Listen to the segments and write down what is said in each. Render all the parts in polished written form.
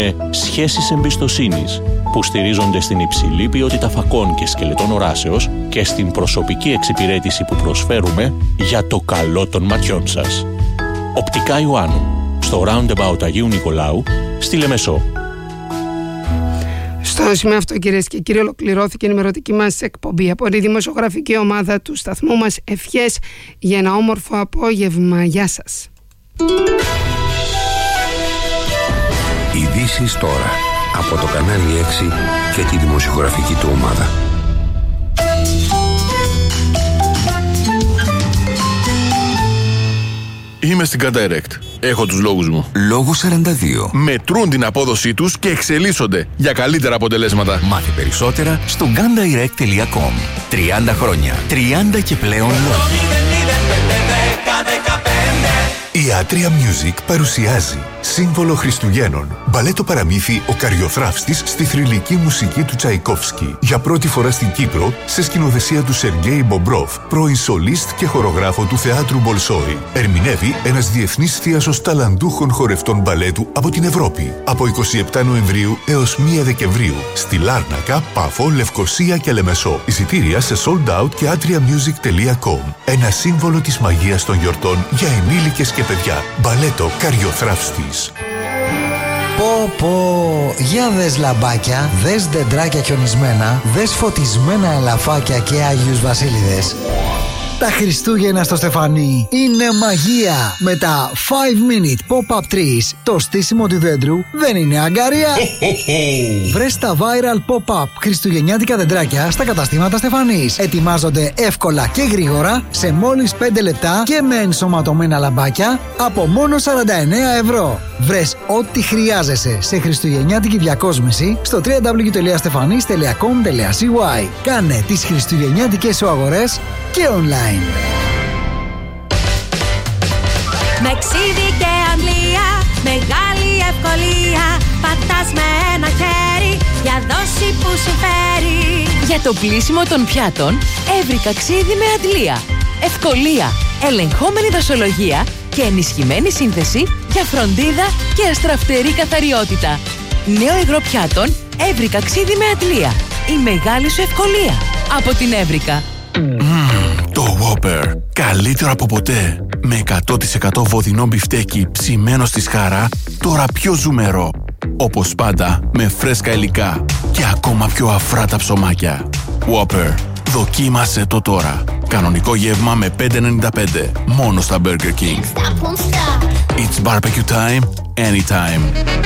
Σχέσεις εμπιστοσύνης που στηρίζονται στην υψηλή ποιότητα φακών και σκελετών οράσεως και στην προσωπική εξυπηρέτηση που προσφέρουμε για το καλό των ματιών σας. Οπτικά Ιωάννου, στο Roundabout Αγίου Νικολάου, στη Λεμεσό. Στο σημείο αυτό, κυρίες και κύριοι, ολοκληρώθηκε η ενημερωτική μας εκπομπή από τη δημοσιογραφική ομάδα του σταθμού μας. Ευχές για ένα όμορφο απόγευμα. Γεια σας. Ειδήσεις τώρα από το κανάλι 6 και τη δημοσιογραφική του ομάδα. Είμαι στην Candirect. Έχω τους λόγους μου. Λόγος 42. Μετρούν την απόδοσή τους και εξελίσσονται για καλύτερα αποτελέσματα. Μάθει περισσότερα στο Candirect.com. 30 χρόνια. 30 και πλέον λόγοι. Η Atria Music παρουσιάζει Σύμβολο Χριστουγέννων. Μπαλέτο παραμύθι «Ο Καριοθράφστης» στη θρυλική μουσική του Τσαϊκόφσκι. Για πρώτη φορά στην Κύπρο, σε σκηνοθεσία του Σεργέη Μπομπρόφ, πρώην σολίστ και χορογράφο του Θεάτρου Μπολσόη. Ερμηνεύει ένας διεθνής θίασος ταλαντούχων χορευτών μπαλέτου από την Ευρώπη. Από 27 Νοεμβρίου έως 1 Δεκεμβρίου. Στη Λάρνακα, Πάφο, Λευκοσία και Λεμεσό. Εισιτήρια σε sold out και atriamusic.com. Ένα σύμβολο της μαγείας των γιορτών για ενήλικες και παιδιά. Μπαλέτο Καριοθράφστης. Πω, για δες λαμπάκια, δες δεντράκια χιονισμένα, δες φωτισμένα ελαφάκια και Άγιους Βασίλειδες. Τα Χριστούγεννα στο Στεφανί είναι μαγεία. Με τα 5-minute pop-up trees, το στήσιμο του δέντρου δεν είναι αγκαρία. Βρες τα viral pop-up χριστουγεννιάτικα δεντράκια στα καταστήματα Στεφανής. Ετοιμάζονται εύκολα και γρήγορα σε μόλις 5 λεπτά και με ενσωματωμένα λαμπάκια από μόνο 49 ευρώ. Βρες ό,τι χρειάζεσαι σε χριστουγεννιάτικη διακόσμηση στο www.stefanis.com.cy. Κάνε τις χριστουγεννιάτικες σου αγορές και online. Με ξύδι και αντλία, μεγάλη ευκολία. Πατάς με ένα χέρι για δόση που συμφέρει. Για το πλύσιμο των πιάτων, έβρικα ξύδι με αντλία. Ευκολία, ελεγχόμενη δοσολογία και ενισχυμένη σύνθεση για φροντίδα και αστραφτερή καθαριότητα. Νέο υγρό πιάτων, έβρικα ξύδι με αντλία. Η μεγάλη σου ευκολία. Από την Έβρικα. Το Whopper. Καλύτερο από ποτέ. Με 100% βοδινό μπιφτέκι ψημένο στη σχάρα, τώρα πιο ζουμερό. Όπως πάντα, με φρέσκα υλικά και ακόμα πιο αφράτα ψωμάκια. Whopper. Δοκίμασε το τώρα. Κανονικό γεύμα με 5,95. Μόνο στα Burger King. It's barbecue time, anytime.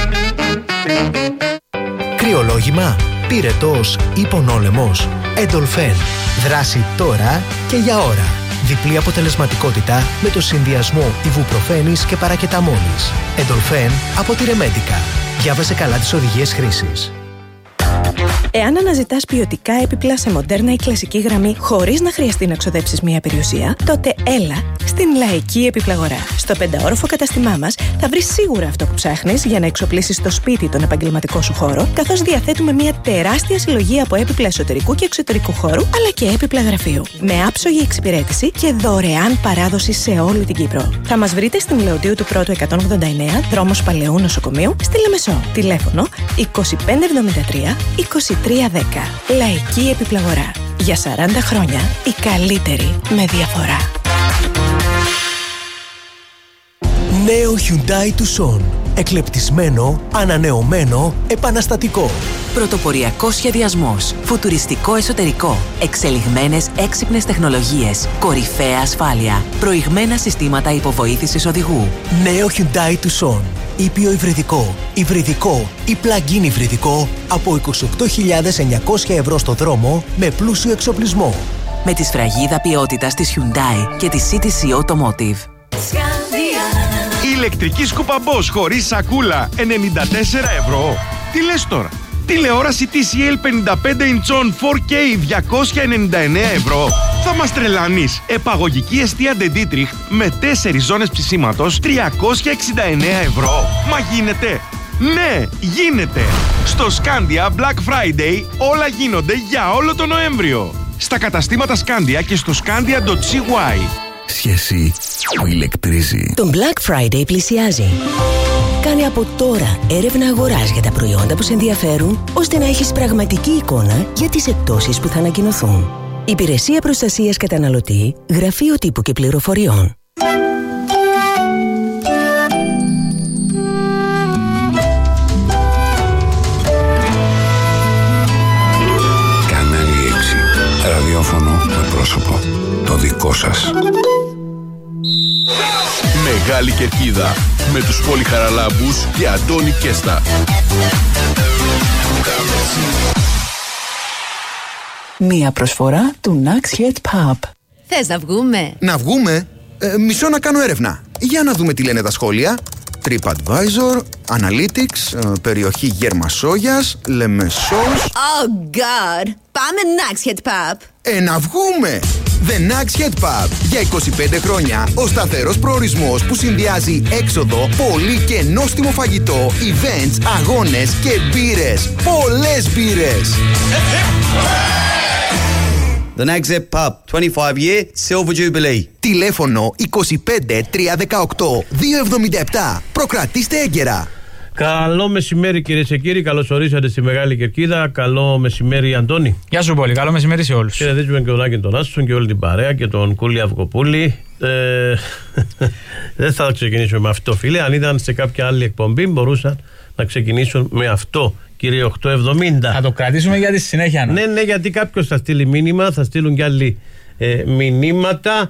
Κρυολόγημα, πυρετός ή πονόλαιμος. Εντολφέν. Δράση τώρα και για ώρα. Διπλή αποτελεσματικότητα με το συνδυασμό ιβουπροφένης και παρακεταμόλης. Εντολφέν από τη Ρεμέντικα. Διάβασε καλά τις οδηγίες χρήσης. Εάν αναζητάς ποιοτικά έπιπλα σε μοντέρνα ή κλασική γραμμή χωρίς να χρειαστεί να εξοδέψεις μία περιουσία, τότε έλα στην Λαϊκή Επιπλαγορά. Στο 5όροφο καταστημά μας θα βρεις σίγουρα αυτό που ψάχνεις για να εξοπλίσεις το σπίτι τον επαγγελματικό σου χώρο, καθώς διαθέτουμε μία τεράστια συλλογή από έπιπλα εσωτερικού και εξωτερικού χώρου, αλλά και έπιπλα γραφείου. Με άψογη εξυπηρέτηση και δωρεάν παράδοση σε όλη την Κύπρο. Θα μας βρείτε στην Λεωτίου του Πρώτου 189, δρόμος Παλαιού Νοσοκομείου, στη Λεμεσό. Τηλέφωνο 2573 2310. Λαϊκή Επιπλαγορά. Για 40 χρόνια η καλύτερη με διαφορά. Νέο Hyundai Tucson. Εκλεπτισμένο, ανανεωμένο, επαναστατικό. Πρωτοποριακός σχεδιασμός, φουτουριστικό εσωτερικό, εξελιγμένες έξυπνες τεχνολογίες, κορυφαία ασφάλεια, προηγμένα συστήματα υποβοήθησης οδηγού. Νέο Hyundai Tucson. Ήπιο υβριδικό, υβριδικό ή plug-in υβριδικό από 28.900 ευρώ στο δρόμο με πλούσιο εξοπλισμό. Με τη σφραγίδα ποιότητας της Hyundai και της CTC Automotive. Ηλεκτρική σκούπα Bosch χωρίς σακούλα 94 ευρώ. Τι λες τώρα? Τηλεόραση TCL 55 ιντσών 4K 299 ευρώ. Θα μας τρελάνεις. Επαγωγική εστία Dietrich με 4 ζώνες ψησίματος 369 ευρώ. Μα γίνεται? Ναι, γίνεται. Στο Scandia Black Friday όλα γίνονται για όλο τον Νοέμβριο. Στα καταστήματα Scandia και στο scandia.cy. Σχέση που ηλεκτρίζει. Το Black Friday πλησιάζει. Κάνε από τώρα έρευνα αγοράς για τα προϊόντα που σε ενδιαφέρουν, ώστε να έχεις πραγματική εικόνα για τις εκπτώσεις που θα ανακοινωθούν. Υπηρεσία Προστασίας Καταναλωτή, Γραφείο Τύπου και Πληροφοριών. Κανάλι 6. Ραδιόφωνο με πρόσωπο. Το δικό σας. Μεγάλη Κερκίδα με τους Πολυχαραλάμπους και Αντώνη Κέστα. Μία προσφορά του Nax Head Pub. Θες να βγούμε? Να βγούμε? Μισό να κάνω έρευνα. Για να δούμε τι λένε τα σχόλια. TripAdvisor, Analytics, περιοχή Γερμασόγιας, Λεμεσός. Oh God! Πάμε Nax Head Pub. Να βγούμε! The Nax Head Pub. Για 25 χρόνια ο σταθερός προορισμός που συνδυάζει έξοδο, πολύ και νόστιμο φαγητό, events, αγώνες και μπύρες. Πολλές μπύρες! The Nax Head Pub, 25 year Silver Jubilee. Τηλέφωνο 25 318 277. Προκρατήστε έγκαιρα. Καλό μεσημέρι κυρίες και κύριοι, καλώς ορίσατε στη Μεγάλη Κερκίδα. Καλό μεσημέρι Αντώνη. Γεια σου πολύ, καλό μεσημέρι σε όλους. Χαιρετίζουμε και τον Άκη τον Άσον και όλη την παρέα και τον Κούλη Αυγοπούλη. Δεν θα ξεκινήσουμε με αυτό, φίλε. Αν ήταν σε κάποια άλλη εκπομπή μπορούσαν να ξεκινήσουν με αυτό, κύριε 870. Θα το κρατήσουμε για τη συνέχεια. Ναι, γιατί κάποιος θα στείλει μήνυμα, θα στείλουν κι άλλοι μηνύματα.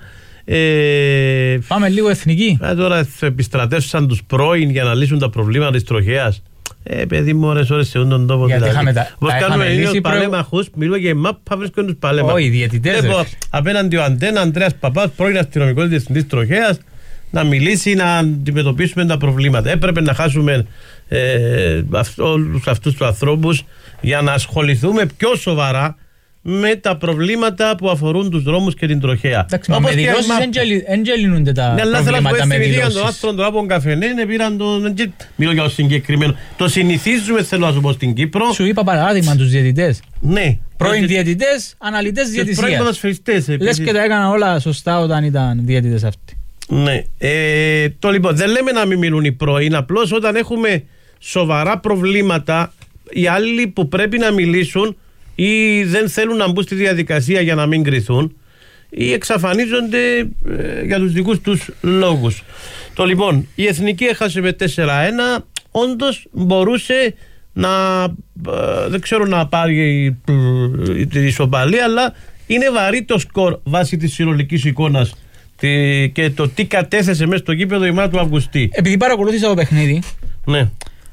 Πάμε λίγο εθνική. Τώρα θα επιστρατεύσαν τους πρώην για να λύσουν τα προβλήματα της τροχέας. Παιδί μου, ώρες σε τον τόπο. Γιατί είχαμε Πώς κάνουμε ίδιους παλέμαχους, μιλούμε για μάπα, βρίσκονται τους παλέμαχους. Όχι, διαιτητές. Απέναντι ο Ανδρέας Παπάς, πρώην αστυνομικός διευθυντής τροχέας, να μιλήσει, να αντιμετωπίσουμε τα προβλήματα. Έπρεπε να χάσουμε όλους αυτούς τους ανθρώπους για να ασχοληθούμε πιο σοβαρά με τα προβλήματα που αφορούν τους δρόμους και την τροχέα. Εντάξει, με δηλώσεις δεν λύνονται τα προβλήματα με δηλώσεις. Τον άστρον τον από καφενέ, πήραν τον... Μιλώ για το συγκεκριμένο. Το συνηθίζουμε, θέλω να σου πω, στην Κύπρο. Σου είπα παράδειγμα τους διαιτητές. Ναι. Πρώην διαιτητές, αναλυτές διαιτησίας. Λες και τα έκαναν όλα σωστά όταν ήταν διαιτητές αυτοί. Ναι. Λοιπόν, δεν λέμε να μην μιλούν οι πρώην, απλώς όταν έχουμε σοβαρά προβλήματα, οι άλλοι που πρέπει να μιλήσουν ή δεν θέλουν να μπουν στη διαδικασία για να μην κριθούν ή εξαφανίζονται για τους δικούς τους λόγους. Λοιπόν, η Εθνική έχασε με 4-1. Όντως μπορούσε να δεν ξέρω να πάρει τη ισοπαλία, αλλά είναι βαρύ το σκορ βάσει της συνολικής εικόνας και το τι κατέθεσε μέσα στο γήπεδο η μάνα του Αυγουστή. Επειδή παρακολούθησα το παιχνίδι, ναι,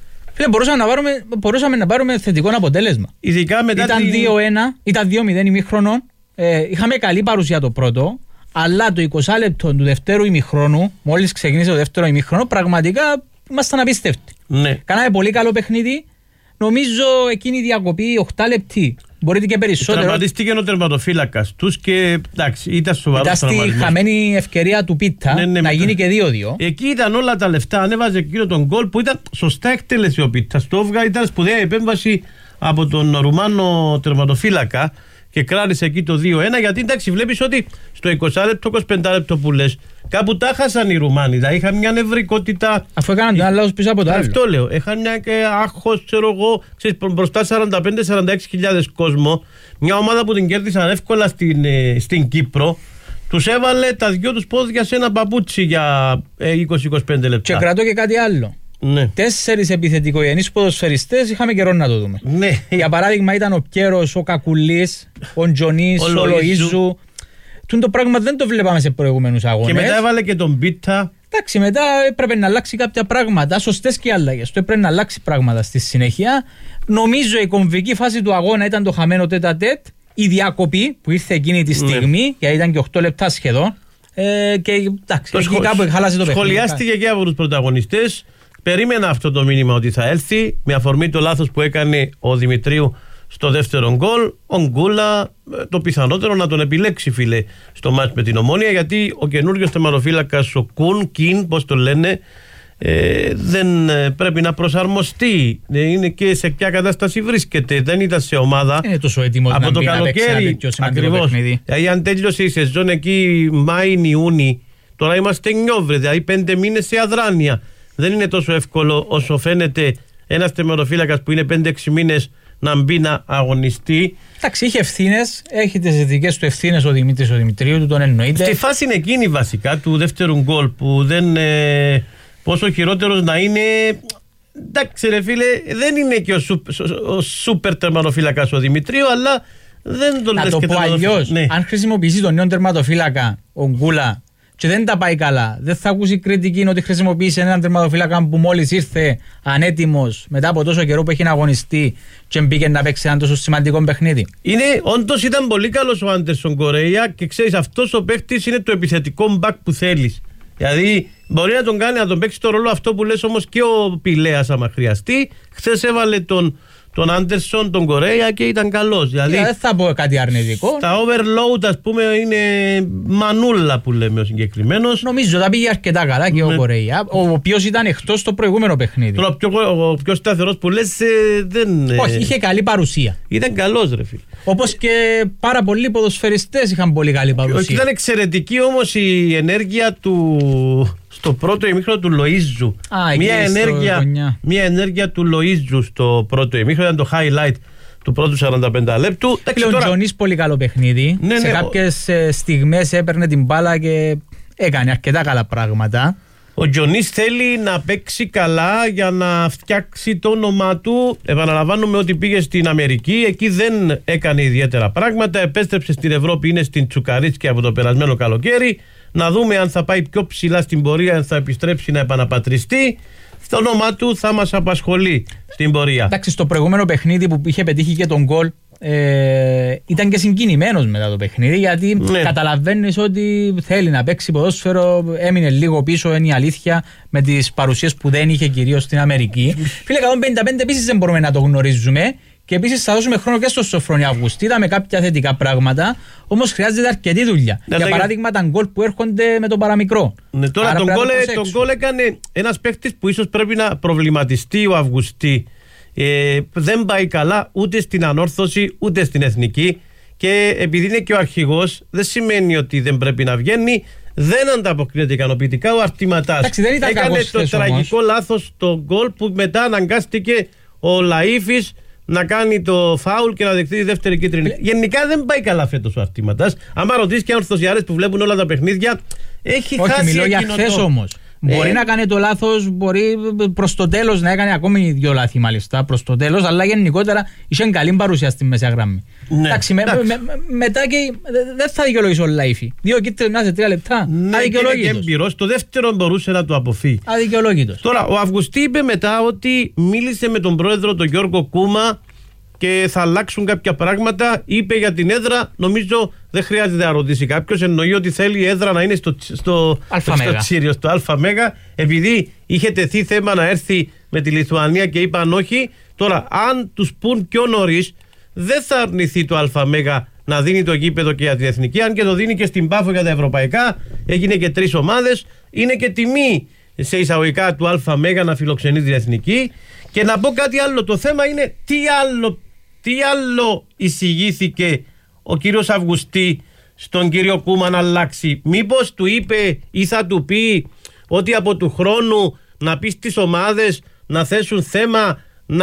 μπορούσαμε να πάρουμε θετικό αποτέλεσμα. Ειδικά μετά ήταν 2-1, ήταν 2-0 ημίχρονο. Είχαμε καλή παρουσία το πρώτο, αλλά το 20 λεπτό του δευτέρου ημίχρονου, μόλις ξεκίνησε το δεύτερο ημίχρονο, πραγματικά ήμασταν απίστευτοι. Ναι. Κάναμε πολύ καλό παιχνίδι. Νομίζω εκείνη η διακοπή 8 λεπτή. Μπορείτε και περισσότερο. Τραυματίστηκε ο τερματοφύλακας τους και εντάξει, ήταν σοβαρός τραυματισμός. Ήταν στη χαμένη ευκαιρία του Πίτα να γίνει και 2-2. Εκεί ήταν όλα τα λεφτά. Ανέβαζε εκείνο τον γκολ που ήταν σωστά εκτέλεση ο Πίτας. Το έβγα, ήταν σπουδαία επέμβαση από τον Ρουμάνο τερματοφύλακα και κράτησε εκεί το 2-1. Γιατί εντάξει, βλέπεις ότι στο 20 λεπτό, 25 λεπτό που λες, κάπου τα χάσαν οι Ρουμάνοι. Δηλαδή είχαν μια νευρικότητα. Αφού έκαναν το άλλο πίσω από το άλλο. Αυτό λέω. Είχαν μια άγχος, ξέρω εγώ, μπροστά 45-46 χιλιάδες κόσμο. Μια ομάδα που την κέρδισαν εύκολα στην Κύπρο. Τους έβαλε τα δυο τους πόδια σε ένα παπούτσι για 20-25 λεπτά. Και κρατώ και κάτι άλλο. Ναι. 4 επιθετικογενείς ποδοσφαιριστές είχαμε καιρό να το δούμε. Ναι. Για παράδειγμα ήταν ο Πιέρος, ο Κακουλής, ο Τζονής, ο Λοΐζου. Το πράγμα δεν το βλέπαμε σε προηγούμενους αγώνες. Και μετά έβαλε και τον Πίτα. Εντάξει, μετά έπρεπε να αλλάξει κάποια πράγματα, σωστές και αλλαγές. Το έπρεπε να αλλάξει πράγματα στη συνέχεια. Νομίζω η κομβική φάση του αγώνα ήταν το χαμένο τέτα-τέτ, η διακοπή που ήρθε εκείνη τη στιγμή, γιατί ήταν και 8 λεπτά σχεδόν. Και εντάξει, εκεί κάπου χάλασε το παιχνίδι. Σχολιάστηκε και από τους πρωταγωνιστές. Περίμενα αυτό το μήνυμα ότι θα έλθει με αφορμή το λάθος που έκανε ο Δημητρίου στο δεύτερο γκολ. Ο Γκούλα το πιθανότερο να τον επιλέξει, φίλε, στο μάτς με την Ομόνια, γιατί ο καινούριος τερματοφύλακας, ο Κιν, πώς το λένε, δεν πρέπει να προσαρμοστεί. Είναι και σε ποια κατάσταση βρίσκεται. Δεν ήταν σε ομάδα. Είναι τόσο έτοιμος από να το μπει καλοκαίρι. Ακριβώς. Δηλαδή, αν τέλειωσε η σεζόν εκεί Μάη-Ιούνι, τώρα είμαστε Νιόβρε, δηλαδή 5 μήνες σε αδράνεια. δεν είναι τόσο εύκολο όσο φαίνεται ένας τερματοφύλακας που είναι 5-6 μήνες να μπει να αγωνιστεί. Εντάξει, είχε ευθύνες, έχει τις δικές του ευθύνες ο Δημήτρης ο Δημητρίου, του τον εννοείται. Στη φάση είναι εκείνη βασικά του δεύτερου γκολ που δεν. Πόσο χειρότερος να είναι. Εντάξει, ρε φίλε, δεν είναι και ο σούπερ τερματοφύλακας ο Δημητρίου, αλλά δεν τον λες. Να το πω αλλιώς. Ναι. Αν χρησιμοποιήσει τον νέο τερματοφύλακα, ο Γκούλα, και δεν τα πάει καλά, δεν θα ακούσει κριτική ότι χρησιμοποίησε έναν τερματοφύλακα που μόλις ήρθε ανέτοιμος μετά από τόσο καιρό που έχει να αγωνιστεί και μπήκε να παίξει ένα τόσο σημαντικό παιχνίδι. Όντως ήταν πολύ καλός ο Άντερσον Κορέα και ξέρεις, αυτός ο παίχτης είναι το επιθετικό μπακ που θέλεις. Δηλαδή μπορεί να τον κάνει να τον παίξει το ρόλο αυτό που λες όμως και ο Πηλέας άμα χρειαστεί. Χθες έβαλε τον Άντερσον, τον Κορέα και ήταν καλός. Δηλαδή, δεν θα πω κάτι αρνητικό. Τα overload, ας πούμε, είναι μανούλα που λέμε ο συγκεκριμένος. Νομίζω ότι πήγε αρκετά καλά και ο Κορέα, ο οποίος ήταν εκτός στο προηγούμενο παιχνίδι. Τώρα ο πιο σταθερός που λες δεν. Όχι, είχε καλή παρουσία. Ήταν καλός, ρε φίλε. Όπως και πάρα πολλοί ποδοσφαιριστές είχαν πολύ καλή παρουσία. Ήταν εξαιρετική όμως η ενέργεια του. Στο πρώτο ημίχρονο του Λοΐζου. Μια ενέργεια του Λοΐζου στο πρώτο ημίχρονο. Ήταν το highlight του πρώτου 45 λεπτού. Ο Τζονής πολύ καλό παιχνίδι. Σε κάποιες στιγμές έπαιρνε την μπάλα και έκανε αρκετά καλά πράγματα. Ο Τζονής θέλει να παίξει καλά για να φτιάξει το όνομά του. Επαναλαμβάνουμε ότι πήγε στην Αμερική. Εκεί δεν έκανε ιδιαίτερα πράγματα. Επέστρεψε στην Ευρώπη, είναι στην Τσουκαρίτσκι από το περασμένο καλοκαίρι. Να δούμε αν θα πάει πιο ψηλά στην πορεία, αν θα επιστρέψει να επαναπατριστεί. Το όνομά του θα μας απασχολεί στην πορεία. Εντάξει, στο προηγούμενο παιχνίδι που είχε πετύχει και τον γκολ, ήταν και συγκινημένος μετά το παιχνίδι, γιατί καταλαβαίνεις ότι θέλει να παίξει ποδόσφαιρο. Έμεινε λίγο πίσω, είναι η αλήθεια, με τις παρουσίες που δεν είχε κυρίως στην Αμερική. Φίλε, 155 επίσης δεν μπορούμε να το γνωρίζουμε. Και επίσης θα δώσουμε χρόνο και στο Σοφρόνη Αυγουστή. Είδαμε κάποια θετικά πράγματα, όμως χρειάζεται αρκετή δουλειά. Για παράδειγμα, τα γκολ που έρχονται με τον παραμικρό. Ναι, τώρα τον γκολ έκανε ένας παίχτης που ίσως πρέπει να προβληματιστεί ο Αυγουστή. Δεν πάει καλά ούτε στην ανόρθωση ούτε στην εθνική. Και επειδή είναι και ο αρχηγός, δεν σημαίνει ότι δεν πρέπει να βγαίνει. Δεν ανταποκρίνεται ικανοποιητικά ο Αρτηματάς. Έκανε το τραγικό λάθος το γκολ που μετά αναγκάστηκε ο Λαΐφης να κάνει το φάουλ και να δεχτεί τη δεύτερη κίτρινη. Γενικά δεν πάει καλά φέτος ο Αρτήματας. Άμα ρωτήσεις και ορθοσιάρες που βλέπουν όλα τα παιχνίδια, έχει χάσει. Όχι, μιλώ για χθες όμως. Μπορεί να κάνει το λάθος, μπορεί προς το τέλος να έκανε ακόμη δύο λάθη μάλιστα προς το τέλος, αλλά γενικότερα είχε καλή παρουσία στη μεσαία γραμμή. Ναι. Εντάξει, μετά και δεν θα δικαιολογήσει ο Λαΐφη. 2 κίτρινα σε 3 λεπτά. Ναι, αδικαιολόγητος. Το δεύτερο μπορούσε να το αποφύγει. Αδικαιολόγητος. Τώρα, ο Αυγουστή είπε μετά ότι μίλησε με τον πρόεδρο τον Γιώργο Κούμα και θα αλλάξουν κάποια πράγματα. Είπε για την έδρα, νομίζω δεν χρειάζεται να ρωτήσει κάποιος. Εννοεί ότι θέλει η έδρα να είναι στο Τσίριο, στο ΑΜ, επειδή είχε τεθεί θέμα να έρθει με τη Λιθουανία και είπαν όχι. Τώρα, αν τους πουν πιο νωρίς, δεν θα αρνηθεί το ΑΜ να δίνει το γήπεδο και για την εθνική, αν και το δίνει και στην Πάφο για τα ευρωπαϊκά. Έγινε και 3 ομάδες. Είναι και τιμή σε εισαγωγικά του ΑΜ να φιλοξενεί την εθνική. Και να πω κάτι άλλο. Το θέμα είναι τι άλλο εισηγήθηκε ο κύριος Αυγουστή στον κύριο Κούμα να αλλάξει. Μήπως του είπε ή θα του πει ότι από του χρόνου να πει στις ομάδες να θέσουν θέμα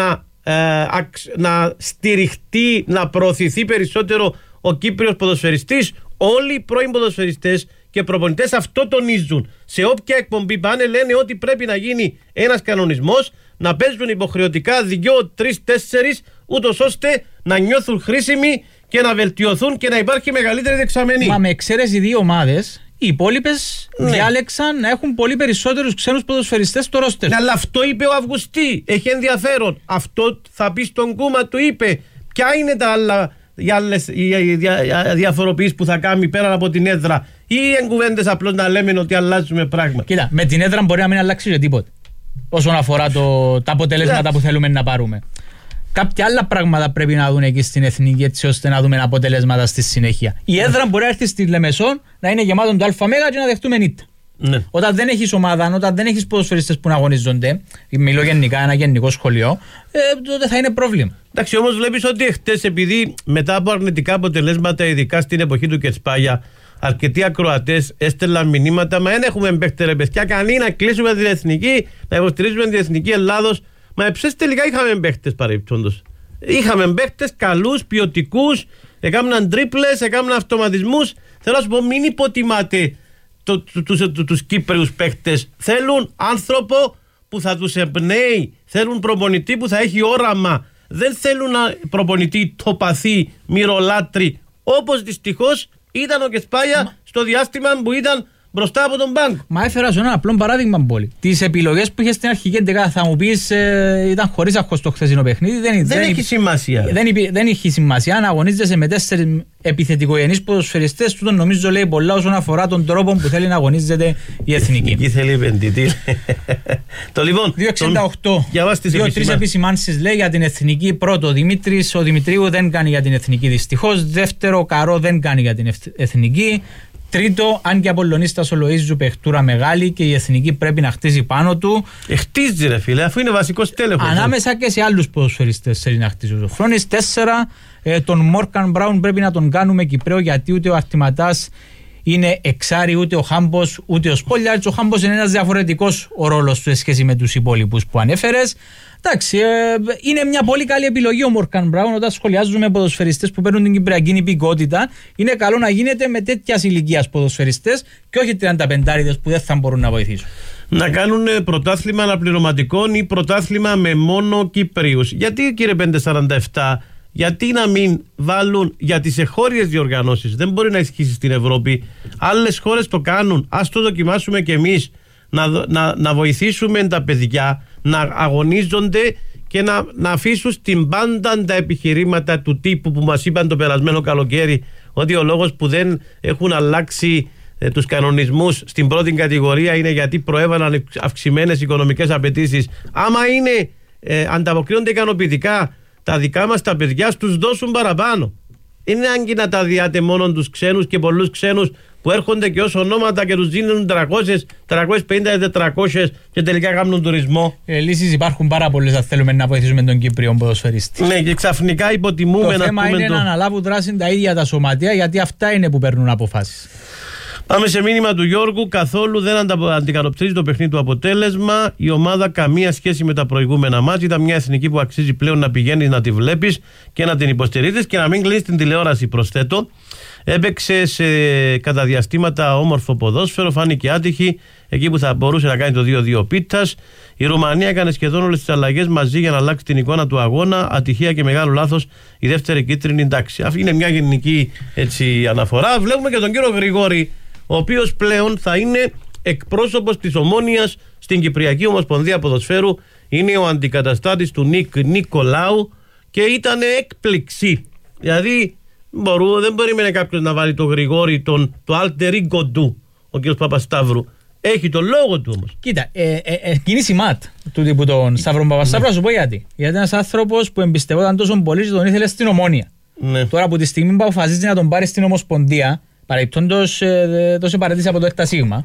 να στηριχτεί, να προωθηθεί περισσότερο ο Κύπριος ποδοσφαιριστής. Όλοι οι πρώην ποδοσφαιριστές και προπονητές αυτό τονίζουν. Σε όποια εκπομπή πάνε λένε ότι πρέπει να γίνει ένας κανονισμός, να παίζουν υποχρεωτικά 2, 3, 4, ούτως ώστε να νιώθουν χρήσιμοι και να βελτιωθούν και να υπάρχει μεγαλύτερη δεξαμενή. Μα με εξαίρεση 2 ομάδες, οι υπόλοιπες διάλεξαν να έχουν πολύ περισσότερους ξένους ποδοσφαιριστές στο ρόστερ. Αλλά αυτό είπε ο Αυγουστή. Έχει ενδιαφέρον. Αυτό θα πει στον Κούμα, του είπε. Ποια είναι τα άλλα, οι άλλες διαφοροποιήσεις που θα κάνει πέρα από την έδρα, ή εγκουβέντες απλώς να λέμε ότι αλλάζουμε πράγματα. Κοίτα, με την έδρα μπορεί να μην αλλάξει και τίποτα όσον αφορά τα αποτελέσματα που θέλουμε να πάρουμε. Κάποια άλλα πράγματα πρέπει να δουν εκεί στην εθνική, έτσι ώστε να δούμε αποτελέσματα στη συνέχεια. Η έδρα μπορεί να έρθει στη Λεμεσόν, να είναι γεμάτον το ΑΜ και να δεχτούμε νύχτα. Ναι. Όταν δεν έχεις ομάδα, όταν δεν έχεις ποδοσφαιριστές που να αγωνίζονται, μιλώ γενικά, ένα γενικό σχολείο, τότε θα είναι πρόβλημα. Εντάξει, όμως βλέπεις ότι χτες, επειδή μετά από αρνητικά αποτελέσματα, ειδικά στην εποχή του Κερσπάγια, αρκετοί ακροατές έστελναν μηνύματα. Μα δεν έχουμε παίχτε, ρε παιδιά. Κανεί να κλείσουμε την εθνική, να υποστηρίζουμε την εθνική Ελλάδος. Μα εψές τελικά είχαμε παίχτες παρεμπιπτόντως. Είχαμε παίχτες καλούς, ποιοτικούς, έκαναν τρίπλες, έκαναν αυτοματισμούς. Θέλω να σου πω, μην υποτιμάτε τους Κύπριους παίχτες. Θέλουν άνθρωπο που θα τους εμπνέει. Θέλουν προπονητή που θα έχει όραμα. Δεν θέλουν προπονητή τοπαθή, μυρολάτρη, όπως δυστυχώς ήταν ο Κεσπάγια στο διάστημα που ήταν μπροστά από τον πάγκο. Μα έφερα σου ένα απλό παράδειγμα πολύ. Τις επιλογές που είχε στην αρχική εντεκάδα, θα μου πεις ήταν χωρίς άγχος το χθεσινό παιχνίδι. Δεν έχει σημασία. Δεν έχει σημασία. Να αγωνίζεσαι με 4 επιθετικογενείς ποδοσφαιριστές, τούτο νομίζω λέει πολλά όσον αφορά τον τρόπο που θέλει να αγωνίζεται η εθνική. Εκεί θέλει επενδυτή. Το λοιπόν. 268. 2-3 επισημάνσεις λέει για την εθνική. Πρώτο, ο Δημητρίου δεν κάνει για την εθνική δυστυχώς. Δεύτερο, Καρό δεν κάνει για την εθνική. Τρίτο, αν και Απολλωνίστας ο Λοΐζου παιχτούρα μεγάλη και η εθνική πρέπει να χτίζει πάνω του. Χτίζει ρε φίλε, αφού είναι βασικός τέλεχος. Ανάμεσα και σε άλλους ποδοσφαιριστές θέλει να χτίζει ο Ζωφρόνης. 4, τον Μόρκαν Μπράουν πρέπει να τον κάνουμε Κυπραίο, γιατί ούτε ο Αρτηματάς είναι εξάρι, ούτε ο Χάμπος, ούτε ο Σπόλιαρτς. Ο Χάμπος είναι ένας διαφορετικός ο ρόλος του σε σχέση με τους υπόλοιπους που ανέφερες. Εντάξει, είναι μια πολύ καλή επιλογή ο Μόρκαν Μπράουν. Όταν σχολιάζουμε ποδοσφαιριστές που παίρνουν την κυπριακή υπηκότητα, είναι καλό να γίνεται με τέτοιας ηλικίας ποδοσφαιριστές και όχι 35άριδες που δεν θα μπορούν να βοηθήσουν. Να κάνουν πρωτάθλημα αναπληρωματικών ή πρωτάθλημα με μόνο Κύπριους. Γιατί κύριε 547, γιατί να μην βάλουν για τις εγχώριες διοργανώσεις? Δεν μπορεί να ισχύσει στην Ευρώπη. Άλλες χώρες το κάνουν. Ας το δοκιμάσουμε κι εμείς. Να βοηθήσουμε τα παιδιά να αγωνίζονται και να αφήσουν στην πάντα τα επιχειρήματα του τύπου που μας είπαν το περασμένο καλοκαίρι, ότι ο λόγος που δεν έχουν αλλάξει τους κανονισμούς στην πρώτη κατηγορία είναι γιατί προέβαλαν αυξημένες οικονομικές απαιτήσεις. Άμα είναι ανταποκρίνονται ικανοποιητικά τα δικά μας τα παιδιά, τους δώσουν παραπάνω. Είναι άγκη να τα διάτε μόνο τους ξένους και πολλούς ξένους που έρχονται και ως ονόματα και τους δίνουν 300, 350, 400 και τελικά κάνουν τουρισμό. Λύσεις υπάρχουν πάρα πολλές αν θέλουμε να βοηθήσουμε τον Κύπριο ποδοσφαιριστή. Ναι, και ξαφνικά υποτιμούμε. Το θέμα είναι να αναλάβουν δράση τα ίδια τα σωματεία, γιατί αυτά είναι που παίρνουν αποφάσεις. Πάμε σε μήνυμα του Γιώργου. Καθόλου δεν αντικατοπτρίζει το παιχνίδι του αποτέλεσμα. Η ομάδα καμία σχέση με τα προηγούμενα μάτια. Ήταν μια εθνική που αξίζει πλέον να πηγαίνει να τη βλέπει και να την υποστηρίζει και να μην κλείνει την τηλεόραση, προσθέτω. Έπαιξε σε κατά διαστήματα όμορφο ποδόσφαιρο, φάνηκε άτυχη εκεί που θα μπορούσε να κάνει το 2-2 πίτας. Η Ρουμανία έκανε σχεδόν όλες τις αλλαγές μαζί για να αλλάξει την εικόνα του αγώνα. Ατυχία και μεγάλο λάθος η δεύτερη κίτρινη. Εντάξει, αυτή είναι μια γενική έτσι, αναφορά. Βλέπουμε και τον κύριο Γρηγόρη, ο οποίος πλέον θα είναι εκπρόσωπος της Ομόνοιας στην Κυπριακή Ομοσπονδία Ποδοσφαίρου. Είναι ο αντικαταστάτης του Νίκ Νικολάου και ήταν έκπληξη. Δηλαδή δεν περίμενε κάποιος να βάλει το Γρηγόρη, το alter ego του, ο κ. Παπασταύρου. Έχει τον λόγο του όμως. Κοίτα, κινήσει ματ του τύπου τον Σταύρο Παπασταύρου, να σου πω γιατί. Γιατί ένας άνθρωπος που εμπιστευόταν τόσο πολύ και τον ήθελε στην Ομόνια. Ναι. Τώρα από τη στιγμή που αποφασίζει να τον πάρει στην Ομοσπονδία, παρεπτόντως το σε παρατήσει από το ΕΚΤΑΣΥΓΜΑ.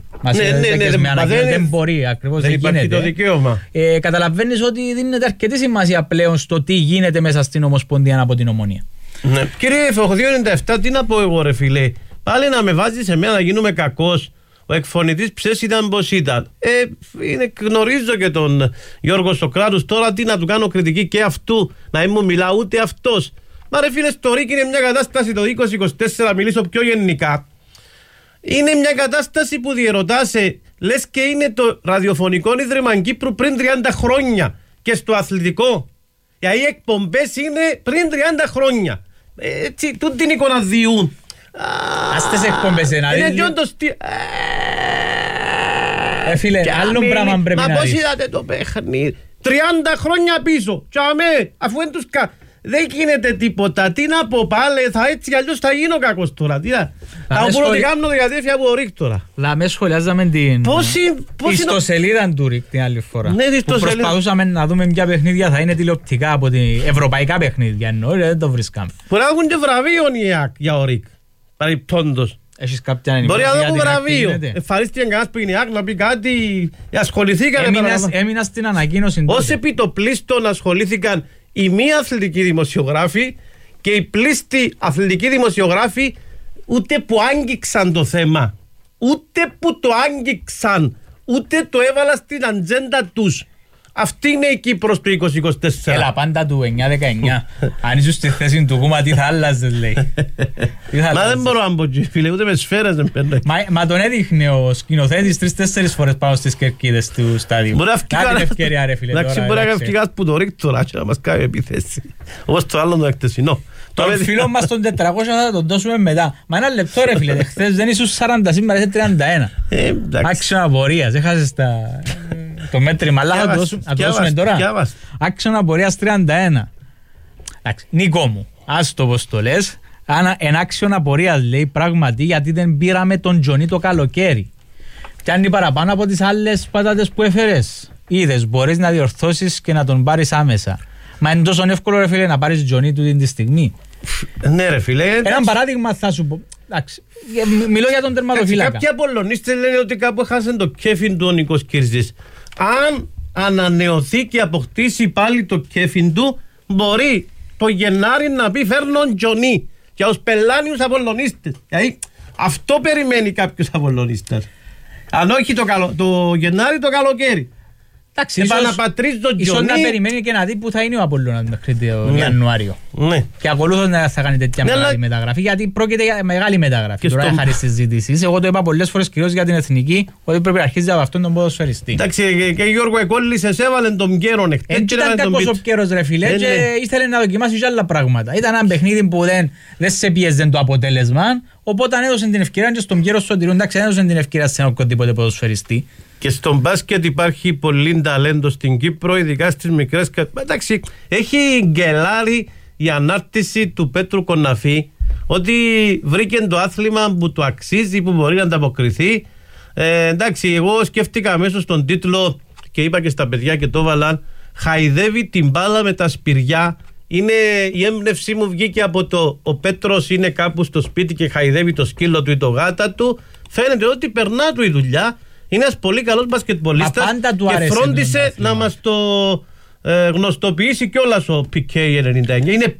Δεν μπορεί ακριβώς, δεν υπάρχει το δικαίωμα. Καταλαβαίνεις ότι δίνεται αρκετή σημασία πλέον στο τι γίνεται μέσα στην Ομοσπονδία από την Ομόνια. Ναι. Κύριε Φοχδίο 97, τι να πω εγώ ρε φίλε? Πάλι να με βάζεις εμένα να γίνουμε κακός. Ο εκφωνητής ψες ήταν πως ήταν. Γνωρίζω και τον Γιώργο Σοκράτους. Τώρα τι να του κάνω κριτική και αυτού? Να μην μου μιλά ούτε αυτός. Μα ρε φίλε, στο ΡΙΚ είναι μια κατάσταση το 2024, μιλήσω πιο γενικά. Είναι μια κατάσταση που διερωτάσαι, λες και είναι το ραδιοφωνικό ίδρυμα Κύπρου πριν 30 χρόνια. Και στο αθλητικό. Γιατί οι εκπομπές είναι πριν 30 χρόνια. Έτσι, τούτη την εικόνα διούν. Ας τις εκπομπές ένα. Είναι και όντως τι... Φίλε, άλλον πράγμα πρέπει να δεις. Μα πώς είδατε το παιχνίδι? 30 χρόνια πίσω. Τσαμέ, αφού είναι τους δεν γίνεται τίποτα. Τι να πω πάλι, θα έτσι κι αλλιώς θα γίνω κακός τώρα. Τι να... Θα μπορώ να κάνω διαδέφια από το ΡΙΚ τώρα. Λαμέ σχολιάζαμε την ιστοσελίδα του ΡΙΚ την άλλη φορά. Ναι, που προσπαθούσαμε να δούμε ποια παιχνίδια θα είναι τηλεοπτικά από την ευρωπαϊκά παιχνίδια. Εννοεί, δεν το βρισκάμε. Μπορεί να έχουν και βραβείο για ο ΡΙΚ. Παρεπτόντως. Έχεις κάποια μπορεί να έχουν βραβείο. Ευχαρίστηκε κανένας που είναι ΙΑΚ να πει κάτι. Ασχοληθήκαν. Έμεινα στην ανακοίνωση. Ως επιτοπλίστων ασχολήθηκαν οι μη αθλητικοί δημοσιογράφοι και οι πλήστοι αθλητικοί δημοσιογράφοι ούτε που άγγιξαν το θέμα, ούτε που το άγγιξαν, ούτε το έβαλα στην ατζέντα τους. Αυτή είναι η Κύπρος του 2024. Έλα πάντα του 9-19. Αν ήσουν στη θέση του Κούμα, τι θα άλλαζες, λέει. Μα δεν μπορώ να πω, φίλε, ούτε με σφαίρες δεν παίρνω. Μα τον έδειχνε ο σκηνοθέτης 3-4 φορές πάνω στις κερκίδες του στάδιου. Να την ευκαιρία, ρε φίλε. Εντάξει, μπορεί να κάνει κάτι που το ρίκτορα και να μας κάνει επίθεση. Όπως το άλλο το εκτεσινό. Τον φίλο μας τον 400 θα τον δώσουμε μετά. Μα ένα λεπτό, ρε φίλε, χθες δεν ήσουν 40, σήμερα είσαι 31. Άξιον απορίας, έχασες το μέτρημα, αλλά θα το δώσουμε τώρα. Άξιον απορίας 31. Νίκο μου, ας το πως το λες. Εν άξιον απορίας, λέει, πράγματι, γιατί δεν πήραμε τον Τζονί το καλοκαίρι. Πιάνει παραπάνω από τις άλλες πατάτες που έφερες. Είδες, μπορείς να διορθώσεις και να τον πάρεις άμεσα. Μα είναι τόσο εύκολο, ρε φίλε, να πάρεις Τζονί του την τη στιγμή. Ναι, ρε φίλε. Ένα παράδειγμα θα σου πω. Μιλώ για τον τερματοφύλακα. Κάποιοι απολωνίστες λένε ότι κάπου έχασε το κέφιν του ο Νίκος Κύρζης. Αν ανανεωθεί και αποκτήσει πάλι το κέφιν του, μπορεί το Γενάρη να πει φέρνω Τζονί για τους πελάνιους απολωνίστες. Δηλαδή, αυτό περιμένει κάποιος απολωνίστας. Αν όχι το Γενάρη, το καλοκαίρι. Εντάξει, ίσως να περιμένει και να δει που θα είναι ο Απολλώνας μέχρι τον Ιανουάριο. Και ακολούθως θα κάνει τέτοια μεγάλη μεταγραφή, γιατί πρόκειται για μεγάλη μεταγραφή. Τώρα χάρη στις συζητήσεις. Εγώ το είπα πολλές φορές, κυρίως για την εθνική, ότι πρέπει να αρχίσει από αυτόν τον ποδοσφαιριστή. Εντάξει, και Γιώργο Εκόλλησες έβαλε τον Κέρον εχθές. Έτσι ήταν κακός ο Κέρος, ρε φίλε, και ήθελε να δοκιμάσει και άλλα πράγματα. Ήταν ένα παιχνίδι που δεν σε πίεζε το αποτέλεσμα, οπότε έδωσε την ευκαιρία και στον Κέρο Σωτηρού, εντάξει, έδωσε την ευκαιρία σε οποιοδήποτε ποδοσφαιριστή. Και στον μπάσκετ υπάρχει πολύ ταλέντο στην Κύπρο, ειδικά στις μικρές. Εντάξει, έχει γκελάρει η ανάρτηση του Πέτρου Κοναφή ότι βρήκε το άθλημα που το αξίζει, που μπορεί να ανταποκριθεί. Εντάξει, εγώ σκέφτηκα αμέσως τον τίτλο και είπα και στα παιδιά και το έβαλαν. Χαϊδεύει την μπάλα με τα σπηριά. Είναι, η έμπνευσή μου βγήκε από το ο Πέτρος είναι κάπου στο σπίτι και χαϊδεύει το σκύλο του ή το γάτα του. Φαίνεται ότι περνά του η δουλειά. Είναι ένας πολύ καλός μπασκετμπολίστας και φρόντισε να μας το γνωστοποιήσει κιόλας ο PK99. Είναι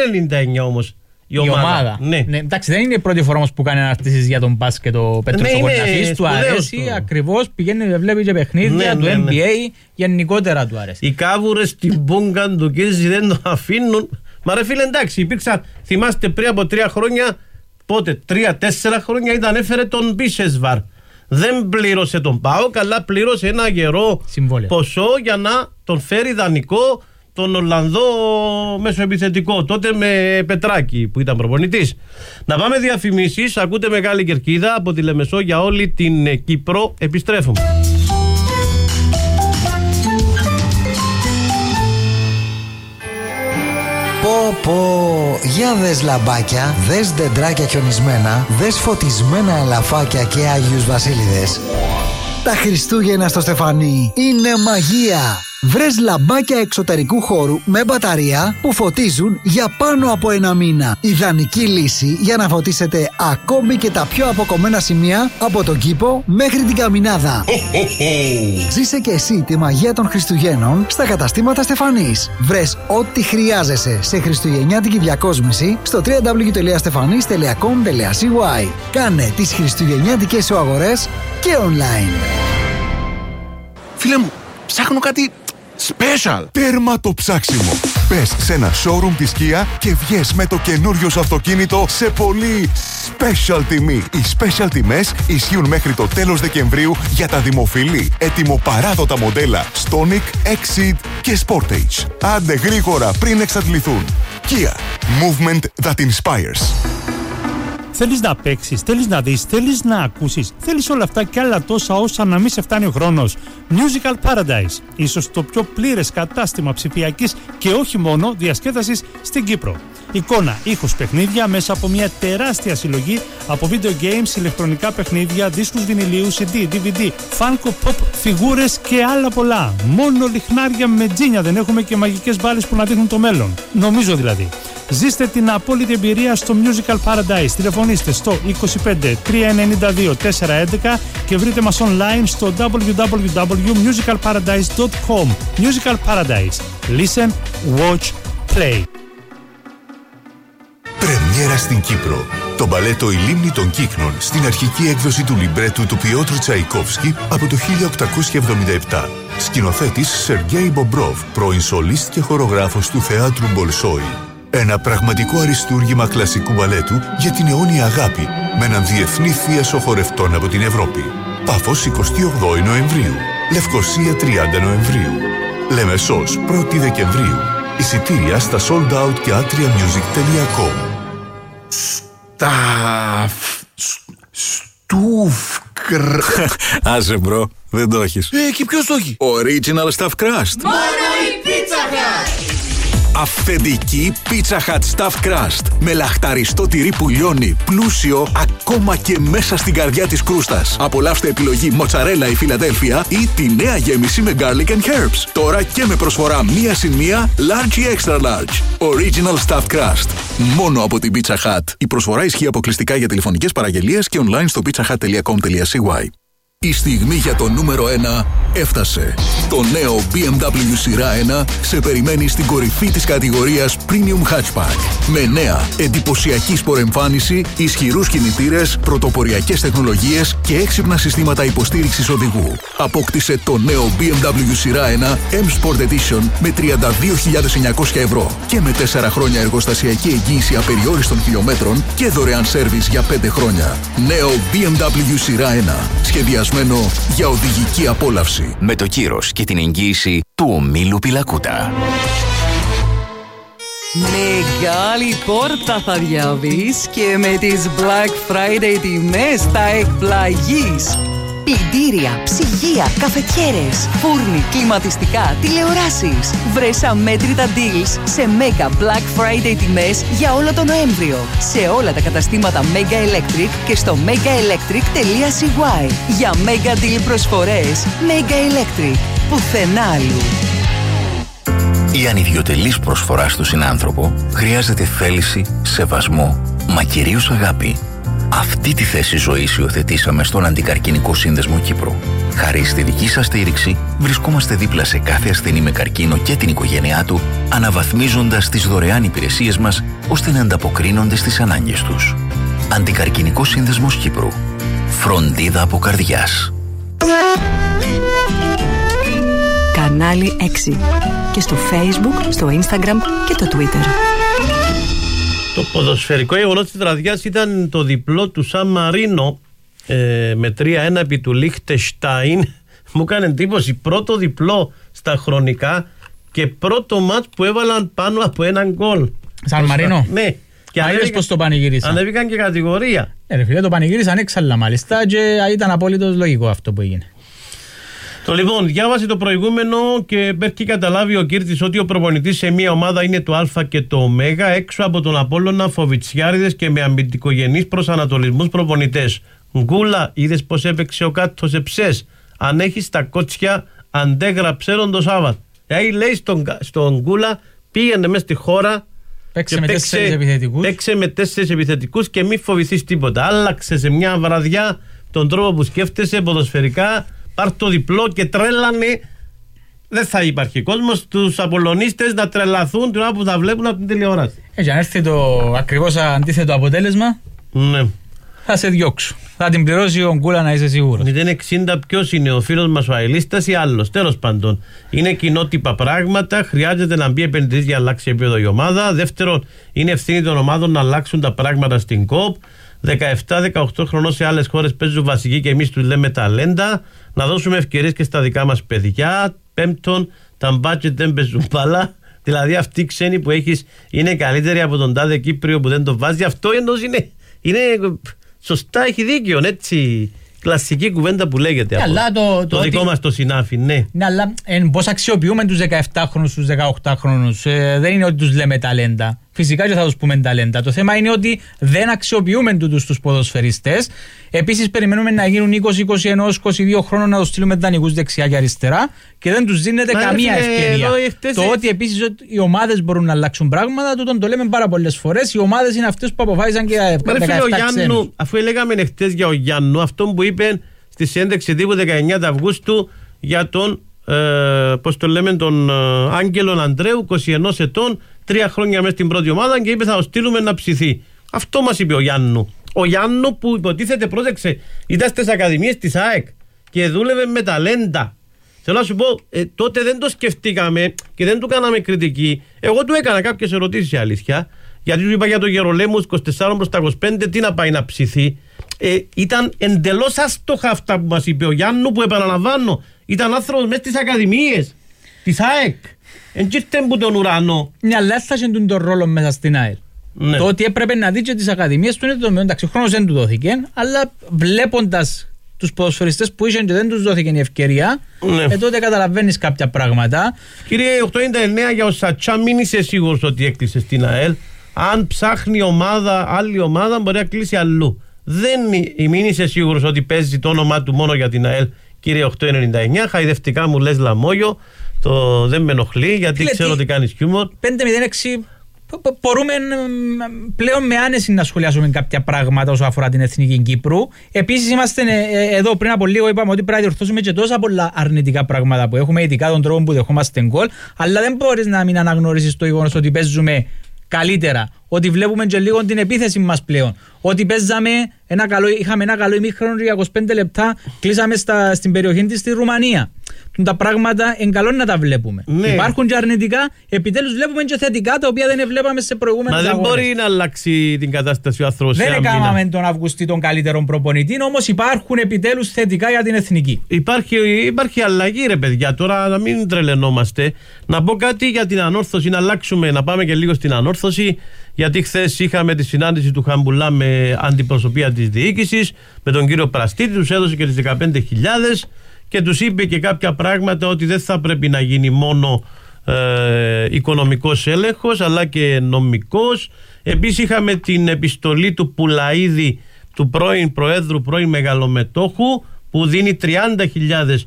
P99 όμως η ομάδα. Ναι. Εντάξει, δεν είναι η πρώτη φορά όμως που κάνει αναρτήσεις για τον μπάσκετ ο Πέτρος Κοναφής. Του αρέσει ακριβώς, πηγαίνει, βλέπει και παιχνίδια του NBA, γενικότερα του αρέσει. Οι κάβουρες στην μπούγκα του Κίζη δεν το αφήνουν. Μα ρε φίλε, εντάξει, υπήρξαν, θυμάστε πριν από 3 χρόνια, πότε, 3-4 χρόνια ήταν έφερε τον Μπίσεσβαρ. Δεν πλήρωσε τον ΠΑΟΚ, αλλά πλήρωσε ένα γερό ποσό για να τον φέρει δανεικό τον Ολλανδό μεσοεπιθετικό, τότε με Πετράκη που ήταν προπονητής. Να πάμε διαφημίσεις, ακούτε Μεγάλη Κερκίδα από τη Λεμεσό για όλη την Κύπρο. Επιστρέφουμε. Πω, για δες λαμπάκια, δες δεντράκια χιονισμένα, δες φωτισμένα ελαφάκια και Άγιους Βασίλειδες. Τα Χριστούγεννα στο Στεφανί είναι μαγεία. Βρες λαμπάκια εξωτερικού χώρου με μπαταρία που φωτίζουν για πάνω από 1 μήνα. Ιδανική λύση για να φωτίσετε ακόμη και τα πιο αποκομμένα σημεία από τον κήπο μέχρι την καμινάδα. Ζήσε και εσύ τη μαγεία των Χριστουγέννων στα καταστήματα Στεφανής. Βρες ό,τι χρειάζεσαι σε χριστουγεννιάτικη διακόσμηση στο www.stefanis.com.cy. Κάνε τις χριστουγεννιάτικες σου αγορές και online. Φίλε μου, ψάχνω κάτι special. Τέρμα το ψάξιμο. Πες σε ένα showroom της Kia και βγες με το καινούριο σου αυτοκίνητο σε πολύ special τιμή. Οι special τιμές ισχύουν μέχρι το τέλος Δεκεμβρίου για τα δημοφιλή, ετοιμοπαράδοτα μοντέλα Stonic, Exceed και Sportage. Άντε γρήγορα πριν εξαντληθούν. Kia. Movement that inspires. Θέλεις να παίξεις, θέλεις να δεις, θέλεις να ακούσεις, θέλεις όλα αυτά και άλλα τόσα όσα να μην σε φτάνει ο χρόνος. Musical Paradise, ίσως το πιο πλήρες κατάστημα ψηφιακής και όχι μόνο διασκέδασης στην Κύπρο. Εικόνα, ήχος, παιχνίδια μέσα από μια τεράστια συλλογή από video games, ηλεκτρονικά παιχνίδια, δίσκους βινιλίου, CD, DVD, Funko Pop, φιγούρες και άλλα πολλά. Μόνο λιχνάρια με τζίνια, δεν έχουμε και μαγικές μπάλες που να δείχνουν το μέλλον. Νομίζω δηλαδή. Ζήστε την απόλυτη εμπειρία στο Musical Paradise. Τηλεφωνήστε στο 25 392 411 και βρείτε μας online στο www.musicalparadise.com. Musical Paradise. Listen, watch, play. Πρεμιέρα στην Κύπρο. Το μπαλέτο «Η Λίμνη των Κύκνων» στην αρχική έκδοση του λιμπρέτου του Πιότρου Τσαϊκόφσκι από το 1877. Σκηνοθέτης Σεργέι Μπομπρόβ, πρώην σολίστ και χορογράφος του θεάτρου Μπολσόι. Ένα πραγματικό αριστούργημα κλασικού μπαλέτου για την αιώνια αγάπη με έναν διεθνή θίασο χορευτών από την Ευρώπη. Πάφος 28 Νοεμβρίου, Λευκοσία 30 Νοεμβρίου, Λεμεσός 1η Δεκεμβρίου. Εισιτήρια στα soldout και atriamusic.com. Άσε μπρο, δεν το έχεις. Και ποιος το έχει? Original Stuffed Crust. Μόνο η Pizza Hut! Αυθεντική Pizza Hut Stuffed Crust με λαχταριστό τυρί που λιώνει, πλούσιο ακόμα και μέσα στην καρδιά της κρούστας. Απολαύστε επιλογή μοτσαρέλα ή Φιλαδέλφια ή τη νέα γέμιση με garlic and herbs. Τώρα και με προσφορά 1+1 large ή extra large. Original Stuffed Crust. Μόνο από την Pizza Hut. Η προσφορά ισχύει αποκλειστικά για τηλεφωνικές παραγγελίες και online στο pizzahut.com.cy. Η στιγμή για το νούμερο 1 έφτασε. Το νέο BMW σειρά 1 σε περιμένει στην κορυφή της κατηγορίας Premium Hatchback. Με νέα, εντυπωσιακή σπορεμφάνιση, ισχυρούς κινητήρες, πρωτοποριακές τεχνολογίες και έξυπνα συστήματα υποστήριξης οδηγού. Απόκτησε το νέο BMW σειρά 1 M Sport Edition με 32.900 ευρώ και με 4 χρόνια εργοστασιακή εγγύηση απεριόριστων χιλιόμετρων και δωρεάν σέρβις για 5 χρόνια. Νέο BMW σειρά 1. Σχεδιασμένο για οδηγική απόλαυση. Με το κύρος και την εγγύηση του ομίλου Πιλακούτα. Μεγάλη πόρτα θα διαβείς και με τις Black Friday τιμές θα εκπλαγείς. Πλυντήρια, ψυγεία, καφετιέρες, φούρνοι, κλιματιστικά, τηλεοράσεις. Βρες αμέτρητα deals σε Mega Black Friday τιμές για όλο τον Νοέμβριο. Σε όλα τα καταστήματα Mega Electric και στο megaelectric.cy. Για Mega Deal προσφορές Mega Electric. Πουθενά αλλού. Η ανιδιοτελής προσφορά στον συνάνθρωπο χρειάζεται θέληση, σεβασμό, μα κυρίως αγάπη. Αυτή τη θέση ζωής υιοθετήσαμε στον Αντικαρκινικό Σύνδεσμο Κύπρου. Χάρη στη δική σας στήριξη, βρισκόμαστε δίπλα σε κάθε ασθενή με καρκίνο και την οικογένειά του, αναβαθμίζοντας τις δωρεάν υπηρεσίες μας, ώστε να ανταποκρίνονται στις ανάγκες τους. Αντικαρκινικό Σύνδεσμος Κύπρου. Φροντίδα από καρδιάς. Κανάλι 6. Και στο Facebook, στο Instagram και το Twitter. Το ποδοσφαιρικό γεγονός της βραδιάς ήταν το διπλό του Σαν Μαρίνο με 3-1 επί του Λίχτεστάιν. Μου έκανε εντύπωση, πρώτο διπλό στα χρονικά και πρώτο μάτς που έβαλαν πάνω από έναν γκολ. Σαν Μαρίνο. Ναι. Και είδες πως το πανηγύρισαν. Ανέβηκαν και κατηγορία. Φίλε, το πανηγύρισαν έξαλλα μάλιστα και ήταν απόλυτος λογικό αυτό που έγινε. Το λοιπόν, διάβασε το προηγούμενο και πέφτει καταλάβει ο Κύρτης ότι ο προπονητής σε μια ομάδα είναι το Α και το Ω, έξω από τον Απόλλωνα, φοβιτσιάριδες και με αμυντικογενείς προσανατολισμούς προπονητές. Γκούλα, είδες πως έπαιξε ο Κάτος Εψές. Αν έχεις τα κότσια, αντέγραψε το Σάββατο. Λέει στον Γκούλα, πήγαινε μέσα στη χώρα. Παίξε με 4 επιθετικούς. Παίξε με 4 επιθετικούς και μη φοβηθείς τίποτα. Άλλαξε σε μια βραδιά τον τρόπο που σκέφτεσαι ποδοσφαιρικά. Πάρ' το διπλό και τρέλανε. Δεν θα υπάρχει κόσμος. Τους Απολλωνίστες να τρελαθούν την ώρα που θα βλέπουν από την τηλεόραση. Έτσι, αν έρθει το ακριβώς αντίθετο αποτέλεσμα, ναι, θα σε διώξω. Θα την πληρώσει ο Γκούλα, να είσαι σίγουρος. 060 ποιος είναι, ο φίλος μας ο Αελίστας ή άλλος? Τέλος πάντων, είναι κοινότυπα πράγματα. Χρειάζεται να μπει επενδυτής για να αλλάξει επίπεδο η ομάδα. Δεύτερον, είναι ευθύνη των ομάδων να αλλάξουν τα πράγματα στην ΚΟΠ. 17-18 χρονών σε άλλες χώρες παίζουν βασικοί και εμείς τους λέμε ταλέντα. Να δώσουμε ευκαιρίες και στα δικά μας παιδιά. Πέμπτον, τα μπάτζετ δεν παίζουν μπάλα. Δηλαδή αυτοί οι ξένοι που έχεις είναι καλύτεροι από τον τάδε Κύπριο που δεν το βάζει. Αυτό ενός είναι σωστά, έχει δίκιο, έτσι. Κλασική κουβέντα που λέγεται. Το δικό μας το συνάφι, ναι. Ναι, αλλά πώς αξιοποιούμε τους 17χρονους, τους 18χρονους. Δεν είναι ότι τους λέμε ταλέντα. Φυσικά και θα τους πούμε ταλέντα. Το θέμα είναι ότι δεν αξιοποιούμε τους ποδοσφαιριστές. Επίσης, περιμένουμε να γίνουν 20, 21, 22 χρόνων να τους στείλουμε δανεικούς δεξιά και αριστερά και δεν τους δίνεται καμία ευκαιρία. Το ότι επίσης οι ομάδες μπορούν να αλλάξουν πράγματα, το λέμε πάρα πολλές φορές. Οι ομάδες είναι αυτές που αποφάσισαν και 17 ξένους. Αφού έλεγαμε χτες για ο Γιάννου, αυτό που είπε στη συνέντευξη τύπου 19 Αυγούστου για τον τον Άγγελον Ανδρέου, 21 ετών, 3 χρόνια μέσα στην πρώτη ομάδα και είπε θα το στείλουμε να ψηθεί. Αυτό μας είπε ο Γιάννου. Ο Γιάννου που υποτίθεται, πρόσεξε, ήταν στις ακαδημίες της ΑΕΚ και δούλευε με ταλέντα. Θέλω να σου πω, τότε δεν το σκεφτήκαμε και δεν του κάναμε κριτική. Εγώ του έκανα κάποιες ερωτήσεις, η αλήθεια. Γιατί του είπα για το Γερολέμους 24 προς τα 25, τι να πάει να ψηθεί. Ήταν εντελώς άστοχα αυτά που μας είπε ο Γιάννου, που επαναλαμβάνω, ήταν άνθρωπος μέσα στις ακαδημίες της ΑΕΚ. Εντζήρθεν που τον ουρανό. Ναι, αλλά έφτασε τον ρόλο μέσα στην ΑΕΛ. Ναι. Το ότι έπρεπε να δει και τις ακαδημίες του είναι το δεδομένο. Εντάξει, ο χρόνος δεν του δόθηκε, αλλά βλέποντας τους ποδοσφαιριστές που είχαν και δεν τους δόθηκε η ευκαιρία, ναι, τότε καταλαβαίνεις κάποια πράγματα. Κύριε 899, για ο Σατσά μην είσαι σίγουρος ότι έκλεισε στην ΑΕΛ. Αν ψάχνει άλλη ομάδα μπορεί να κλείσει αλλού. Μην είσαι σίγουρος ότι παίζει το όνομά του μόνο για την ΑΕΛ. Κύριε 899, χαϊδευτικά μου λες λαμόγιο. Δεν με ενοχλεί, γιατί ξέρω ότι κάνεις χιούμορ. 5-0-6 μπορούμε πλέον με άνεση να σχολιάσουμε κάποια πράγματα όσο αφορά την Εθνική Κύπρου. Επίσης είμαστε εδώ πριν από λίγο, είπαμε ότι πρέπει να διορθώσουμε και τόσα πολλά αρνητικά πράγματα που έχουμε, ειδικά τον τρόπο που δεχόμαστε γκολ, αλλά δεν μπορείς να μην αναγνωρίσεις το γεγονός ότι παίζουμε καλύτερα, ότι βλέπουμε και λίγο την επίθεση μας πλέον, ότι είχαμε ένα καλό ημίχρονο για 25 λεπτά, κλείσαμε στην περιοχή της στη Ρουμανία. Τα πράγματα είναι καλό να τα βλέπουμε. Ναι. Υπάρχουν και αρνητικά, επιτέλους βλέπουμε και θετικά, τα οποία δεν βλέπαμε σε προηγούμενες αγώνες. Μα δεν μπορεί να αλλάξει την κατάσταση ο άνθρωπος. Δεν έκαναμε τον Αυγουστή τον καλύτερο προπονητή, όμως υπάρχουν επιτέλους θετικά για την εθνική. Υπάρχει αλλαγή, ρε παιδιά. Τώρα να μην τρελαινόμαστε. Να πω κάτι για την ανόρθωση, να αλλάξουμε, να πάμε και λίγο στην ανόρθωση. Γιατί χθες είχαμε τη συνάντηση του Χαμπουλά με αντιπροσωπεία της διοίκησης, με τον κύριο Πραστίτη, τους έδωσε και τις 15.000. Και τους είπε και κάποια πράγματα, ότι δεν θα πρέπει να γίνει μόνο οικονομικός έλεγχος, αλλά και νομικός. Επίσης είχαμε την επιστολή του Πουλαίδη, του πρώην Προέδρου, πρώην Μεγαλομετόχου, που δίνει 30.000,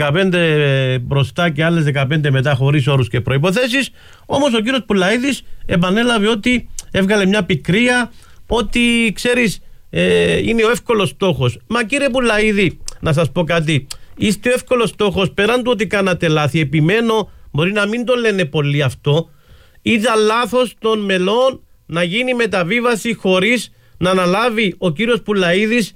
15 μπροστά και άλλες 15 μετά, χωρίς όρους και προϋποθέσεις. Όμως ο κύριος Πουλαίδης επανέλαβε ότι έβγαλε μια πικρία, ότι ξέρεις, είναι ο εύκολος στόχος. Μα κύριε Πουλαίδη, να σας πω κάτι. Είστε ο εύκολος στόχος, πέραν του ότι κάνατε λάθη. Επιμένω, μπορεί να μην το λένε πολύ αυτό. Ήταν λάθος των μελών να γίνει μεταβίβαση χωρίς να αναλάβει ο κύριος Πουλαίδης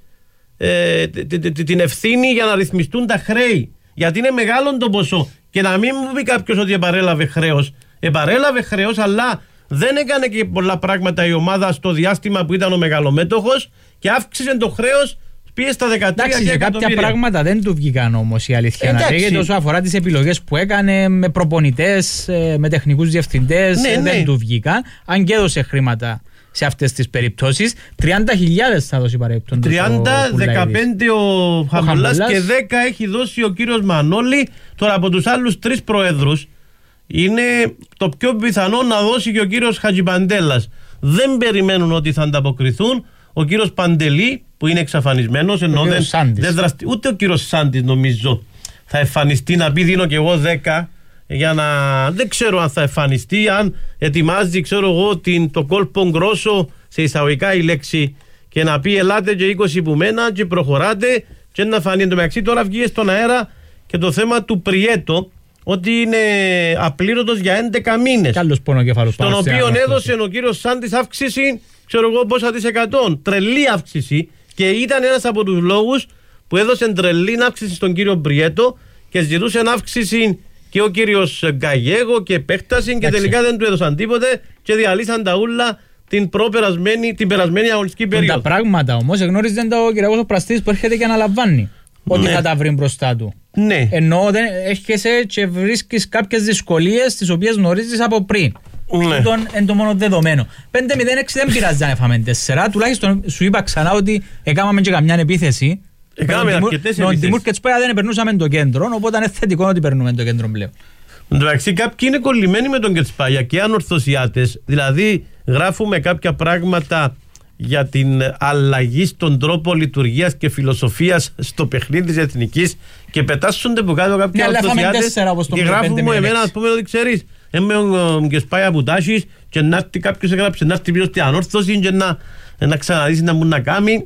την ευθύνη για να ρυθμιστούν τα χρέη. Γιατί είναι μεγάλο το ποσό. Και να μην μου πει κάποιος ότι επαρέλαβε χρέος. Επαρέλαβε χρέος, αλλά δεν έκανε και πολλά πράγματα η ομάδα στο διάστημα που ήταν ο μεγαλομέτωχος και αύξησε το χρέος. Πήγε στα 13 εντάξει, σε κάποια πράγματα δεν του βγήκαν όμως, η αλήθεια να λέγεται, όσο αφορά τις επιλογές που έκανε με προπονητές, με τεχνικούς διευθυντές, δεν του βγήκαν, αν και έδωσε χρήματα σε αυτές τις περιπτώσεις. 30.000 θα δώσει παρεπτόντως 15 ο Χαμπουλάς και 10 έχει δώσει ο κύριος Μανώλη. Τώρα από τους άλλους 3 προέδρους είναι το πιο πιθανό να δώσει και ο κύριος Χατζιπαντέλας. Δεν περιμένουν ότι θα ανταποκριθούν. Ο κύριος Παντελή, που είναι εξαφανισμένος, ενώ ούτε ο κύριος Σάντης νομίζω θα εμφανιστεί να πει δίνω και εγώ 10, για να, δεν ξέρω αν θα εμφανιστεί, αν ετοιμάζει, ξέρω εγώ, το κόλπο γκρόσο, σε εισαγωγικά η λέξη, και να πει ελάτε και 20 που μένα και προχωράτε, και να φανεί. Εν τω μεταξύ τώρα βγήκε στον αέρα και το θέμα του Πριέτο, ότι είναι απλήρωτος για 11 μήνες, στον οποίο έδωσε ο κύριος Σάντης αύξηση, ξέρω εγώ πόσα της 100, τρελή αύξηση, και ήταν ένας από τους λόγους που έδωσε τρελή αύξηση στον κύριο Πριέτο και ζητούσε αύξηση και ο κύριος Γκαγέγο και επέκταση, και τελικά δεν του έδωσαν τίποτε και διαλύσαν τα ούλα την περασμένη αγωνιστική περίοδο. Τα πράγματα όμως εγνώριζε το κ. Πραστής που έρχεται και αναλαμβάνει ότι θα τα βρει μπροστά του. Ναι. Ενώ έρχεσαι και βρίσκεις κάποιες δυσκολίες τις οποίες γνωρίζεις από πριν. Ναι. Είναι το μόνο δεδομένο. 5-0-6 δεν πειράζει αν έφαμε 4. Τουλάχιστον σου είπα ξανά ότι έκαναμε και καμιά επίθεση. Έκαναμε αρκετές επιθέσεις. Τον Τιμούρ και Τσπάγια δεν περνούσαμε το κέντρο, οπότε είναι θετικό ότι περνούμε το κέντρο πλέον. Εντάξει, κάποιοι είναι κολλημένοι με τον Κετσπάγια και ανορθωσιάτες. Δηλαδή, γράφουμε κάποια πράγματα για την αλλαγή στον τρόπο λειτουργίας και φιλοσοφίας στο παιχνίδι της Εθνικής και πετάσσονται που κάτω κάποιοι ανορθωσιάτες και γράφουμε εμένα, ας πούμε, ότι ξέρεις, είμαι ο Κεσπάγια που τάσεις και να έρθει κάποιος έγραψε να έρθει πίσω στην ανόρθωση και να ξαναδείς να μου να κάνει.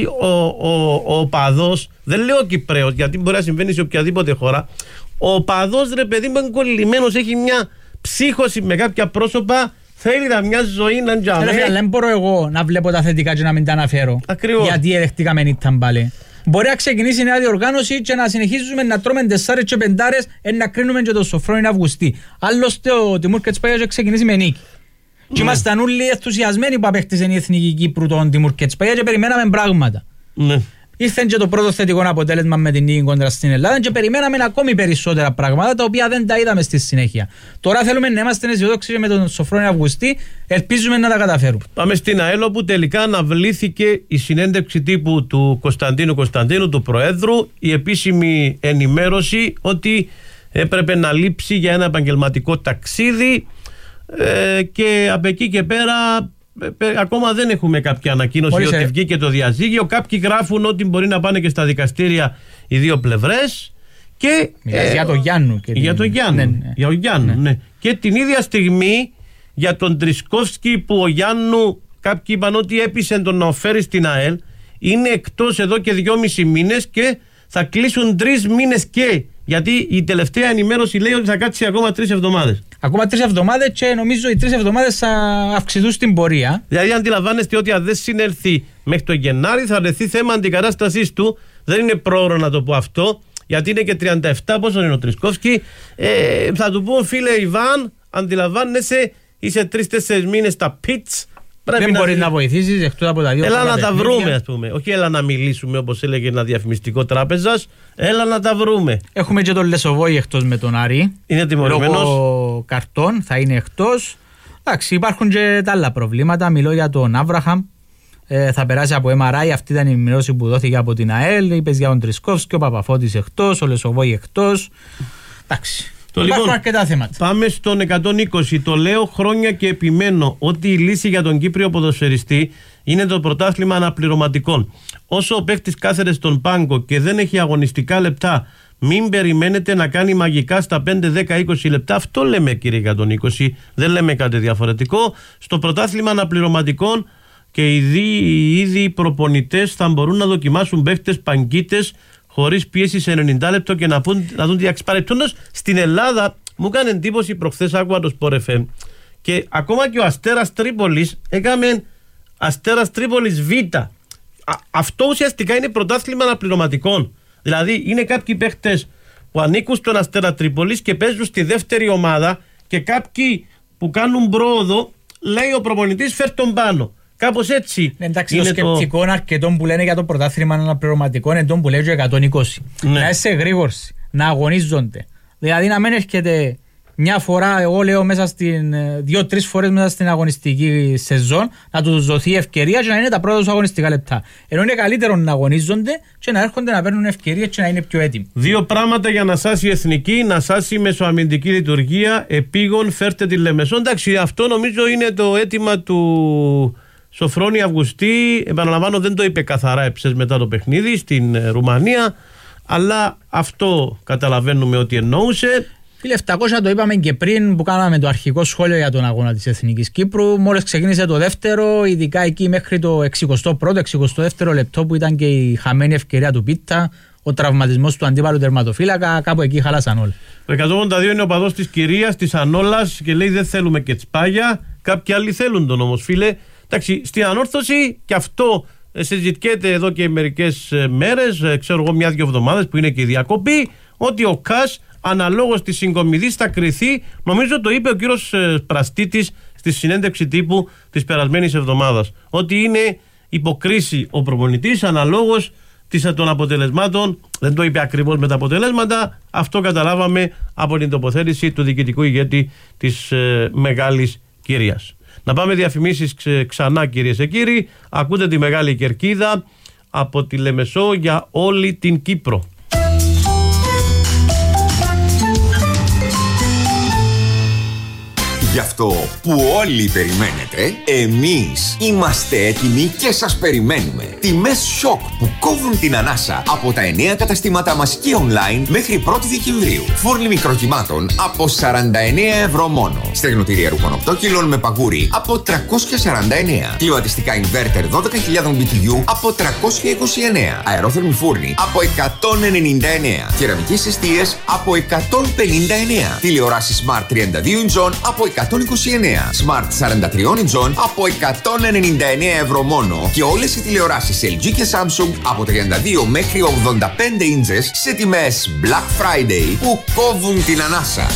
Ο παδός, δεν λέω Κυπρέος γιατί μπορεί να συμβαίνει σε οποιαδήποτε χώρα, ο παδός, ρε παιδί μου, είναι κολλημένος, έχει μια ψύχωση με κάποια πρόσωπα Θέλει να μια ζωή να τζαμέ. Δεν μπορώ εγώ να βλέπω τα θετικά και να μην τα αναφέρω. Ακριβώς. Γιατί εδεχτήκαμε ήταν πάλι. Μπορεί να ξεκινήσει η νέα διοργάνωση και να συνεχίζουμε να τρώμε 4 και 5 να κρίνουμε και το Σοφρόνη Αυγουστή. Άλλωστε ο Τιμούρ Κετσπάγιας έχει ξεκινήσει με νίκη. Και ήμασταν όλοι ενθουσιασμένοι που απέκτησε η Εθνική Κύπρου τον Τιμούρ Κετσπάγια και περιμέναμε πράγματα. Ναι. Ήρθε και το πρώτο θετικό αποτέλεσμα με την νίκη κόντρα στην Ελλάδα και περιμέναμε ακόμη περισσότερα πράγματα τα οποία δεν τα είδαμε στη συνέχεια. Τώρα θέλουμε να είμαστε αισιοδόξοι με τον Σοφρόνη Αυγουστή, ελπίζουμε να τα καταφέρουμε. Πάμε στην ΑΕΛ, όπου τελικά αναβλήθηκε η συνέντευξη τύπου του Κωνσταντίνου, του Προέδρου, η επίσημη ενημέρωση ότι έπρεπε να λείψει για ένα επαγγελματικό ταξίδι και από εκεί και πέρα. Ακόμα δεν έχουμε κάποια ανακοίνωση ότι βγήκε το διαζύγιο. Κάποιοι γράφουν ότι μπορεί να πάνε και στα δικαστήρια οι δύο πλευρές. Για τον Γιάννου. Για τον Γιάννου. Ναι. Και την ίδια στιγμή για τον Τρισκόφσκι, που ο Γιάννου, κάποιοι είπαν ότι έπεισε τον να φέρει στην ΑΕΛ, είναι εκτός εδώ και 2,5 μήνες και θα κλείσουν 3 μήνες και. Γιατί η τελευταία ενημέρωση λέει ότι θα κάτσει ακόμα 3 εβδομάδες. Ακόμα 3 εβδομάδες και νομίζω οι 3 εβδομάδες θα αυξηθούν στην πορεία. Δηλαδή, αντιλαμβάνεστε ότι αν δεν συνέλθει μέχρι το Γενάρη, θα βρεθεί θέμα αντικατάστασής του. Δεν είναι πρόωρο να το πω αυτό, γιατί είναι και 37. Πόσο είναι ο Τρισκόφσκι? Θα του πω, φίλε Ιβάν, αντιλαμβάνεσαι, είσαι 3-4 μήνες στα πιτς. Δεν μπορεί να βοηθήσεις εκτός από τα δύο. Έλα να τα βρούμε, ας πούμε. Όχι έλα να μιλήσουμε, όπως έλεγε ένα διαφημιστικό τράπεζας. Έλα να τα βρούμε. Έχουμε και τον Λεσοβόη εκτός με τον Άρη. Είναι τιμωρημένος. Λόγω καρτών θα είναι εκτός. Εντάξει, υπάρχουν και τα άλλα προβλήματα. Μιλώ για τον Άβραχαμ. Θα περάσει από MRI. Αυτή ήταν η ενημέρωση που δόθηκε από την ΑΕΛ. Είπες για τον Τρισκόφσκι, ο Παπαφώτης εκτός, ο Λεσοβόη εκτός. Εντάξει. Υπάρχουν αρκετά θέματα. Πάμε στον 120. Το λέω χρόνια και επιμένω ότι η λύση για τον Κύπριο ποδοσφαιριστή είναι το πρωτάθλημα αναπληρωματικών. Όσο ο παίκτης κάθεται στον πάγκο και δεν έχει αγωνιστικά λεπτά, μην περιμένετε να κάνει μαγικά στα 5, 10, 20 λεπτά. Αυτό λέμε, κύριε 120. Δεν λέμε κάτι διαφορετικό. Στο πρωτάθλημα αναπληρωματικών και οι ίδιοι προπονητές θα μπορούν να δοκιμάσουν παίκτες παγκίτες χωρίς πίεση σε 90 λεπτό και να δουν τι αξιπαρεπτόντως. Στην Ελλάδα μου έκανε εντύπωση προχθές, άκουγα το Sport FM και ακόμα και ο Αστέρας Τρίπολης έκαμε Αστέρας Τρίπολης Β. Αυτό ουσιαστικά είναι πρωτάθλημα αναπληρωματικών. Δηλαδή είναι κάποιοι παίχτες που ανήκουν στον Αστέρα Τρίπολης και παίζουν στη δεύτερη ομάδα και κάποιοι που κάνουν πρόοδο, λέει ο προπονητής, φέρ τον πάνω. Κάπως έτσι. Εντάξει, το σκεπτικό αρκετών που λένε για το πρωτάθλημα αναπληρωματικό είναι τον που λέει 120. Ναι. Να είσαι γρήγορση, να αγωνίζονται. Δηλαδή να μην έρχεται μια φορά, εγώ λέω μέσα στην 2-3 φορές μέσα στην αγωνιστική σεζόν, να τους δοθεί ευκαιρία και να είναι τα πρώτα τους αγωνιστικά λεπτά. Ενώ είναι καλύτερο να αγωνίζονται και να έρχονται να παίρνουν ευκαιρίες και να είναι πιο έτοιμοι. Δύο πράγματα για να σάσει η εθνική, να σάσει η μεσοαμυντική λειτουργία. Επίγον, φέρτε τη Λεμεσό. Εντάξει, αυτό νομίζω είναι το αίτημα του Σοφρόνη Αυγουστή. Επαναλαμβάνω, δεν το είπε καθαρά έψες μετά το παιχνίδι στην Ρουμανία, αλλά αυτό καταλαβαίνουμε ότι εννοούσε. Φίλε, 700 το είπαμε και πριν που κάναμε το αρχικό σχόλιο για τον αγώνα της Εθνικής Κύπρου. Μόλις ξεκίνησε το δεύτερο, ειδικά εκεί μέχρι το 61ο-62ο λεπτό που ήταν και η χαμένη ευκαιρία του Πίτα, ο τραυματισμός του αντίπαλου τερματοφύλακα, κάπου εκεί χαλάσαν όλα. Το 182 είναι ο παδός της κυρίας, της Ανόλας, και λέει δεν θέλουμε και τσπάγια. Κάποιοι άλλοι θέλουν τον όμως, φίλε. Εντάξει, στην ανόρθωση και αυτό συζητιέται εδώ και μερικές μέρες, ξέρω εγώ 1-2 εβδομάδες που είναι και η διακοπή, ότι ο ΚΑΣ αναλόγως της συγκομιδής θα κριθεί. Νομίζω το είπε ο κύριος Πραστίτης στη συνέντευξη τύπου της περασμένης εβδομάδας, ότι είναι υποκρίση ο προπονητής αναλόγως των αποτελεσμάτων. Δεν το είπε ακριβώς με τα αποτελέσματα, αυτό καταλάβαμε από την τοποθέτηση του διοικητικού ηγέτη της Μεγάλης Κυρίας. Να πάμε διαφημίσεις ξανά, κυρίες και κύριοι. Ακούτε τη Μεγάλη Κερκίδα από τη Λεμεσό για όλη την Κύπρο. Γι' αυτό που όλοι περιμένετε, εμείς είμαστε έτοιμοι και σας περιμένουμε. Τιμές σοκ που κόβουν την ανάσα από τα 9 καταστήματα μας και online μέχρι 1η Δεκεμβρίου. Φούρνοι μικροκυμάτων από 49 ευρώ μόνο. Στεγνοτήρια ρούχων 8 κιλών με παγούρι από 349. Κλιματιστικά inverter 12.000 BTU από 329. Αερόθερμοι φούρνοι από 199. Κεραμικές εστίες από 159. Τηλεοράσεις Smart 32 inch από 149. Smart 43 inτσών από 199 ευρώ μόνο και όλες οι τηλεοράσεις LG και Samsung από 32 μέχρι 85 ίντσες σε τιμές Black Friday που κόβουν την ανάσα.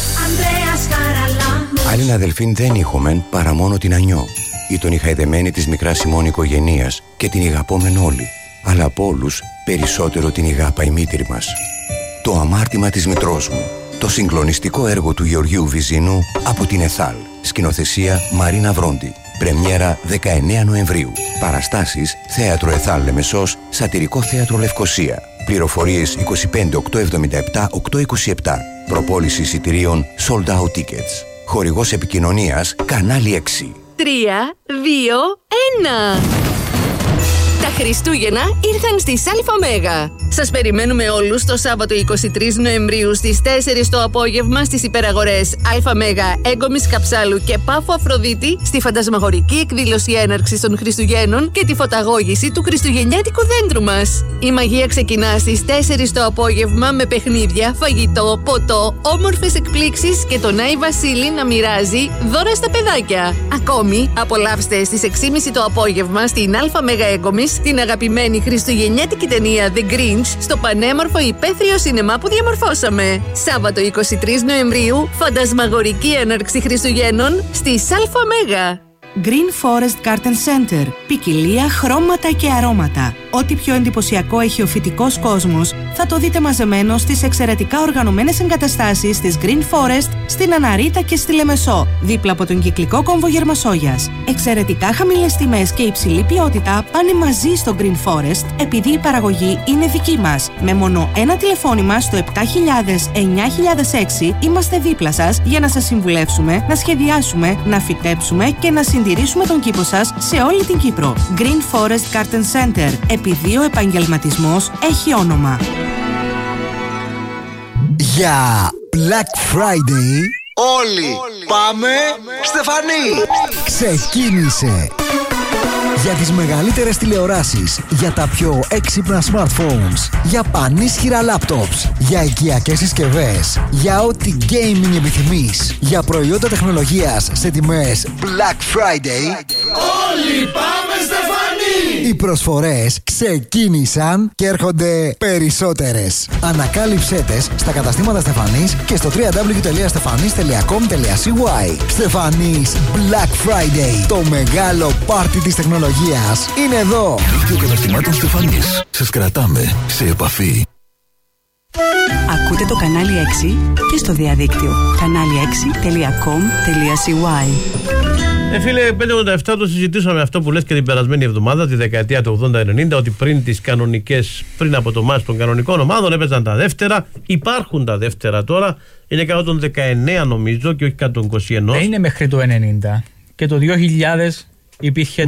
Άλλη αδελφήν δεν είχομεν παρά μόνο την Ανιώ. Ήταν η χαϊδεμένη της μικράς Σιμών οικογενείας και την ηγαπόμεν όλοι. Αλλά από όλους περισσότερο την ηγάπα η μήτρη μας. Το αμάρτημα της μητρός μου. Το συγκλονιστικό έργο του Γεωργίου Βυζίνου από την ΕΘΑΛ. Σκηνοθεσία Μαρίνα Βρόντι. Πρεμιέρα 19 Νοεμβρίου. Παραστάσεις Θέατρο ΕΘΑΛ Λεμεσός, Σατηρικό Θέατρο Λευκοσία. Πληροφορίες 25 877 827. Προπόληση εισιτηρίων Sold Out Tickets. Χορηγός επικοινωνίας Κανάλι 6. 3, 2, 1. Τα Χριστούγεννα ήρθαν στις Αλφα Μέγα. Σας περιμένουμε όλους το Σάββατο 23 Νοεμβρίου στις 4 το απόγευμα στις υπεραγορές Αλφα Μέγα, Έγκομης Καψάλου και Πάφου Αφροδίτη στη φαντασμαγορική εκδήλωση έναρξης των Χριστουγέννων και τη φωταγώγηση του χριστουγεννιάτικου δέντρου μας. Η μαγεία ξεκινά στις 4 το απόγευμα με παιχνίδια, φαγητό, ποτό, όμορφες εκπλήξεις και τον Άι Βασίλη να μοιράζει δώρα στα παιδάκια. Ακόμη, απολαύστε στις 6.30 το απόγευμα στην Αλφα Μέγα Έγκομης την αγαπημένη χριστουγεννιάτικη ταινία The Grinch στο πανέμορφο υπαίθριο σινεμά που διαμορφώσαμε. Σάββατο 23 Νοεμβρίου, φαντασμαγορική έναρξη Χριστουγέννων στις Αλφα Μέγα. Green Forest Garden Center. Ποικιλία, χρώματα και αρώματα. Ό,τι πιο εντυπωσιακό έχει ο φυτικός κόσμος θα το δείτε μαζεμένο στις εξαιρετικά οργανωμένες εγκαταστάσεις της Green Forest στην Αναρίτα και στη Λεμεσό, δίπλα από τον κυκλικό κόμβο Γερμασόγιας. Εξαιρετικά χαμηλές τιμές και υψηλή ποιότητα πάνε μαζί στο Green Forest επειδή η παραγωγή είναι δική μας. Με μόνο ένα τηλεφώνημα στο 7000-9006 είμαστε δίπλα σας για να σας συμβουλεύσουμε, να σχεδιάσουμε, να φυτέψουμε και να συντηρήσουμε τον κήπο σας σε όλη την Κύπρο. Green Forest Garden Center. Επειδή ο επαγγελματισμός έχει όνομα. Για Black Friday όλοι πάμε Στεφανή. Ξεκίνησε. Για τις μεγαλύτερες τηλεοράσεις, για τα πιο έξυπνα smartphones, για πανίσχυρα laptops, για οικιακές συσκευές, για ό,τι gaming επιθυμείς, για προϊόντα τεχνολογίας σε τιμές Black Friday. Όλοι πάμε Στεφανή. Οι προσφορές ξεκίνησαν και έρχονται περισσότερες. Ανακάλυψέ τες στα καταστήματα Στεφανής και στο www.stefanis.com.cy. Στεφανής Black Friday, το μεγάλο πάρτι της τεχνολογίας είναι εδώ. Δίκτυο καταστημάτων Στεφανής. Σας κρατάμε σε επαφή. Ακούτε το Κανάλι 6 και στο διαδίκτυο kanali6.com.cy. Φίλε, 587 το συζητήσαμε αυτό που λες και την περασμένη εβδομάδα, τη δεκαετία του 80-90, ότι πριν τις κανονικές, πριν από το μάτς των κανονικών ομάδων έπαιζαν τα δεύτερα. Υπάρχουν τα δεύτερα τώρα, είναι 119 νομίζω και όχι 121. Είναι μέχρι το 90 και το 2000 υπήρχε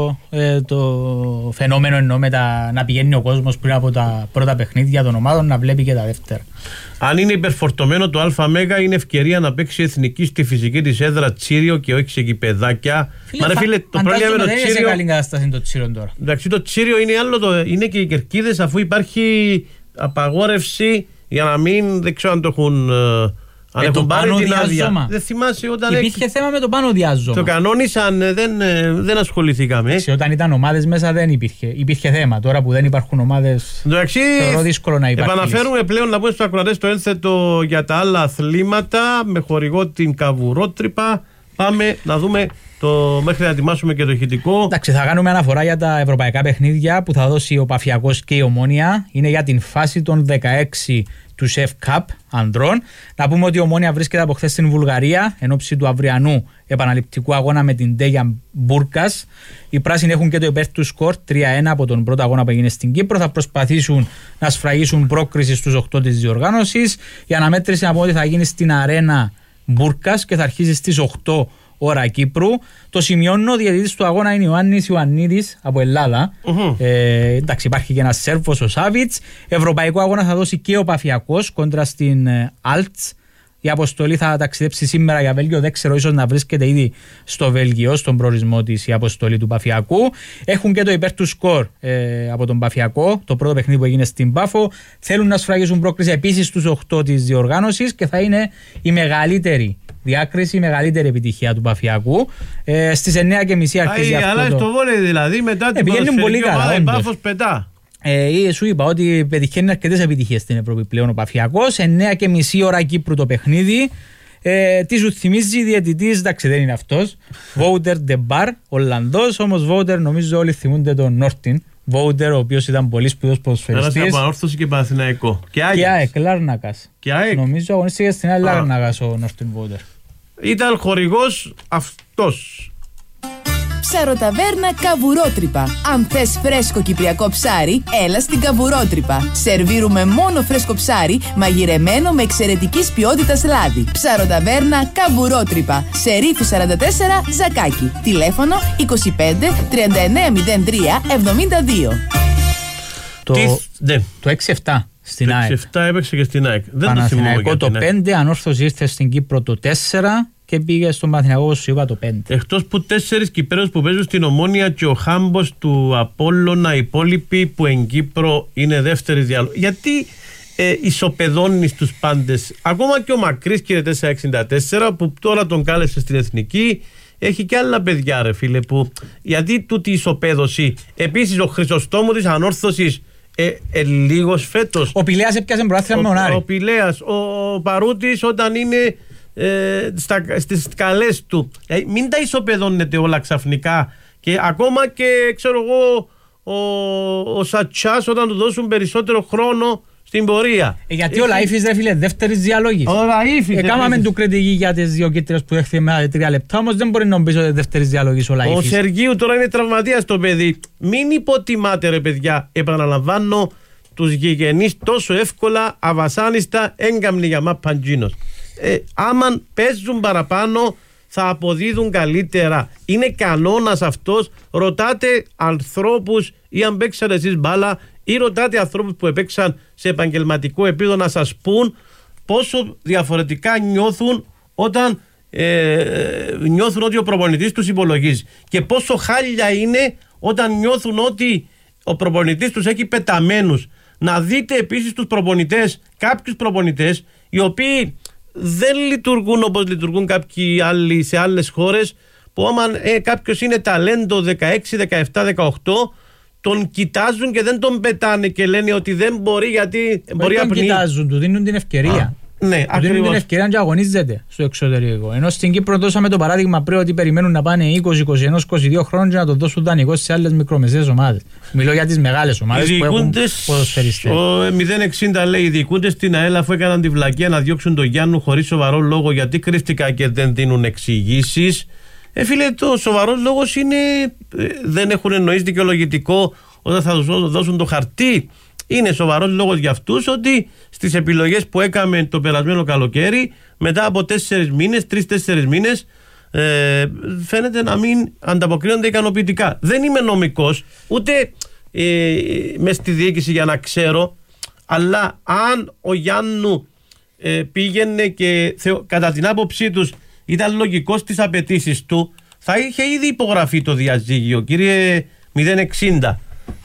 το φαινόμενο εννοώ να πηγαίνει ο κόσμος πριν από τα πρώτα παιχνίδια των ομάδων να βλέπει και τα δεύτερα. Αν είναι υπερφορτωμένο το ΑΜ, είναι ευκαιρία να παίξει εθνική στη φυσική της έδρα Τσίριο και όχι σε γηπεδάκια. Φίλε, το πρόβλημα με το Τσίριο. Δεν είναι σε καλή κατάσταση το Τσίριο τώρα. Εντάξει, το Τσίριο είναι άλλο, είναι και οι κερκίδες, αφού υπάρχει απαγόρευση για να μην, δεν ξέρω αν το έχουν. Αν έχουν πάρει την άδεια. Δεν θυμάσαι όταν. Υπήρχε θέμα με το πάνω διάζωμα. Το κανόνισαν, δεν ασχοληθήκαμε. Όταν ήταν ομάδες μέσα δεν υπήρχε. Υπήρχε θέμα. Τώρα που δεν υπάρχουν ομάδες. Εντάξει, θεωρώ δύσκολο να υπάρχει. Επαναφέρουμε πλέον να πούμε στους ακροατές το ένθετο για τα άλλα αθλήματα με χορηγό την Καβουρότρυπα. Πάμε να δούμε μέχρι να ετοιμάσουμε και το ηχητικό. Εντάξει, θα κάνουμε αναφορά για τα ευρωπαϊκά παιχνίδια που θα δώσει ο Παφιακός και η Ομόνοια. Είναι για την φάση των 16 του ΣΕΦ ΚΑΠ ανδρών. Να πούμε ότι η Ομόνοια βρίσκεται από χθες στην Βουλγαρία εν ώψη του αυριανού επαναληπτικού αγώνα με την Ντέγια Μπούρκας. Οι πράσινοι έχουν και το υπέρ του σκορ 3-1 από τον πρώτο αγώνα που έγινε στην Κύπρο. Θα προσπαθήσουν να σφραγίσουν πρόκριση στους 8 της διοργάνωσης. Η αναμέτρηση να πούμε ότι θα γίνει στην αρένα Μπούρκας και θα αρχίσει στις 8 ώρα Κύπρου. Το σημειώνω, ο διαιτητής του αγώνα είναι ο Ιωάννης Ιωαννίδης από Ελλάδα. Εντάξει, υπάρχει και ένας Σέρβος, ο Σάβιτς. Ευρωπαϊκό αγώνα θα δώσει και ο Παφιακός κόντρα στην Αλτς. Η αποστολή θα ταξιδέψει σήμερα για Βέλγιο. Δεν ξέρω, ίσως να βρίσκεται ήδη στο Βέλγιο, στον προορισμό της η αποστολή του Παφιακού. Έχουν και το υπέρ του σκορ από τον Παφιακό, το πρώτο παιχνίδι που έγινε στην Πάφο. Θέλουν να σφραγίσουν πρόκριση επίσης στους 8 της διοργάνωσης και θα είναι η μεγαλύτερη διάκριση, η μεγαλύτερη επιτυχία του Παφιακού. Στις 9:30 αρχίζει αυτό. Αλλά στο βόλεϊ δηλαδή μετά την ποδοσφαιρική ομάδα η Πάφος πετά. Σου είπα ότι πετυχαίνει αρκετές επιτυχίες στην Ευρώπη πλέον ο Παφιακός. 9:30 ώρα Κύπρου το παιχνίδι. Τι σου θυμίζει διαιτητής, εντάξει δεν είναι αυτός. Βόουτερ Ντεμπάρ, Ολλανδός, όμως Βόουτερ νομίζω όλοι θυμούνται τον Νόρτιν. Βόουτερ, ο οποίος ήταν πολύ σπουδαίος ποδοσφαιριστής. Ένας από Ανόρθωση και Παναθηναϊκό. Και ΑΕΚ, Λάρνακας. Νομίζω αγωνίστηκε στην ΑΕΚ Λάρνακας ο Νόρτιν Βόουτερ. Ήταν χορηγός αυτός. Ψαροταβέρνα Καβουρότρυπα. Αν θες φρέσκο κυπριακό ψάρι, έλα στην Καβουρότρυπα. Σερβίρουμε μόνο φρέσκο ψάρι, μαγειρεμένο με εξαιρετικής ποιότητας λάδι. Ψαροταβέρνα Καβουρότρυπα. Σε Ρήφου 44, Ζακάκι. Τηλέφωνο 25 3903 72. Το 6-7 στην ΑΕΚ. Το 6-7 έπαιξε και στην ΑΕΚ. Δεν Παναθηναϊκό το 5, Ανόρθωση ήρθε στην Κύπρο το 4. Και πήγε στον Παναθηναϊκό, όπως σου είπα, το 5. Εκτός που 4 Κυπραίους που παίζουν στην Ομόνια και ο Χάμπος του Απόλλωνα, οι υπόλοιποι που εν Κύπρο είναι δεύτερη διάλογη. Γιατί ισοπεδώνεις τους πάντες? Ακόμα και ο Μακρύς, κύριε 464, που τώρα τον κάλεσε στην Εθνική, έχει και άλλα παιδιά, ρε φίλε. Που, γιατί τούτη ισοπαίδωση? Επίσης, ο Χρυσοστόμου της Ανόρθωσης. Λίγος φέτος. Ο Πηλέας έπιασε πρωτάθλημα με τον Άρη. Ο Πηλέας, ο Παρούτης όταν είναι στις καλές του. Μην τα ισοπεδώνετε όλα ξαφνικά. Και ακόμα και ξέρω εγώ ο Σατσάς όταν του δώσουν περισσότερο χρόνο στην πορεία. Γιατί ο Λαΐφης δεν φίλε δεύτερης διαλόγης. Ο Λαΐφης. Κάμαμε του κριτική για τις δύο κίτρες που έχετε με 3 λεπτά, όμως δεν μπορεί να μπει ότι δεύτερης διαλόγης ο Λαΐφης. Ο Σεργίου τώρα είναι τραυματίας το παιδί. Μην υποτιμάτε ρε παιδιά. Επαναλαμβάνω, τους γηγενείς τόσο εύκολα, αβασάνιστα, έγκαμνοι για μαπαντζίνος. Άμα παίζουν παραπάνω θα αποδίδουν καλύτερα. Είναι κανόνας αυτός. Ρωτάτε ανθρώπους ή αν παίξατε εσείς μπάλα ή ρωτάτε ανθρώπους που έπαιξαν σε επαγγελματικό επίπεδο να σας πούν πόσο διαφορετικά νιώθουν όταν νιώθουν ότι ο προπονητής τους υπολογίζει και πόσο χάλια είναι όταν νιώθουν ότι ο προπονητής τους έχει πεταμένους. Να δείτε επίσης τους προπονητές, κάποιους προπονητές οι οποίοι δεν λειτουργούν όπως λειτουργούν κάποιοι άλλοι σε άλλες χώρες, που άμα κάποιος είναι ταλέντο 16, 17, 18 τον κοιτάζουν και δεν τον πετάνε και λένε ότι δεν μπορεί γιατί μπορεί να πνίγει. Τον κοιτάζουν, του δίνουν την ευκαιρία. Ναι, του δίνουν την ευκαιρία και αγωνίζεται στο εξωτερικό. Ενώ στην Κύπρο δώσαμε το παράδειγμα πριν ότι περιμένουν να πάνε 20, 21, 22 χρόνια και να το δώσουν δανεικό σε άλλες μικρομεσαίες ομάδες. Μιλώ για τις μεγάλες ομάδες που έχουν ποδοσφαιριστές. Ο 060 λέει: οι διοικούντες στην ΑΕΛ αφού έκαναν τη βλακεία να διώξουν τον Γιάννου χωρίς σοβαρό λόγο, γιατί κρύφτηκαν και δεν δίνουν εξηγήσεις. Φίλε, το σοβαρός λόγος είναι δεν έχουν εννοήσει δικαιολογητικό όταν θα τους δώσουν το χαρτί. Είναι σοβαρός λόγος για αυτούς ότι στις επιλογές που έκαμε το περασμένο καλοκαίρι, μετά από 4 μήνες, 3-4 μήνες, φαίνεται να μην ανταποκρίνονται ικανοποιητικά. Δεν είμαι νομικός, ούτε μες στη διοίκηση για να ξέρω, αλλά αν ο Γιάννου πήγαινε και κατά την άποψή τους ήταν λογικός στις απαιτήσεις του, θα είχε ήδη υπογραφεί το διαζύγιο, κύριε 060.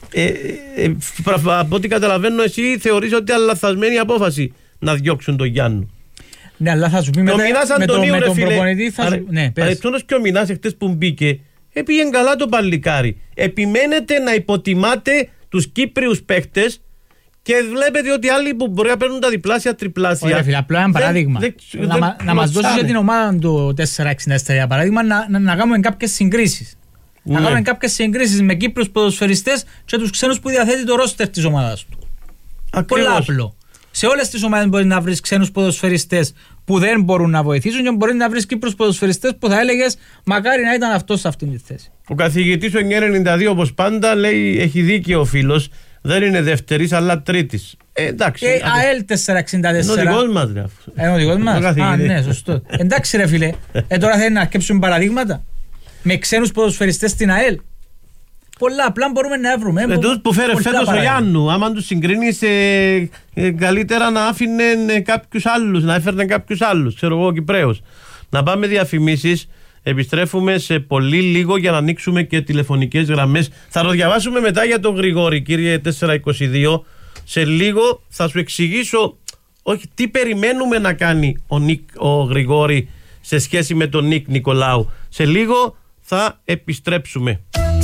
Από ό,τι καταλαβαίνω, εσύ θεωρείς ότι είναι λαθασμένη απόφαση να διώξουν τον Γιάννου. Ναι, αλλά θα σου πει με τον προπονητή θα σου... Ναι, Αλεξόνος και ο Μινάς εχθές που μπήκε πήγαινε καλά το παλικάρι. Επιμένετε να υποτιμάτε τους Κύπριους παίχτες και βλέπετε ότι άλλοι που μπορεί να παίρνουν τα διπλάσια, τριπλάσια. Ωραία φίλε, απλό ένα παράδειγμα. Να μας δώσεις για την ομάδα του 464 για παράδειγμα να κάνουμε κάποιες συγκρίσεις. Να κάνουμε κάποιες συγκρίσεις με Κύπριους ποδοσφαιριστές και τους ξένους που διαθέτει το ρόστερ της ομάδας του. Πολλά απλό. Σε όλες τις ομάδες μπορεί να βρεις ξένους ποδοσφαιριστές που δεν μπορούν να βοηθήσουν και μπορεί να βρεις Κύπρους ποδοσφαιριστές που θα έλεγες μακάρι να ήταν αυτός σε αυτήν τη θέση. Ο καθηγητής ο 992 όπως πάντα λέει, έχει δίκιο ο φίλος, δεν είναι δευτερής αλλά τρίτης. Εντάξει. ΑΕΛ 464. Είναι ο δικός μας ρε. Ο δικός μας. Ναι, σωστό. Εντάξει ρε φίλε. Τώρα θέλει να αρκέψουν παραδείγματα με ξένους ποδοσφαιριστές στην ΑΕΛ. Πολλά απλά μπορούμε να βρούμε. Τους που φέρε φέτος ο Γιάννου, άμα τους συγκρίνεις, καλύτερα να άφηνε κάποιους άλλους, να έφερνε κάποιους άλλους, ξέρω εγώ, Κυπραίους. Να πάμε διαφημίσεις. Επιστρέφουμε σε πολύ λίγο για να ανοίξουμε και τηλεφωνικές γραμμές. Θα το διαβάσουμε μετά για τον Γρηγόρη, κύριε 422. Σε λίγο θα σου εξηγήσω τι περιμένουμε να κάνει ο Γρηγόρη σε σχέση με τον Νίκ Νικολάου. Σε λίγο θα επιστρέψουμε.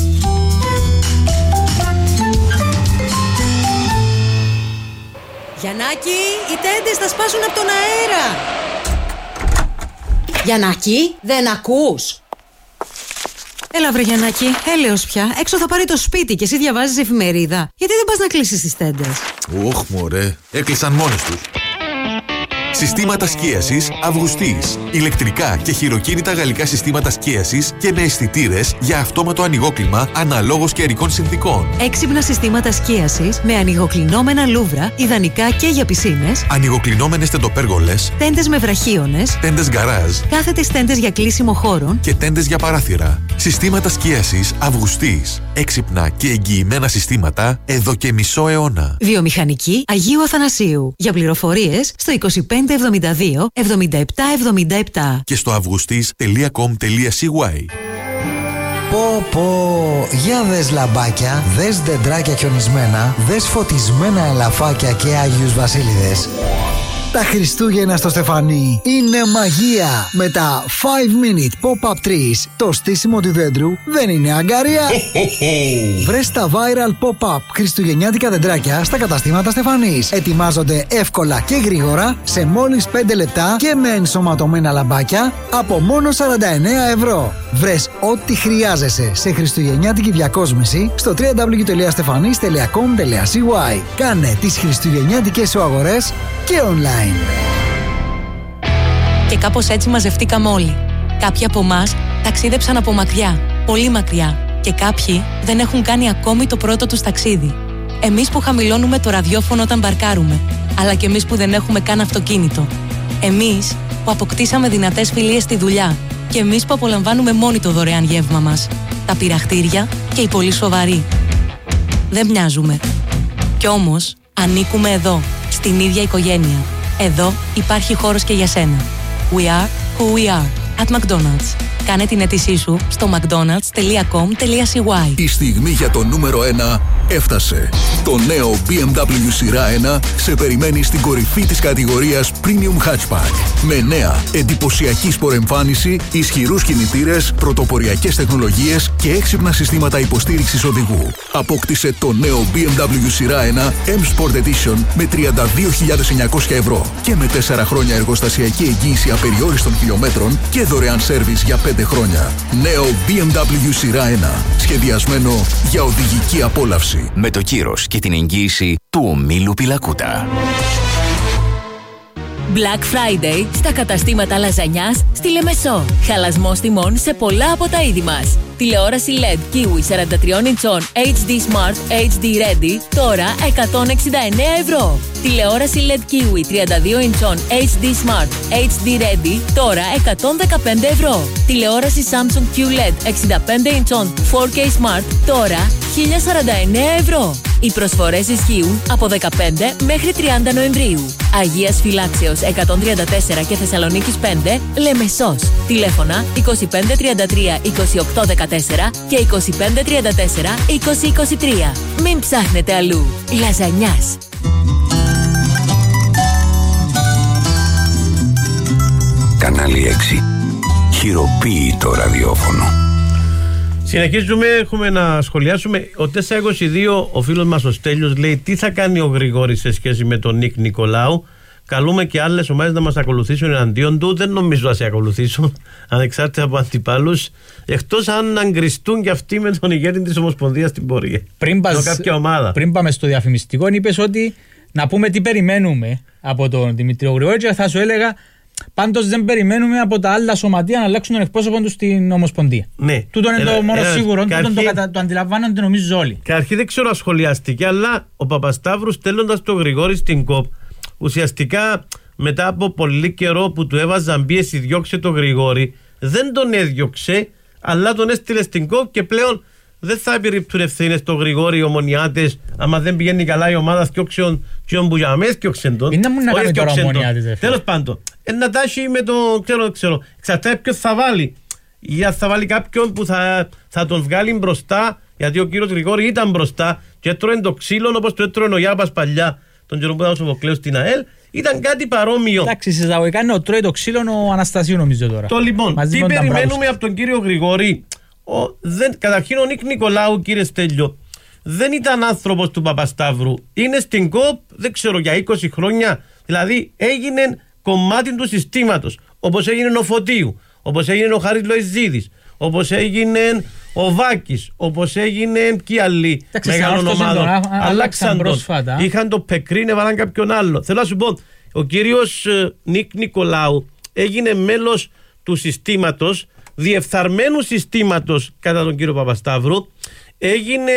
Γιαννάκη, οι τέντες θα σπάσουν από τον αέρα. Γιαννάκη, δεν ακούς? Έλα βρε Γιαννάκη, έλεος πια. Έξω θα πάρει το σπίτι και εσύ διαβάζεις εφημερίδα. Γιατί δεν πας να κλείσεις τις τέντες? Ωχ μωρέ, έκλεισαν μόνες τους. Συστήματα σκίασης Αυγουστής. Ηλεκτρικά και χειροκίνητα γαλλικά συστήματα σκίασης και με αισθητήρες για αυτόματο ανοιγόκλιμα αναλόγως καιρικών συνθήκων. Έξυπνα συστήματα σκίασης με ανοιγοκλεινόμενα λούβρα, ιδανικά και για πισίνες. Ανοιγοκλεινόμενες τεντοπέργολες. Τέντες με βραχίονες. Τέντες γκαράζ. Κάθετες τέντες για κλείσιμο χώρων. Και τέντες για παράθυρα. Συστήματα σκίασης Αυγουστής. Έξυπνα και εγγυημένα συστήματα εδώ και μισό αιώνα. Βιομηχανική Αγίου Αθανασίου. Για πληροφορίες στο 2572 7777 και στο αυγουστής.com.cy. Πω, για δες λαμπάκια, δες δεντράκια χιονισμένα, δες φωτισμένα ελαφάκια και Άγιους Βασίλειδες. Τα Χριστούγεννα στο Στεφανί είναι μαγεία. Με τα 5-minute pop-up trees, το στήσιμο του δέντρου δεν είναι αγκαρία. Βρες τα viral pop-up χριστουγεννιάτικα δεντράκια στα καταστήματα Στεφανής. Ετοιμάζονται εύκολα και γρήγορα σε μόλις 5 λεπτά και με ενσωματωμένα λαμπάκια από μόνο 49 ευρώ. Βρες ό,τι χρειάζεσαι σε χριστουγεννιάτικη διακόσμηση στο www.stefanis.com.cy. Κάνε τις χριστουγεννιάτικες σου αγορές και online. Και κάπως έτσι μαζευτήκαμε όλοι. Κάποιοι από εμάς ταξίδεψαν από μακριά, πολύ μακριά. Και κάποιοι δεν έχουν κάνει ακόμη το πρώτο τους ταξίδι. Εμείς που χαμηλώνουμε το ραδιόφωνο όταν μπαρκάρουμε, αλλά και εμείς που δεν έχουμε καν αυτοκίνητο. Εμείς που αποκτήσαμε δυνατές φιλίες στη δουλειά. Και εμείς που απολαμβάνουμε μόνοι το δωρεάν γεύμα μας. Τα πειραχτήρια και οι πολύ σοβαροί. Δεν μοιάζουμε. Κι όμως ανήκουμε εδώ, στην ίδια οικογένεια. Εδώ υπάρχει χώρος και για σένα. We are who we are at McDonald's. Κάνε την αίτησή σου στο mcdonalds.com.cy. Η στιγμή για το νούμερο 1 έφτασε. Το νέο BMW σειρά 1 σε περιμένει στην κορυφή της κατηγορίας Premium Hatchback. Με νέα, εντυπωσιακή σπορεμφάνιση, ισχυρούς κινητήρες, πρωτοποριακές τεχνολογίες και έξυπνα συστήματα υποστήριξης οδηγού. Απόκτησε το νέο BMW σειρά 1 M Sport Edition με 32.900 ευρώ και με 4 χρόνια εργοστασιακή εγγύηση απεριόριστων χιλιόμετρων και δωρεάν σέρβις για 5 χρόνια. Νέο BMW σειρά 1. Σχεδιασμένο για οδηγική απόλαυση. Με το κύρος και την εγγύηση του ομίλου Πιλακούτα. Black Friday στα καταστήματα λαζανιάς στη Λεμεσό. Χαλασμός τιμών σε πολλά από τα είδη μας. Τηλεόραση LED Kiwi 43 inch HD Smart HD Ready τώρα 169 ευρώ. Τηλεόραση LED Kiwi 32 inch HD Smart HD Ready τώρα 115 ευρώ. Τηλεόραση Samsung QLED 65 inch 4K Smart τώρα 1049 ευρώ. Οι προσφορές ισχύουν από 15 μέχρι 30 Νοεμβρίου. Αγίας Φυλάξεως 134 και Θεσσαλονίκης 5, Λεμεσός. Τηλέφωνα 2533 2814 και 2534 2023. Μην ψάχνετε αλλού. Λαζανιάς. Κανάλι 6. Χειροποίητο ραδιόφωνο. Συνεχίζουμε, έχουμε να σχολιάσουμε. Ο 422, ο φίλος μας ο Στέλιος, λέει τι θα κάνει ο Γρηγόρης σε σχέση με τον Νίκ Νικολάου. Καλούμε και άλλες ομάδες να μας ακολουθήσουν εναντίον του. Δεν νομίζω να σε ακολουθήσουν, ανεξάρτητα από αντιπάλους, εκτός αν αγκριστούν και αυτοί με τον ηγέτη της Ομοσπονδίας στην πορεία. Πριν πάμε στο διαφημιστικό, είπες ότι να πούμε τι περιμένουμε από τον Δημήτριο Γρηγόρη και θα σου έλεγα. Πάντως δεν περιμένουμε από τα άλλα σωματεία να αλλάξουν τον εκπρόσωπο του στην Ομοσπονδία. Ναι. Τούτο είναι το μόνο σίγουρο. Το αντιλαμβάνονται νομίζω όλοι. Καταρχήν δεν ξέρω ασχολιαστική, αλλά ο Παπασταύρου στέλνοντας τον Γρηγόρη στην ΚΟΠ, ουσιαστικά μετά από πολύ καιρό που του έβαζαν πίεση, διώξε τον Γρηγόρη, δεν τον έδιωξε, αλλά τον έστειλε στην ΚΟΠ και πλέον δεν θα επιρρύπτουν ευθύνες στο Γρηγόρη οι Ομονιάτες, άμα δεν πηγαίνει καλά η ομάδα θκιόξεων που για μες θκιόξεν τον. Είναι να κάνει τώρα Ομονιάτες. Τέλος πάντων, να τάσει με το ξέρω. Εξαρτάται ποιος θα βάλει. Ή αν θα βάλει κάποιον που θα τον βγάλει μπροστά, γιατί ο κύριος Γρηγόρη ήταν μπροστά και έτρωε το ξύλο όπως το έτρωε ο Γιάπας παλιά, τον καιρό που ήταν ο Σοφοκλέος στην ΑΕΛ. Ήταν κάτι παρόμοιο. Εντάξει, σε εισαγωγικά είναι ο τρώει το ξύλο ο Αναστασίου νομίζω τώρα. Το λοιπόν, τι περιμένουμε από τον κύριο Γρηγόρη? Καταρχήν ο Νίκ Νικολάου, κύριε Στέλιο, δεν ήταν άνθρωπος του Παπασταύρου. Είναι στην ΚΟΠ, δεν ξέρω, για 20 χρόνια. Δηλαδή έγινε κομμάτι του συστήματος. Όπως έγινε ο Φωτίου, όπως έγινε ο Χάρης Λοϊζίδης, όπως έγινε ο Βάκης, όπως έγινε και άλλοι μεγάλων ομάδων. Αλλάξαν πρόσφατα. Είχαν το Πεκρίν, έβαλαν κάποιον άλλο. Θέλω να σου πω, ο κύριος Νίκ Νικολάου έγινε μέλος του συστήματος, διεφθαρμένου συστήματος κατά τον κύριο Παπασταύρου. Έγινε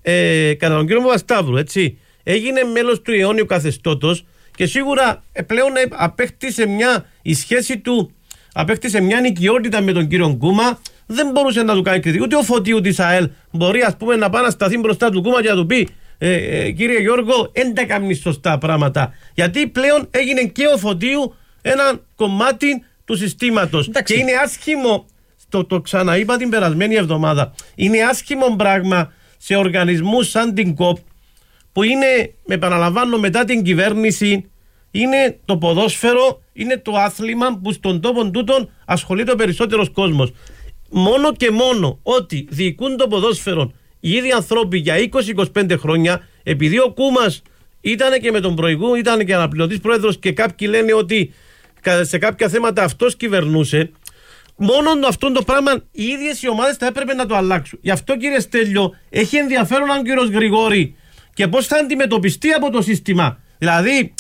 κατά τον κύριο Παπασταύρου, έτσι. Έγινε μέλος του αιώνιου καθεστώτος και σίγουρα πλέον απέκτησε η σχέση του, απέκτησε μια νοικιότητα με τον κύριο Κούμα. Δεν μπορούσε να του κάνει κριτική. Ούτε ο Φωτίου της ΑΕΛ μπορεί, ας πούμε, να πάει να σταθεί μπροστά του Κούμα και να του πει κύριε Γιώργο, δεν τα κάνει σωστά πράγματα. Γιατί πλέον έγινε και ο Φωτίου ένα κομμάτι του συστήματος. Και είναι άσχημο, το ξαναείπα την περασμένη εβδομάδα, είναι άσχημο πράγμα σε οργανισμούς σαν την ΚΟΠ, που είναι, με επαναλαμβάνω, μετά την κυβέρνηση, είναι το ποδόσφαιρο, είναι το άθλημα που στον τόπο τούτον ασχολείται ο περισσότερος κόσμος. Μόνο και μόνο ότι διοικούν το ποδόσφαιρο οι ίδιοι ανθρώποι για 20-25 χρόνια, επειδή ο Κούμας ήταν και με τον προηγούμενο, ήταν και αναπληρωτής πρόεδρος και κάποιοι λένε ότι σε κάποια θέματα αυτός κυβερνούσε, μόνο αυτό το πράγμα οι ίδιες οι ομάδες θα έπρεπε να το αλλάξουν. Γι' αυτό, κύριε Στέλιο, έχει ενδιαφέρον ο κύριος Γρηγόρη και πώς θα αντιμετωπιστεί από το σύστημα. Δηλαδή,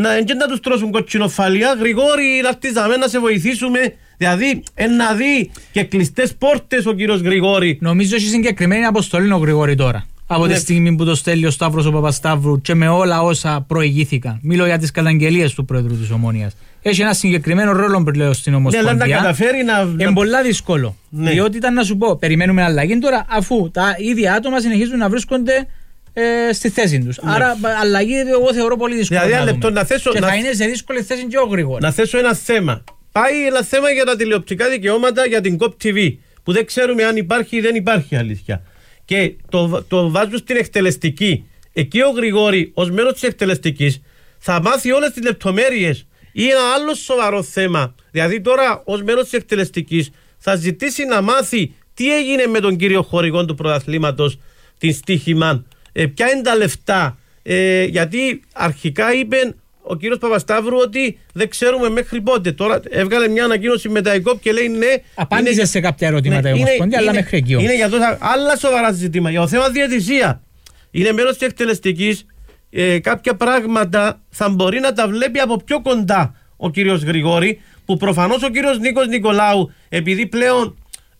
να τους τρώσουν κοτσινοφαλία, Γρηγόρη, να έρθεις να σε βοηθήσουμε. Δηλαδή, να δει και κλειστές πόρτες ο κύριος Γρηγόρη. Νομίζω έχει συγκεκριμένη αποστολή ο Γρηγόρη τώρα. Από τη στιγμή που το στέλνει ο Σταύρος ο Παπασταύρου και με όλα όσα προηγήθηκαν. Μιλώ για τις καταγγελίες του πρόεδρου της Ομόνοιας. Έχει ένα συγκεκριμένο ρόλο πλέον στην Ομοσπονδία. Ναι, να καταφέρει είναι πολύ δύσκολο. Ναι. Διότι ήταν να σου πω, περιμένουμε αλλαγή τώρα, αφού τα ίδια άτομα συνεχίζουν να βρίσκονται στη θέση τους. Ναι. Άρα, αλλαγή εγώ θεωρώ πολύ δύσκολο. Δηλαδή, και θα είναι σε δύσκολη θέση και ο Γρηγόρης. Να θέσω ένα θέμα. Πάει ένα θέμα για τα τηλεοπτικά δικαιώματα για την COP TV, που δεν ξέρουμε αν υπάρχει ή δεν υπάρχει, αλήθεια. Και το βάζουν στην εκτελεστική. Εκεί ο Γρηγόρη, ως μέλος της εκτελεστικής, θα μάθει όλες τις λεπτομέρειες. Ή ένα άλλο σοβαρό θέμα. Δηλαδή, τώρα, ως μέλος της εκτελεστικής, θα ζητήσει να μάθει τι έγινε με τον κύριο χορηγό του πρωταθλήματος, την Στοίχημαν, ποια είναι τα λεφτά. Γιατί αρχικά είπε ο κύριος Παπασταύρου ότι δεν ξέρουμε μέχρι πότε. Τώρα έβγαλε μια ανακοίνωση με τα ΕΚΟΠ και λέει ναι. Απάντησε σε κάποια ερωτήματα η Ομοσπονδία, αλλά μέχρι εκεί. Είναι για τόσα άλλα σοβαρά ζητήματα. Για το θέμα διαιτησία. Είναι μέλος της εκτελεστικής. Κάποια πράγματα θα μπορεί να τα βλέπει από πιο κοντά ο κύριος Γρηγόρη, που προφανώς ο κύριος Νίκος Νικολάου, επειδή πλέον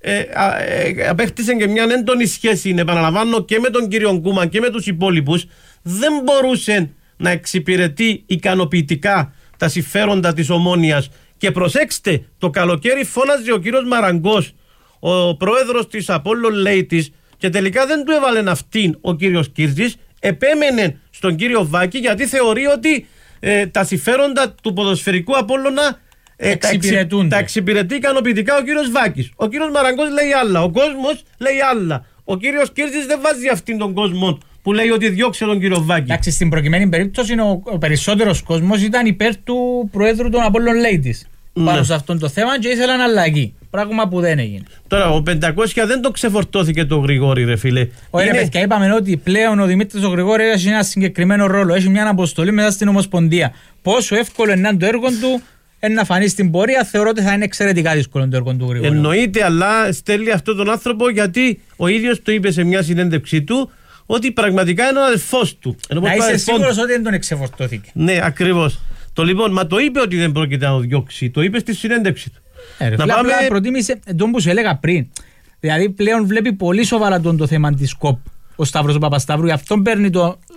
απέκτησε και μια έντονη σχέση, επαναλαμβάνω, και με τον κύριο Κούμα και με τους υπόλοιπους, δεν μπορούσε να εξυπηρετεί ικανοποιητικά τα συμφέροντα της Ομόνοιας. Και προσέξτε, το καλοκαίρι φώναζε ο κύριος Μαραγκός, ο πρόεδρος της Απόλλων Λέιτης, και τελικά δεν του έβαλε αυτήν ο κύριος Κύρτζης, επέμενε στον κύριο Βάκη, γιατί θεωρεί ότι τα συμφέροντα του ποδοσφαιρικού Απόλλωνα τα εξυπηρετεί ικανοποιητικά ο κύριος Βάκης. Ο κύριος Μαραγκός λέει άλλα, ο κόσμος λέει άλλα. Ο κύριος Κύρτζης δεν βάζει αυτήν τον κόσμο που λέει ότι διώξε τον κύριο Βάκη. Εντάξει, στην προκειμένη περίπτωση ο περισσότερος κόσμος ήταν υπέρ του Προέδρου των Απόλλων Λέιτης πάνω σε αυτό το θέμα και ήθελαν αλλαγή. Πράγμα που δεν έγινε. Τώρα, ο 500 δεν το ξεφορτώθηκε το Γρηγόρη, ρε φίλε. Ωραία, παιδιά, είπαμε ότι πλέον ο Δημήτρης ο Γρηγόρης έχει ένα συγκεκριμένο ρόλο. Έχει μια αποστολή μέσα στην Ομοσπονδία. Πόσο εύκολο είναι το έργο του να φανεί στην πορεία, θεωρώ ότι θα είναι εξαιρετικά δύσκολο το έργο του Γρηγόρη. Εννοείται, αλλά στέλνει αυτόν τον άνθρωπο γιατί ο ίδιος το είπε σε μια συνέντευξή του ότι πραγματικά είναι ο αδελφός του. Να είσαι σίγουρος ότι δεν τον εξεφορτώθηκε. Ναι, ακριβώς. Το λοιπόν, μα το είπε ότι δεν πρόκειται να το διώξει. Το είπε στη συνέντευξη του. Να πάμε... προτίμησε τον που σου έλεγα πριν. Δηλαδή πλέον βλέπει πολύ σοβαρά το θέμα της ΚΟΠ ο Σταύρος ο Παπασταύρου. Γι' αυτό παίρνει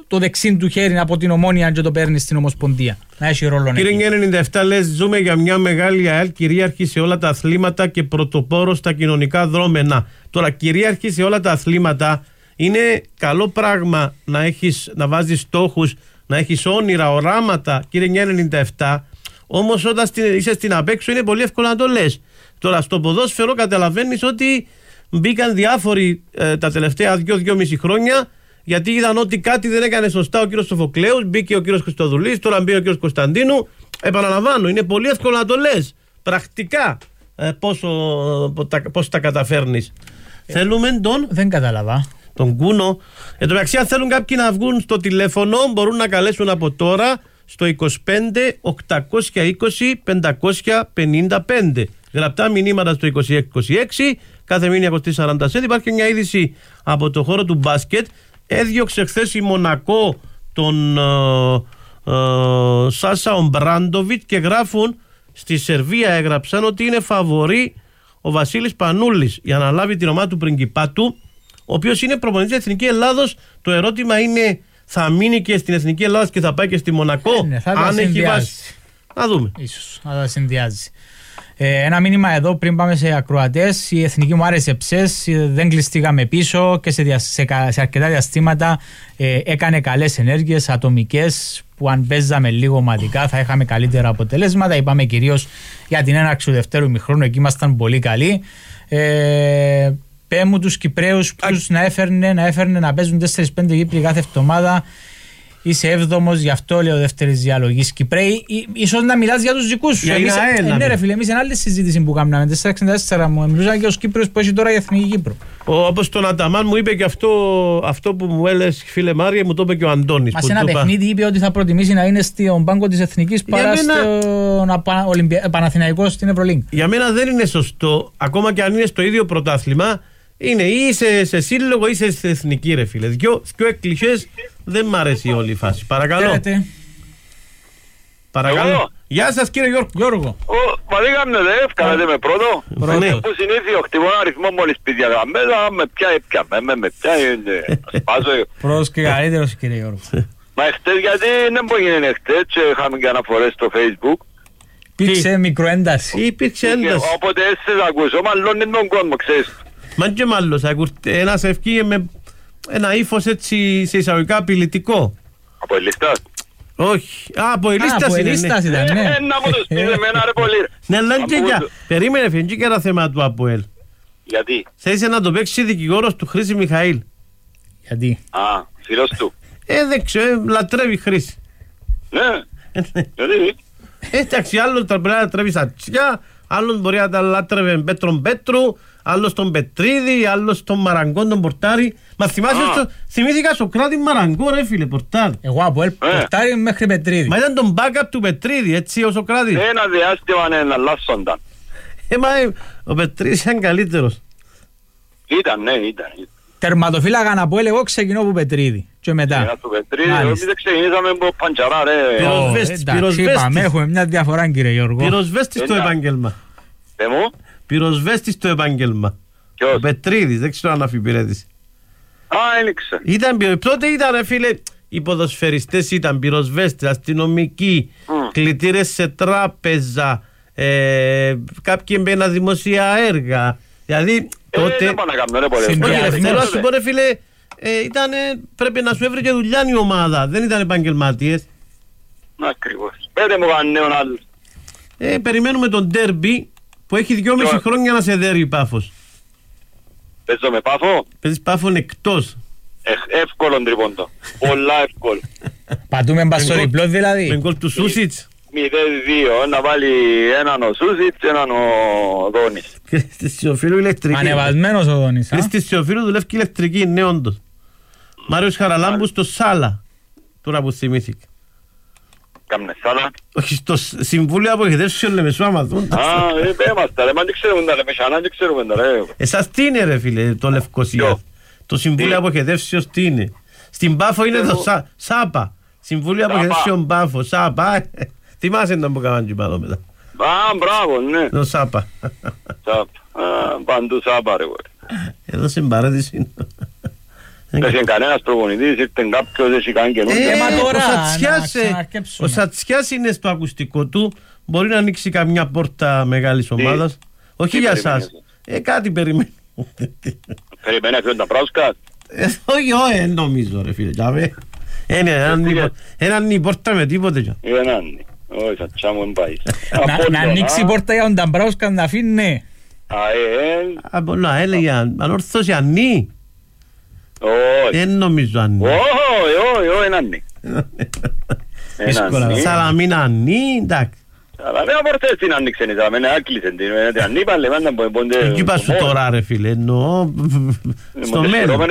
το δεξί του χέρι από την Ομόνια και το παίρνει στην Ομοσπονδία. Να έχει ρόλο. Κύριε 97, λες, ζούμε για μια μεγάλη ΑΕΛ κυρίαρχη σε όλα τα αθλήματα και πρωτοπόρο στα κοινωνικά δρόμενα. Τώρα, κυρίαρχη σε όλα τα αθλήματα είναι καλό πράγμα να βάζεις στόχους, να έχεις όνειρα, οράματα, κύριε 97. Όμως όταν είσαι στην απέξω είναι πολύ εύκολο να το λες. Τώρα στο ποδόσφαιρο καταλαβαίνεις ότι μπήκαν διάφοροι τα τελευταία 2-2,5 χρόνια, γιατί είδαν ότι κάτι δεν έκανε σωστά ο κύριος Σοφοκλέους, μπήκε ο κύριος Χριστοδουλής, τώρα μπήκε ο κύριος Κωνσταντίνου. Επαναλαμβάνω, είναι πολύ εύκολο να το λες. Πρακτικά πώς τα καταφέρνεις. Θέλουμε τον... Δεν κατάλαβα. Τον Κούνο. Εν τω μεταξύ, αν θέλουν κάποιοι να βγουν στο τηλέφωνο, μπορούν να καλέσουν από τώρα στο 25 820 555. Γραπτά μηνύματα στο 2626. Κάθε μήνυμα 24 cent. Υπάρχει μια είδηση από το χώρο του μπάσκετ. Έδιωξε χθες η Μονακό τον Σάσα Ομπράντοβιτ και γράφουν στη Σερβία, έγραψαν ότι είναι φαβορί ο Βασίλης Πανούλης για να λάβει την ομάδα του πριγκιπάτου, ο οποίος είναι προπονητής της Εθνικής Ελλάδος. Το ερώτημα είναι, θα μείνει και στην Εθνική Ελλάδα και θα πάει και στη Μονακό? Αν έχει βάση. Να δούμε. Ίσως να τα συνδυάζει. Ένα μήνυμα εδώ πριν πάμε σε ακροατές. Η εθνική μου άρεσε ψες, δεν κλειστήκαμε πίσω και σε αρκετά διαστήματα έκανε καλές ενέργειες ατομικές που αν παίζαμε λίγο ομαδικά θα είχαμε καλύτερα αποτελέσματα. Είπαμε κυρίως για την έναρξη του δευτέρου ημιχρόνου, εκεί ήμασταν πολύ καλοί. Πέμου τους Κυπραίους ποιους να έφερνε να παίζουν 4-5 Κύπροι κάθε εβδομάδα. Είσαι 7ος, γι' αυτό λέω δεύτερης διαλογής. Κυπρέοι, ίσως να μιλάς για τους δικούς σου. Ναι, ρε φίλε, εμείς είναι άλλη συζήτηση που κάναμε. 4-64 μου μιλούσα και ως Κύπριος που έχει τώρα η Εθνική Κύπρο. Όπως τον Αταμάν μου είπε και αυτό που μου έλεγες, φίλε Μάρια, μου το είπε και ο Αντώνης. Μα σε ένα παιχνίδι είπε ότι θα προτιμήσει να είναι στον πάγκο της Εθνικής παρά στον Παναθηναϊκό στην Ευρωλίγκ. Για μένα δεν είναι σωστό, ακόμα και αν είναι στο ίδιο πρωτάθλημα. Είναι ή είσαι σε σύλλογο ή είσαι σε εθνική, ρε φίλε. Δυο εκκλησίες, δεν μ' αρέσει όλη η φάση. Παρακαλώ. Παρακαλώ. Γεια σας κύριε Γιώργο. Μα δεν κάνετε, έφκανατε με πρώτο. Που συνήθιο χτυπώ ένα αριθμό μόλις πίδια γραμμέζα, με ποια έπιαμε, με ποια σπάζω. Πρώτος και καλύτερος κύριε Γιώργο. Μα χτες γιατί δεν μπορεί να είναι χτες και είχαμε και αναφορές στο Facebook. Υπήρξε μικροένταση. Υπήρξε ένταση. Οπότε εσείς ακούσω, μάλλον είναι τον κόσμο, ξέρεις. Μα και μάλλον, ένας ευκήγε με ένα ύφος έτσι σε εισαγωγικά απειλητικό. Από ελίστας. Όχι. Από ελίστας είναι. Ήταν, ναι. Να μου το στείλε εμένα ρε πολύ. Ναι, αλλά περίμενε φαινική και ένα θέμα του ΑΠΟΕΛ. Γιατί? Θέλησε να το παίξει δικηγόρος του Χρήση Μιχαήλ. Γιατί? Α, φίλος του. Δεν ξέρω, λατρεύει Χρήση. Ναι, γιατί? Εντάξει, άλλος τα πρέπει να λατρεύει Σατσιά, άλλος μπορεί να τα λάτρευε Πέτρον Πέτρου, άλλος τον Πετρίδη, άλλος τον Μαραγκόν τον Πορτάρη. Μα θυμήθηκα Σοκράτη Μαραγκό ρε φίλε, Πορτάρη. Εγώ από Πορτάρη μέχρι Πετρίδη. Μα ήταν τον backup του Πετρίδη, έτσι ο Σοκράτης. Ένα διάστημα είναι αλλάσσονταν. Ο Πετρίδης ήταν καλύτερος. Ήταν, ναι, ήταν. Τερματοφύλακα να πω, εγώ ξεκινώ από Πετρίδη και μετά. Εμείς ξεκινήσαμε από Παντζαρά ρε. Είπαμε, έχουμε μια διαφορά κύριε Γιώργο. Πυροσβέστης το επάγγελμα. Πυροσβέστης το επάγγελμα. Ποιος? Ο Πετρίδης, δεν ξέρω αν αφιπηρέτησε. Ένιξε. Τότε ήταν φίλε, οι ποδοσφαιριστές ήταν πυροσβέστες, αστυνομικοί, κλητήρες σε τράπεζα, κάποιοι μπαίναν δημοσία έργα. Δηλαδή τότε. Θέλω να σου πω ρε φίλε, πρέπει να σου έβρε δουλειά η ομάδα, δεν ήταν επαγγελματίες. Ακριβώς. Πέτε μου κανέναν άλλο. Περιμένουμε τον ντέρμπι που έχει 2,5 χρόνια να σε δέρει η Πάφος. Παίζω με Πάφο. Παίζεις Πάφον εκτός. Εύκολο τρίποντο. Πολλά εύκολο. Πατούμε μπαστοριπλό δηλαδή. Με γκολ του Σούσιτς. 0-2. Να βάλει έναν ο Σούσιτς, έναν ο Δόνης. Χριστιοφίλου ηλεκτρική. Ανεβασμένος ο Δόνης. Χριστιοφίλου δουλεύει και ηλεκτρική, ναι όντως. Μάριος Χαραλάμπου στο Σάλα. Τώρα που θυμήθηκα. Κάμνε Σάλα. Όχι, στο Συμβούλιο Αποχετεύσεων Λεμεσού Αμαθούντας. Είμαστε ρε, μα δεν ξέρουμε τα Λεμεσανά, δεν ξέρουμε τα ρε. Εσάς τι είναι ρε φίλε το Λευκοσία? Το Συμβούλιο Αποχετεύσεως τι είναι? Στην Πάφο είναι το ΣΑΠΑ. Συμβούλιο Αποχετεύσεων Πάφο, ΣΑΠΑ. Θυμάσαι να μου κάνουν και εδώ μετά. Μπράβο, ναι. Το ΣΑΠΑ. Παντού ΣΑΠΑ ρε. Εδώ στην παράδειση είναι. Δεν είναι κανένας προπονητής, ήρθε κάποιος, έχει κάνει καινούργια. Ο Σατσιάς είναι στο ακουστικό του, μπορεί να ανοίξει καμιά πόρτα μεγάλης ομάδας. Όχι για εσάς. Κάτι περιμένει. Περιμένει αυτόν τα Πράουσκα. Όχι, νομίζω ρε φίλε. Έναν η πόρτα με τίποτε. Έναν, όχι Σατσιά μου εμπάει. Να ανοίξει η πόρτα για τον Ταμπράουσκα να αφήνει. Να έλεγε ανόρθωση ανή. Δεν νομίζω ανή. Όχι, έναν δύσκολα. Σαλαμίνα ανή, εντάξει. Αλλά δεν απορτές την άνοιξε, δεν άκλεισε την ανή πάλι. Εκεί πας σου τώρα ρε φίλε, εννοώ στο μέλλον.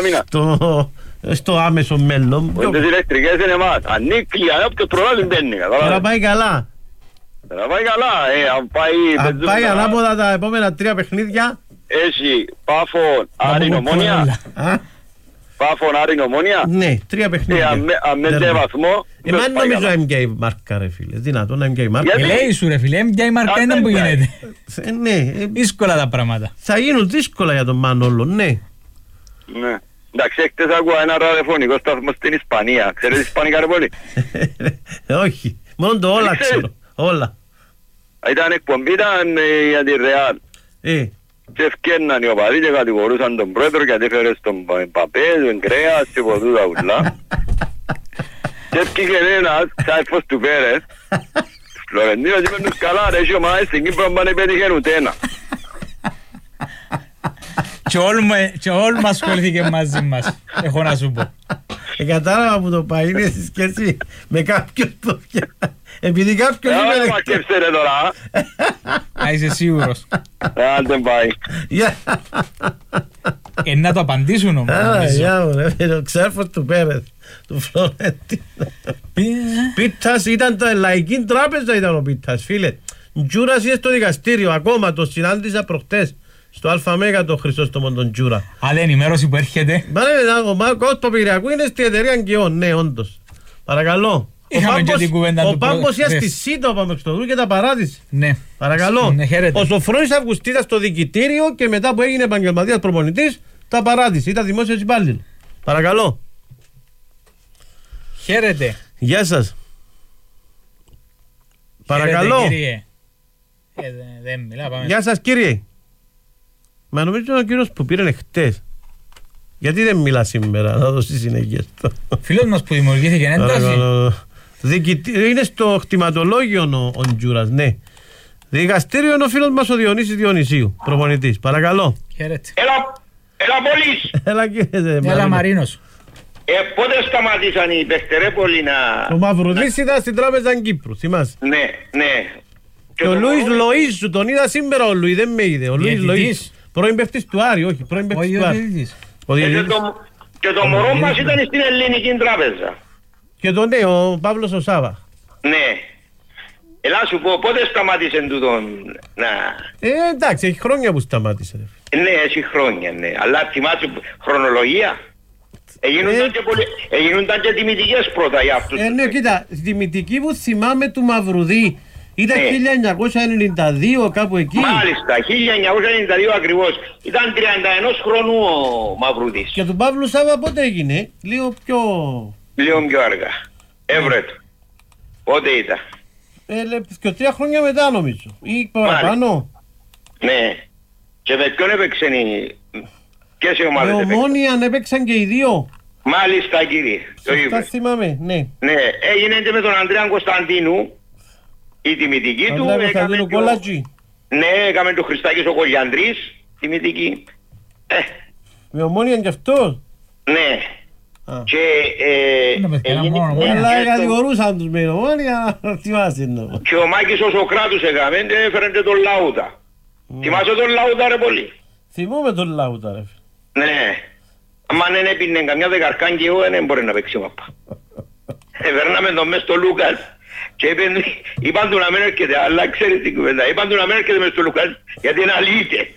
Στο άμεσο μέλλον. Τις ηλεκτρικές είναι εμάς. Ανή κλειά, όποιος προλάβει μπαίνει. Τώρα πάει καλά. Τώρα πάει καλά, αν πάει ανάποδα τα επόμενα 3 παιχνίδια. Έχει Πάφον, Άρην, Ομόνια. Πάφον, Άρην, Ομόνια. Ναι, 3 παιχνίδια. Αν με δε βαθμό. Εμάς νομίζω MK μάρκα ρε φίλε. Δυνατό να MK μάρκα. Λέει σου ρε φίλε, MK μάρκα είναι που γίνεται. Δύσκολα τα πράγματα. Θα γίνουν δύσκολα για τον Μανόλο, ναι. Ναι. Εντάξει, χτες ακούω ένα ραδιοφωνικό σταθμό στην Ισπανία. Ξέρετε Ισπανικά ρε πολύ? Όχι, μόνο το όλα ξέρω. Όλα. Ήταν εκπομπή, ήταν για τη Ρεάλ. Και ευκέναν οι οπαδοί και κατηγορούσαν τον πρόεδρο γιατί έφερε στον Παπέ, τον Κρέας και ποτούτα ουλά. Και έφυγε ένας ξάφος του Πέρες. Φλωρεντίνος είπαν τους καλά ρε, έχει ομάδες στην Κύπρο πάνε πέτυχαν ούτε ένα. Και όλοι μας ασχολήθηκε μαζί μας, έχω να σου πω. Κατάλαβα που το πάει είναι στη σχέση με κάποιον το πια. Επειδή κάποιος είπε... Δεν μακεύσε ρε τώρα. Α, είσαι σίγουρος. Αν δεν πάει. Να το απαντήσουν όμως. Ο ξέρφος του Πέρες, του Φλωρεντίνο. Πίτας ήταν το λαϊκή τράπεζα ήταν ο Πίτας, φίλε. Τζούρας είναι στο δικαστήριο, ακόμα το συνάντησα προχτές. Στο ΑΜΕΓΑ το Χρυσόστομο τον Τζούρα. Αλλά ενημέρωση που έρχεται. Ο Μάρκος Παπηριακού είναι στην εταιρεία Αγκαιών, ναι όντως. Παρακαλώ. Ο Πάμπος ia στη ΣΥΤΑ ο Παπαξτοδρού και τα παράτησε. Ναι. Παρακαλώ. Ο Σοφρόνης Αυγουστίδας στο δικητήριο και μετά που έγινε επαγγελματίας προπονητής τα παράτησε. Ήταν δημόσιος υπάλληλος. Παρακαλώ. Χαίρετε. Γεια σας. Παρακαλώ. Γεια σας κύριε. Μα νομίζω είναι ο κύριος που πήρε χτες. Γιατί δεν μιλά σήμερα, να δώσει συνέχεια στο. Φίλος μας που δημιουργήθηκε ένταση. Είναι στο χτιματολόγιο ο Τζούρας, ναι. Δικαστήριο είναι ο φίλος μας ο Διονύσης Διονυσίου, προπονητής. Παρακαλώ. Χαίρετε. Έλα Πολύς. Έλα κύριε. Έλα Μαρίνος. Πότε σταματήσαν οι Πεχτερέπολοι να... Ο Μαυρουδής ήταν στην Τράπεζα Κύπρου, θυμάσαι. Ναι. Και ο Λούις Λοΐζου, τον είδα σήμερα ο Λούις, δεν με είδε. Ο Λούις Λοΐζου. Πρώην παίκτης του Άρη, όχι, πρώην παίκτης του Άρη. Και το μωρό μας ήταν στην Ελληνική Τράπεζα. Και το ναι, ο Παύλος ο Σάβα. Ναι. Ελά σου πω, πότε σταμάτησε τούτον να... Εντάξει, έχει χρόνια που σταμάτησε. Ναι, έχει χρόνια, ναι. Αλλά θυμάσαι χρονολογία. Έγινονταν και τιμητικές πρώτα για αυτούς. Ναι, κοίτα, τιμητική που θυμάμαι του Μαυρουδή. Ήταν 1992 κάπου εκεί. Μάλιστα, 1992 ακριβώς. Ήταν 31 χρόνου ο Μαυρούδης. Και του Παύλου Σάβα πότε έγινε? Λίγο πιο αργά. Έβρετο. Πότε ήταν? Και 3 χρόνια μετά νομίζω. Ή παραπάνω. Ναι. Και με ποιον έπαιξαν ποιες οι ομάδες έπαιξαν? Με Ομόνια έπαιξαν και οι δύο. Μάλιστα κύριε. Σωστά θυμάμαι, ναι. Ναι, έγινε και με τον Ανδρέα Κωνσταντίνου. Η τιμητική του ναι, έκαμε το Χριστάκης ο Κολιανδρής τιμητική. Με Ομόνια κι αυτό? Ναι. Και αλλά κατηγορούσαν τους με Ομόνια. Και ο Μάκης ο Σοκράτους έκαμε και έφεραν και τον Λάουτα. Θυμάσαι τον Λάουτα ρε πολύ? Θυμούμε τον Λάουτα ρε. Ναι. Αν δεν έπινε καμιά δεκαρκάν και εγώ δεν μπορεί να παίξει μαπά. Έφερναμε τον μες στο Λούκας. Και είπαν του να μην έρχεται, αλλά ξέρεις την κουβέντα, είπαν του να μην έρχεται μες στο Λουκάς γιατί είναι αλήτες.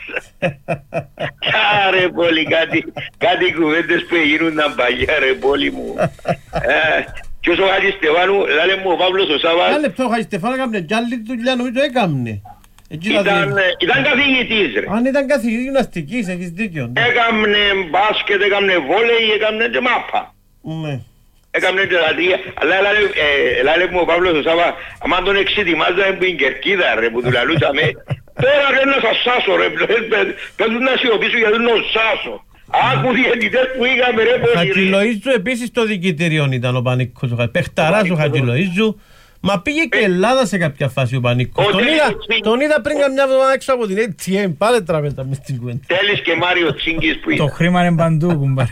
Ρε πολύ, κάτι κουβέντες που γίνονταν παλιά ρε πολύ μου. Και όσο ο Χατζηστεφάνου, λάλε μου ο Παύλος ο Σάββας... Ένα λεπτό, ο Χατζηστεφάνου έκαμε κι άλλη δουλειά, νομίζω έκαμε. Ήταν καθηγητής ρε. Αν ήταν καθηγητής γυμναστικής, έχεις δίκιο. Έκαμνε μπάσκετ, έκαμνε βόλεϊ, έκαμνε και μάπα. Ναι. Έκαμνε και λατρεία. Αλλά έλα μου ο Παύλος ο Σάβα, άμα τον εξετοιμάζαμε που είναι κερκίδα ρε που του λαλούσαμε. Τώρα ρε να σας σάσω ρε, πες να σιωπήσω γιατί να σάσω. Άκου διαιτητές που είχαμε ρε πολύ. Χατζηλοΐζου επίσης στο δικητήριο ήταν ο Πανίκος. Πεχταράς ο Χατζηλοΐζου. Μα πήγε και Ελλάδα σε κάποια φάση ο Πανίκος. Τον είδα πριν καμιά εβδομάδα έξω από την ATM. Πάλε τραβέτα μες στην κουβέντα. Τέλης και Μάριο Τσίγκης που ήταν. Το χρήμα είναι παντού κουμπάρ.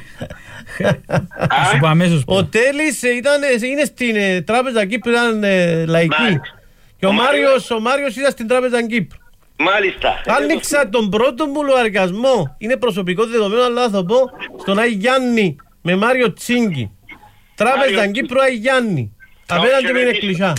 Ο Τέλης είναι στην Τράπεζα Κύπρου, ήταν λαϊκή. Και ο Μάριος ήταν στην Τράπεζα Κύπρου. Μάλιστα. Άνοιξα τον πρώτο μου λογαριασμό. Είναι προσωπικό δεδομένο, αλλά θα το πω στον Άι Γιάννη με Μάριο Τσίγκη. Τράπεζα Κύπρου Άι Γιάννη. Απέναντι με είναι κλεισά.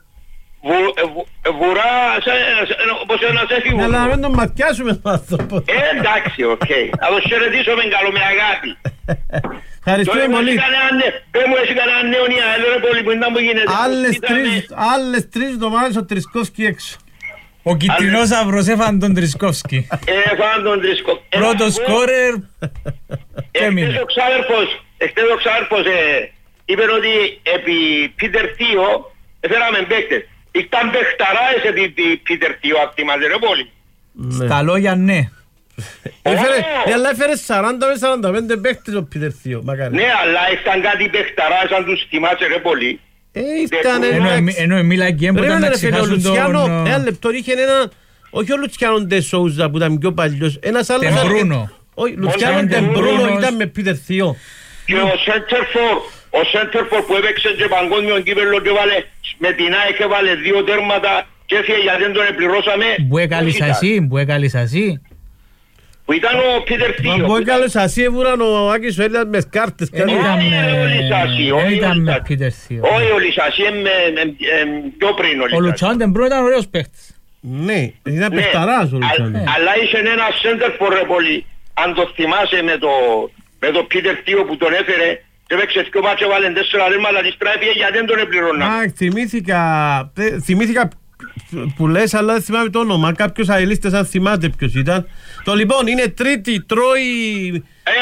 Βουρά, όπως ένας έφυγε. Αλλά να μην τον ματιάσουμε τον άνθρωπο. Εντάξει, οκ. Θα το χαιρετήσουμε καλό με αγάπη. Ευχαριστούμε πολύ. Πες μου εσύ κανένα νέο νέα, έλερε πολύ που ήταν που γίνεται. Άλλες 3 εβδομάδες ο Τρισκόφσκι έξω. Ο κιτρινός αυρός έφανε τον Τρισκόφσκι. Έφανε τον Τρισκόφσκι. Πρώτος σκόρερ. Εχθές ο ξάδερφος είπε ότι επί Πίτερ Θείο έφεραμε παίκτες. Ήταν παιχταράες επί Πίτερ Θείο απ' τη Μαζεροπόλη. Στα λόγια ναι. Αλλά έφερε 40 με 45 παίκτες ο Πίτερ Θείο. Ναι, αλλά ήταν κάτι παιχταράες αν τους θυμάσαι ρε πολύ. Ενώ μίλα και έμπονταν να ξεχάσουν τον... Ένα λεπτό είχε ένα... Όχι ο Λουτσιάνο Ντε Σόουζα που ήταν πιο παλιός. Ένας άλλος... Τεμπρούνο. Όχι, Λουτσιάνο Τεμπρούνο ήταν με Πίτερ Θείο. Και ο Σέντερφορ που έπαιξε και παγκόσμιο κύπελλο και βάλε με την ΑΕΚ έβαλε 2 τέρματα και έφυγε γιατί δεν τον επληρώσαμε. Που έκαλες εσύ. Που ήταν ο Πίτερ Θείο. Μα που έκαλες εσύ έβουραν ο Άκης ο Έλληνας με σκάρτες. Δεν ήταν με Πίτερ Θείο. Όχι ο Λισασί πιο πριν ο Λισασί. Ο Λουτσιάνο Τεμπρούνο ήταν ωραίος παίκτης. Ναι, ήταν παιχταράς ο Λουτσιάνο. Αλλά είχε ένα Σέντερφορ ρε πολύ. Αν το θυμάσαι με το Πίτερ Θείο που τον έφερε και έπαιξε και ο μάτσο βάλεν 4 ρεύματα της τράπεζας γιατί δεν τον επληρώναμε. Θυμήθηκα που λες αλλά δεν θυμάμαι το όνομα. Κάποιος αελίστες αν θυμάται ποιος ήταν. Το λοιπόν είναι τρίτη, τρώει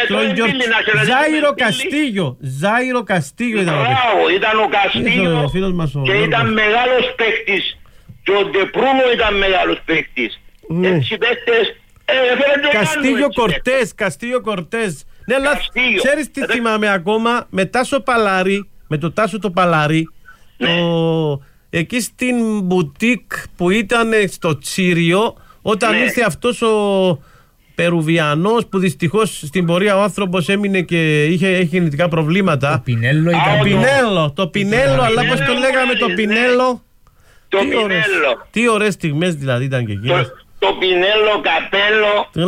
Ζάιρο Καστίγιο ήταν. Μπράβο, ήταν ο Καστίγιο και ήταν μεγάλος παίκτης. Και ο Ντεπρούνο ήταν μεγάλος παίκτης. Έτσι παίκτες Καστίγιο Κορτές. Ναι, αλλά ξέρεις τι θυμάμαι ακόμα με Τάσο Παλάρη, με το Τάσο το Παλάρη, εκεί στην μπουτίκ που ήταν στο Τσίριο, όταν ήρθε αυτός ο Περουβιανός που δυστυχώς στην πορεία ο άνθρωπος έμεινε και είχε γεννητικά προβλήματα. Το Πινέλο ήταν. Το Πινέλο, αλλά πώς το λέγαμε το Πινέλο. Τι ωραίες στιγμές δηλαδή ήταν και εκείνες. Το Πινέλο Καπέλο.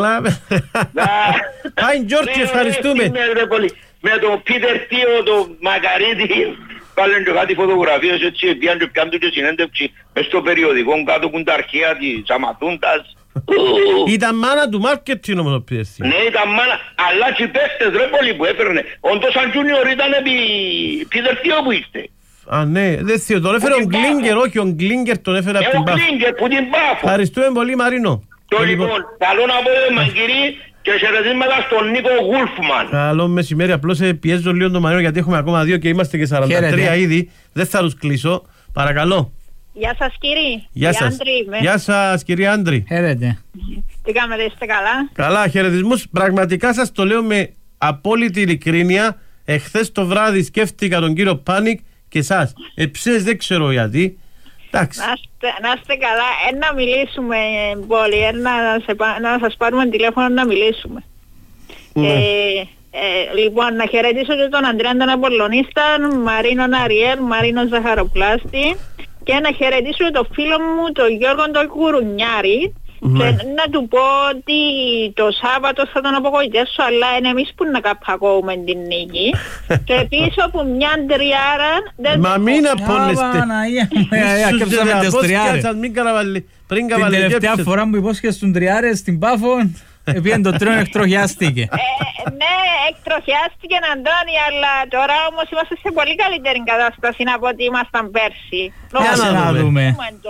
Άι Γιώργη, ευχαριστούμε. Με τον Πίτερ Θείο, τον Μακαρίτη. Κάλεν και κάτι φωτογραφίες έτσι, πιάνε και πιάνε και συνέντευξη μες στο περιοδικό κάτω που είναι τα αρχαία της Αμαθούντας. Ήταν μάνα του μάρκετινγκ όμως ο Πίτερ Θείο. Ναι, ήταν μάνα, αλλά και οι παίχτες ρε πολύ που έφερνε. Όντως σαν Junior ήταν επί Πίτερ Θείο που ήρθε. Α, ναι, δεν θείο, τον έφερε ο Γκλίνγκερ, όχι, ο Γκλίνγκερ τον έφερε από την Πάφο. Ο Γκλίνγκερ που την Πάφο. Ευχαριστούμε πολύ Μαρίνο. Το λοιπόν, καλό να πω μαγκυρί και χαιρετίσματα στον Νίκο Γουλφμαν. Καλό μεσημέρι, απλώς πιέζω λίγο τον Μαρίνο γιατί έχουμε ακόμα 2 και είμαστε και 43 ήδη. Δεν θα τους κλείσω, παρακαλώ. Γεια σας κύριε. Γεια σας κύριε Άντρη. Χαίρετε. Τι κάνετε, είστε καλά? Καλά, χαιρετισμούς. Πραγματικά σας το λέω με απόλυτη ειλικρίνεια. Εχθές το βράδυ σκέφτηκα τον κύριο Πάνικ και εσάς. Εψές δεν ξέρω γιατί. Εντάξει. Να είστε καλά. Να μιλήσουμε πολύ. Να σας πάρουμε τηλέφωνο να μιλήσουμε. Ναι. Λοιπόν, να χαιρετήσω και τον Αντρέα τον Απολλωνίστα, Μαρίνον Αριέλ, Μαρίνον Ζαχαροπλάστη και να χαιρετήσω τον φίλο μου τον Γιώργο τον Κουρουνιάρη. Και να του πω ότι το Σάββατο θα τον απογοητεύσω, αλλά είναι εμείς που να καπακούμε την νίκη. Και πίσω από μια τριάρα δεν... Μα μην απόλεστε. Ακέψαμε τις τριάρες. Την τελευταία φορά που υπόσχεσαι τους τριάρες στην Πάφο, επειδή το τρένο εκτροχιάστηκε. Ναι, εκτροχιάστηκε Αντώνη, αλλά τώρα όμως είμαστε σε πολύ καλύτερη κατάσταση από ό,τι ήμασταν πέρσι. Να δούμε.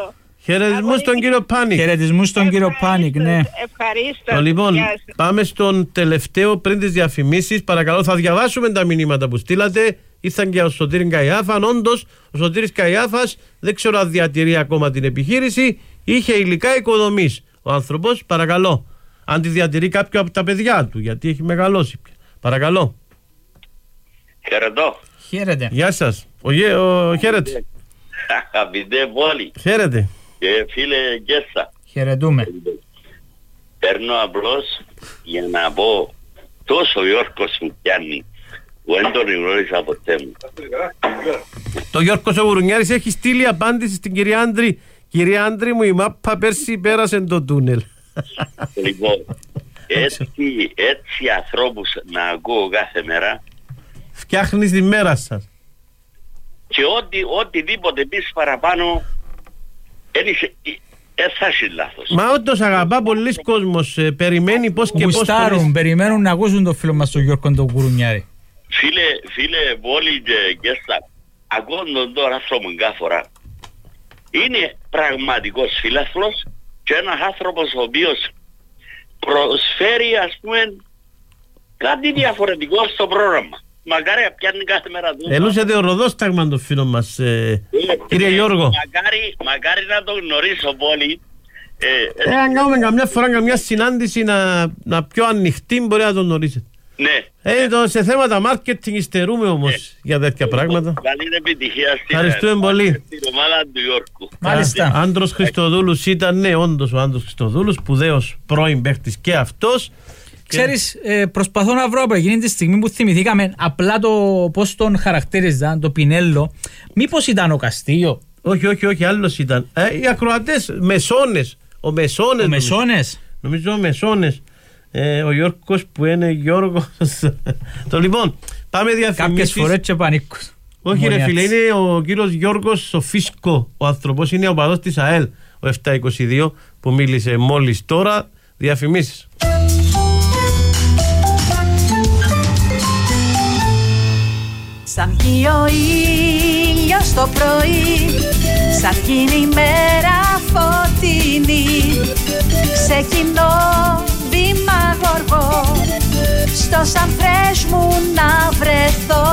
Χαιρετισμούς στον κύριο Πάνικ. Χαιρετισμούς στον κύριο Πάνικ, ναι. Ευχαριστώ. Λοιπόν, πάμε στον τελευταίο πριν τις διαφημίσεις. Παρακαλώ, θα διαβάσουμε τα μηνύματα που στείλατε. Ήρθαν και ο Σωτήρης Καϊάφαν. Όντως, ο Σωτήρης Καϊάφας δεν ξέρω αν διατηρεί ακόμα την επιχείρηση. Είχε υλικά οικοδομής. Ο άνθρωπος, παρακαλώ, αν τη διατηρεί κάποιο από τα παιδιά του, γιατί έχει μεγαλώσει πια. Παρακαλώ. Χαιρετώ. Χαίρετε. Γεια σας. Χαίρετε. Αγαπητέ Βόλη. Χαίρετε. Και φίλε Γκέσσα. Χαιρετούμε. Παίρνω απλώς για να πω τόσο ο Γιώργος μου πιάνει που δεν τον γνώρισα ποτέ μου. Το Γιώργος ο Γουρουνιάρης έχει στείλει απάντηση στην κυρία Άντρη. Κυρία Άντρη μου, η μάπα πέρσι πέρασε το τούνελ. Λοιπόν, έτσι ανθρώπους να ακούω κάθε μέρα. Φτιάχνεις τη μέρα σας. Και οτιδήποτε πεις παραπάνω θα έχει λάθος. Μα όντως αγαπά πολλοί κόσμος, περιμένει πώς και πώς. Περιμένουν να ακούσουν το φίλο μας τον Γιώργο τον Κουρουνιάρη. Φίλε Βόλη και Γκέστα, ακούω τον τώρα άνθρωπο κάθε φορά. Είναι πραγματικός φίλαθλος και ένας άνθρωπος ο οποίος προσφέρει ας πούμε κάτι διαφορετικό στο πρόγραμμα. Μακάρι να πιάνει κάθε μέρα του. Ελούσετε ο Ροδόσταγμα το φίλο μας, κύριε Γιώργο. Μακάρι να το γνωρίσω πολύ. Αν κάνουμε καμιά φορά καμιά συνάντηση να πιο ανοιχτή, μπορεί να το γνωρίσετε. Ναι. Σε θέματα marketing υστερούμε όμως για τέτοια πράγματα. Καλή επιτυχία στην πολύ. ομάδα του Γιώργου. Μάλιστα. Άντρος Χριστοδούλους ήταν, ναι, όντως ο Άντρος Χριστοδούλους, σπουδαίος πρώην παίχτης και αυτός. Ξέρεις, προσπαθώ να βρω από εκείνη τη στιγμή που θυμηθήκαμε απλά το πώς τον χαρακτήριζαν, το Πινέλλο. Μήπως ήταν ο Καστίγιο? Όχι, άλλος ήταν. Οι ακροατές, Μεσόνες. Ο Μεσόνες. Νομίζω ο Μεσόνες. Ο Γιώργος που είναι Γιώργος. Το λοιπόν, πάμε διαφημίσεις. Κάποιες φορές και πανίκος. Όχι ρε φίλε, είναι ο κύριος Γιώργος Σοφίσκο. Ο άνθρωπος είναι ο παδός της ΑΕΛ, ο 722 που μίλησε μόλις τώρα. Διαφημίσεις. Σαν βγει ο ήλιος το πρωί, σαν γίνει η μέρα φωτεινή, ξεκινώ βήμα γοργό, στο σαν φρέσ μου να βρεθώ.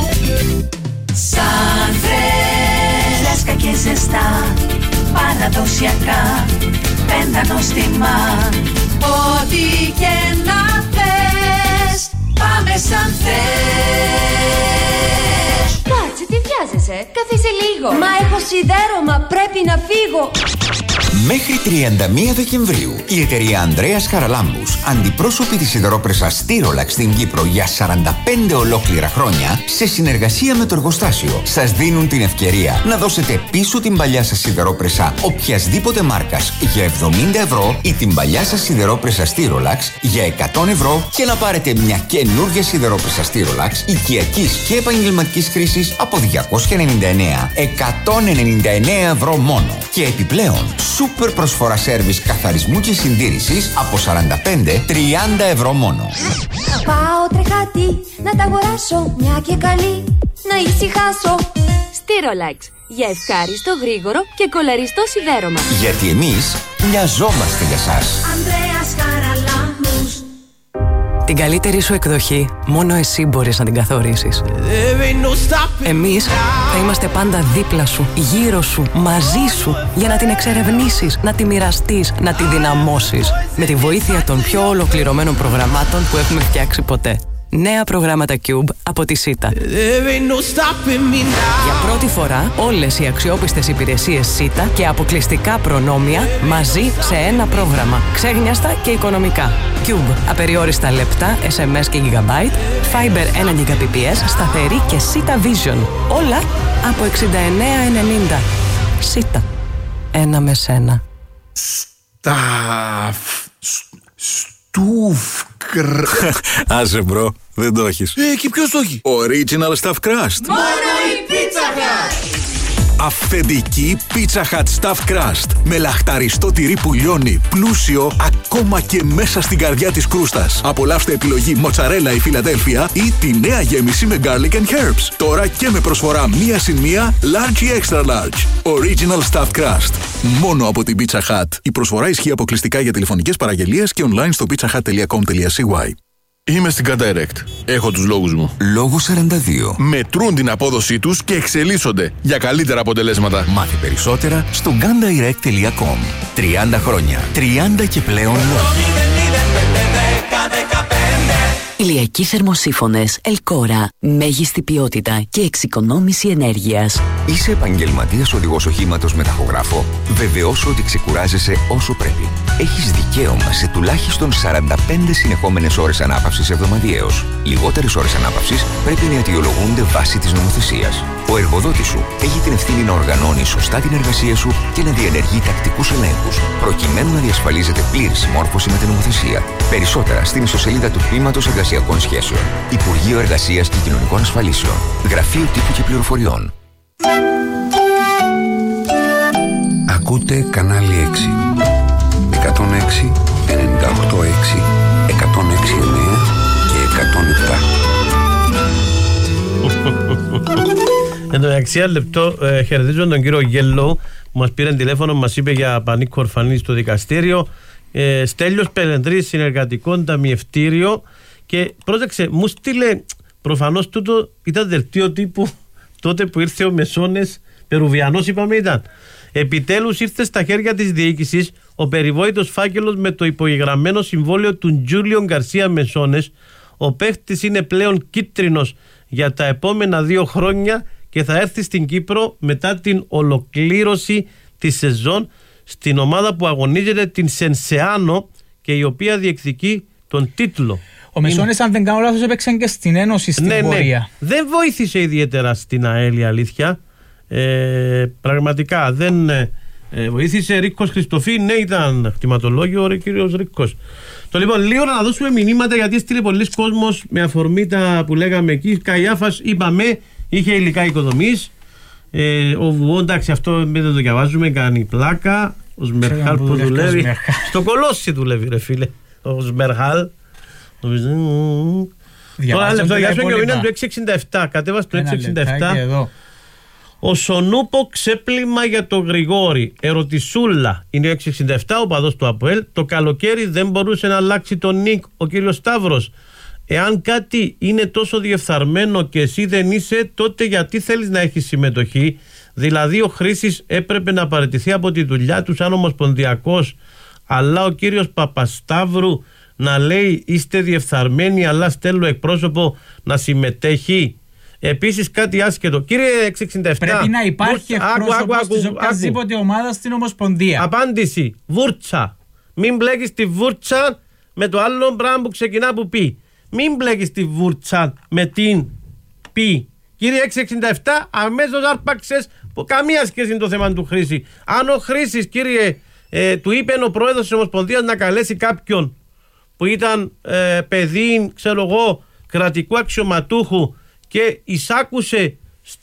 Σαν φρέσ, φρέσκα και ζεστά, παραδοσιακά, πέντα νοστιμά, ό,τι και να θες, πάμε σαν φρέσ. Κάτσε, τι βιάζεσαι, καθίσε λίγο. Μα έχω σιδέρωμα, πρέπει να φύγω. Μέχρι 31 Δεκεμβρίου η εταιρεία Ανδρέας Χαραλάμπους, αντιπρόσωποι της σιδερόπρεσας Στήρολαξ στην Κύπρο για 45 ολόκληρα χρόνια, σε συνεργασία με το εργοστάσιο, σας δίνουν την ευκαιρία να δώσετε πίσω την παλιά σας σιδερόπρεσα οποιασδήποτε μάρκας για 70 ευρώ ή την παλιά σας σιδερόπρεσα Στήρολαξ για 100 ευρώ και να πάρετε μια καινούργια σιδερόπρεσα Στήρολαξ οικιακής και επαγγελματικής χρήσης από 299, 199 ευρώ μόνο. Και επιπλέον, σούπερ προσφορά σέρβις καθαρισμού και συντήρησης από 45-30 ευρώ μόνο. Πάω τρεχάτη να τα αγοράσω, μια και καλή να ησυχάσω. Στήρολαξ, για ευχάριστο, γρήγορο και κολαριστό σιδέρωμα. Γιατί εμείς μοιαζόμαστε για σας. Ανδρέας Χαραλάμπους. Την καλύτερη σου εκδοχή μόνο εσύ μπορείς να την καθορίσεις. Εμείς θα είμαστε πάντα δίπλα σου, γύρω σου, μαζί σου, για να την εξερευνήσεις, να τη μοιραστείς, να τη δυναμώσεις, με τη βοήθεια των πιο ολοκληρωμένων προγραμμάτων που έχουμε φτιάξει ποτέ. Νέα προγράμματα Cube από τη ΣΥΤΑ. Για πρώτη φορά όλες οι αξιόπιστες υπηρεσίες ΣΥΤΑ και αποκλειστικά προνόμια μαζί σε ένα πρόγραμμα. Ξέγνιαστα και οικονομικά. Cube. Απεριόριστα λεπτά, SMS και GB, Fiber 1 Gbps, σταθερή και ΣΥΤΑ Vision. Όλα από 69,90. ΣΥΤΑ. Ένα με σένα. Άσε μπρο, δεν το έχεις. Και ποιος το έχει? Original Stuffed Crust. Μόνο η Pizza Hut. Αυθεντική Pizza Hut Stuffed Crust με λαχταριστό τυρί που λιώνει, πλούσιο ακόμα και μέσα στην καρδιά της κρούστας. Απολαύστε επιλογή μοτσαρέλα ή Φιλαδέλφια ή τη νέα γέμιση με garlic and herbs. Τώρα και με προσφορά 1+1 large ή extra large. Original Stuffed Crust. Μόνο από την Pizza Hut. Η προσφορά ισχύει αποκλειστικά για τηλεφωνικές παραγγελίες και online στο pizzahut.com.cy. Είμαι στην Candirect. Έχω τους λόγους μου. Λόγο 42. Μετρούν την απόδοσή τους και εξελίσσονται για καλύτερα αποτελέσματα. Μάθει περισσότερα στο Candirect.com. 30 χρόνια. 30 και πλέον λόγοι. Ηλιακοί θερμοσύφωνες Ελκόρα. Μέγιστη ποιότητα και εξοικονόμηση ενέργειας. Είσαι επαγγελματίας οδηγός οχήματος με ταχογράφο? Βεβαιώσου ότι ξεκουράζεσαι όσο πρέπει. Έχεις δικαίωμα σε τουλάχιστον 45 συνεχόμενες ώρες ανάπαυσης εβδομαδιαίως. Λιγότερες ώρες ανάπαυσης πρέπει να αιτιολογούνται βάσει της νομοθεσίας. Ο εργοδότης σου έχει την ευθύνη να οργανώνει σωστά την εργασία σου και να διενεργεί τακτικούς ελέγχους, προκειμένου να διασφαλίζεται πλήρη συμμόρφωση με την νομοθεσία. Περισσότερα στην ιστοσελίδα του Τμήματος Εργασιακών Σχέσεων. Υπουργείο Εργασίας και Κοινωνικών Ασφαλίσεων. Γραφείο Τύπου και Πληροφοριών. Ακούτε κανάλι 6. 106, 98,6, 106,9 και 107. Εν τω μεταξύ, ένα λεπτό, χαιρετίζω τον κύριο Γέλο που μας πήρε τηλέφωνο, μας είπε για πανίκο ορφανή στο δικαστήριο. Στέλιος Πελεντρής, συνεργατικό ταμιευτήριο. Και πρόσεξε, μου στείλε, προφανώς τούτο ήταν δελτίο τύπου τότε που ήρθε ο Μεσόνες, Περουβιανός είπαμε ήταν. Επιτέλους ήρθε στα χέρια της διοίκησης ο περιβόητος φάκελος με το υπογεγραμμένο συμβόλαιο του Τζούλιο Γκαρσία Μεσόνες. Ο παίχτης είναι πλέον κίτρινος για τα επόμενα 2 χρόνια και θα έρθει στην Κύπρο μετά την ολοκλήρωση της σεζόν στην ομάδα που αγωνίζεται την Σενσεάνο και η οποία διεκδικεί τον τίτλο. Ο Μεσόνες, αν δεν κάνω λάθος, έπαιξε και στην Ένωση στην πορεία. Δεν βοήθησε ιδιαίτερα στην ΑΕΛ, η αλήθεια. Πραγματικά δεν βοήθησε. Ρίκος Χριστοφή, ναι, ήταν χτιματολόγιο ο κύριος Ρίκος. Το λοιπόν, λίγο να δώσουμε μηνύματα, γιατί έστειλε πολλοί κόσμος με αφορμή τα που λέγαμε εκεί. Καϊάφας, είπαμε, είχε υλικά οικοδομής. Ο Βουό, εντάξει, αυτό δεν το διαβάζουμε, κάνει πλάκα. Ο Σμερχάλ που δουλεύει. Στο Κολόσι δουλεύει, ρε φίλε. Ο Σμερχάλ. Τώρα λεπτό, για σου είναι του 667. Κατέβασε το 667. Ο Σονούπο ξέπλυμα για το Γρηγόρη. Ερωτησούλα. Είναι 667, ο παδός του ΑΠΟΕΛ. Το καλοκαίρι δεν μπορούσε να αλλάξει τον Νίκ ο κύριος Σταύρος. Εάν κάτι είναι τόσο διεφθαρμένο και εσύ δεν είσαι, τότε γιατί θέλεις να έχεις συμμετοχή? Δηλαδή ο Χρήσης έπρεπε να παραιτηθεί από τη δουλειά του σαν ομοσπονδιακός, αλλά ο κύριος Παπασταύρου να λέει είστε διεφθαρμένοι, αλλά στέλνω εκπρόσωπο να συμμετέχει. Επίσης κάτι άσχετο. Κύριε 667, πρέπει να υπάρχει εκπρόσωπος της οποιασδήποτε ομάδα στην Ομοσπονδία. Απάντηση. Βούρτσα. Μην μπλέκεις τη βούρτσα με το άλλο πράγμα που ξεκινά που πει. Μην μπλέκεις τη βούρτσα με την πει. Κύριε 667, αμέσως άρπαξες που καμία σχέση είναι το θέμα του Χρήση. Αν ο Χρήσης, κύριε, του είπε ο πρόεδρος της Ομοσπονδίας να καλέσει κάποιον που ήταν παιδί, ξέρω εγώ, κρατικού αξιωματούχου και εισάκουσε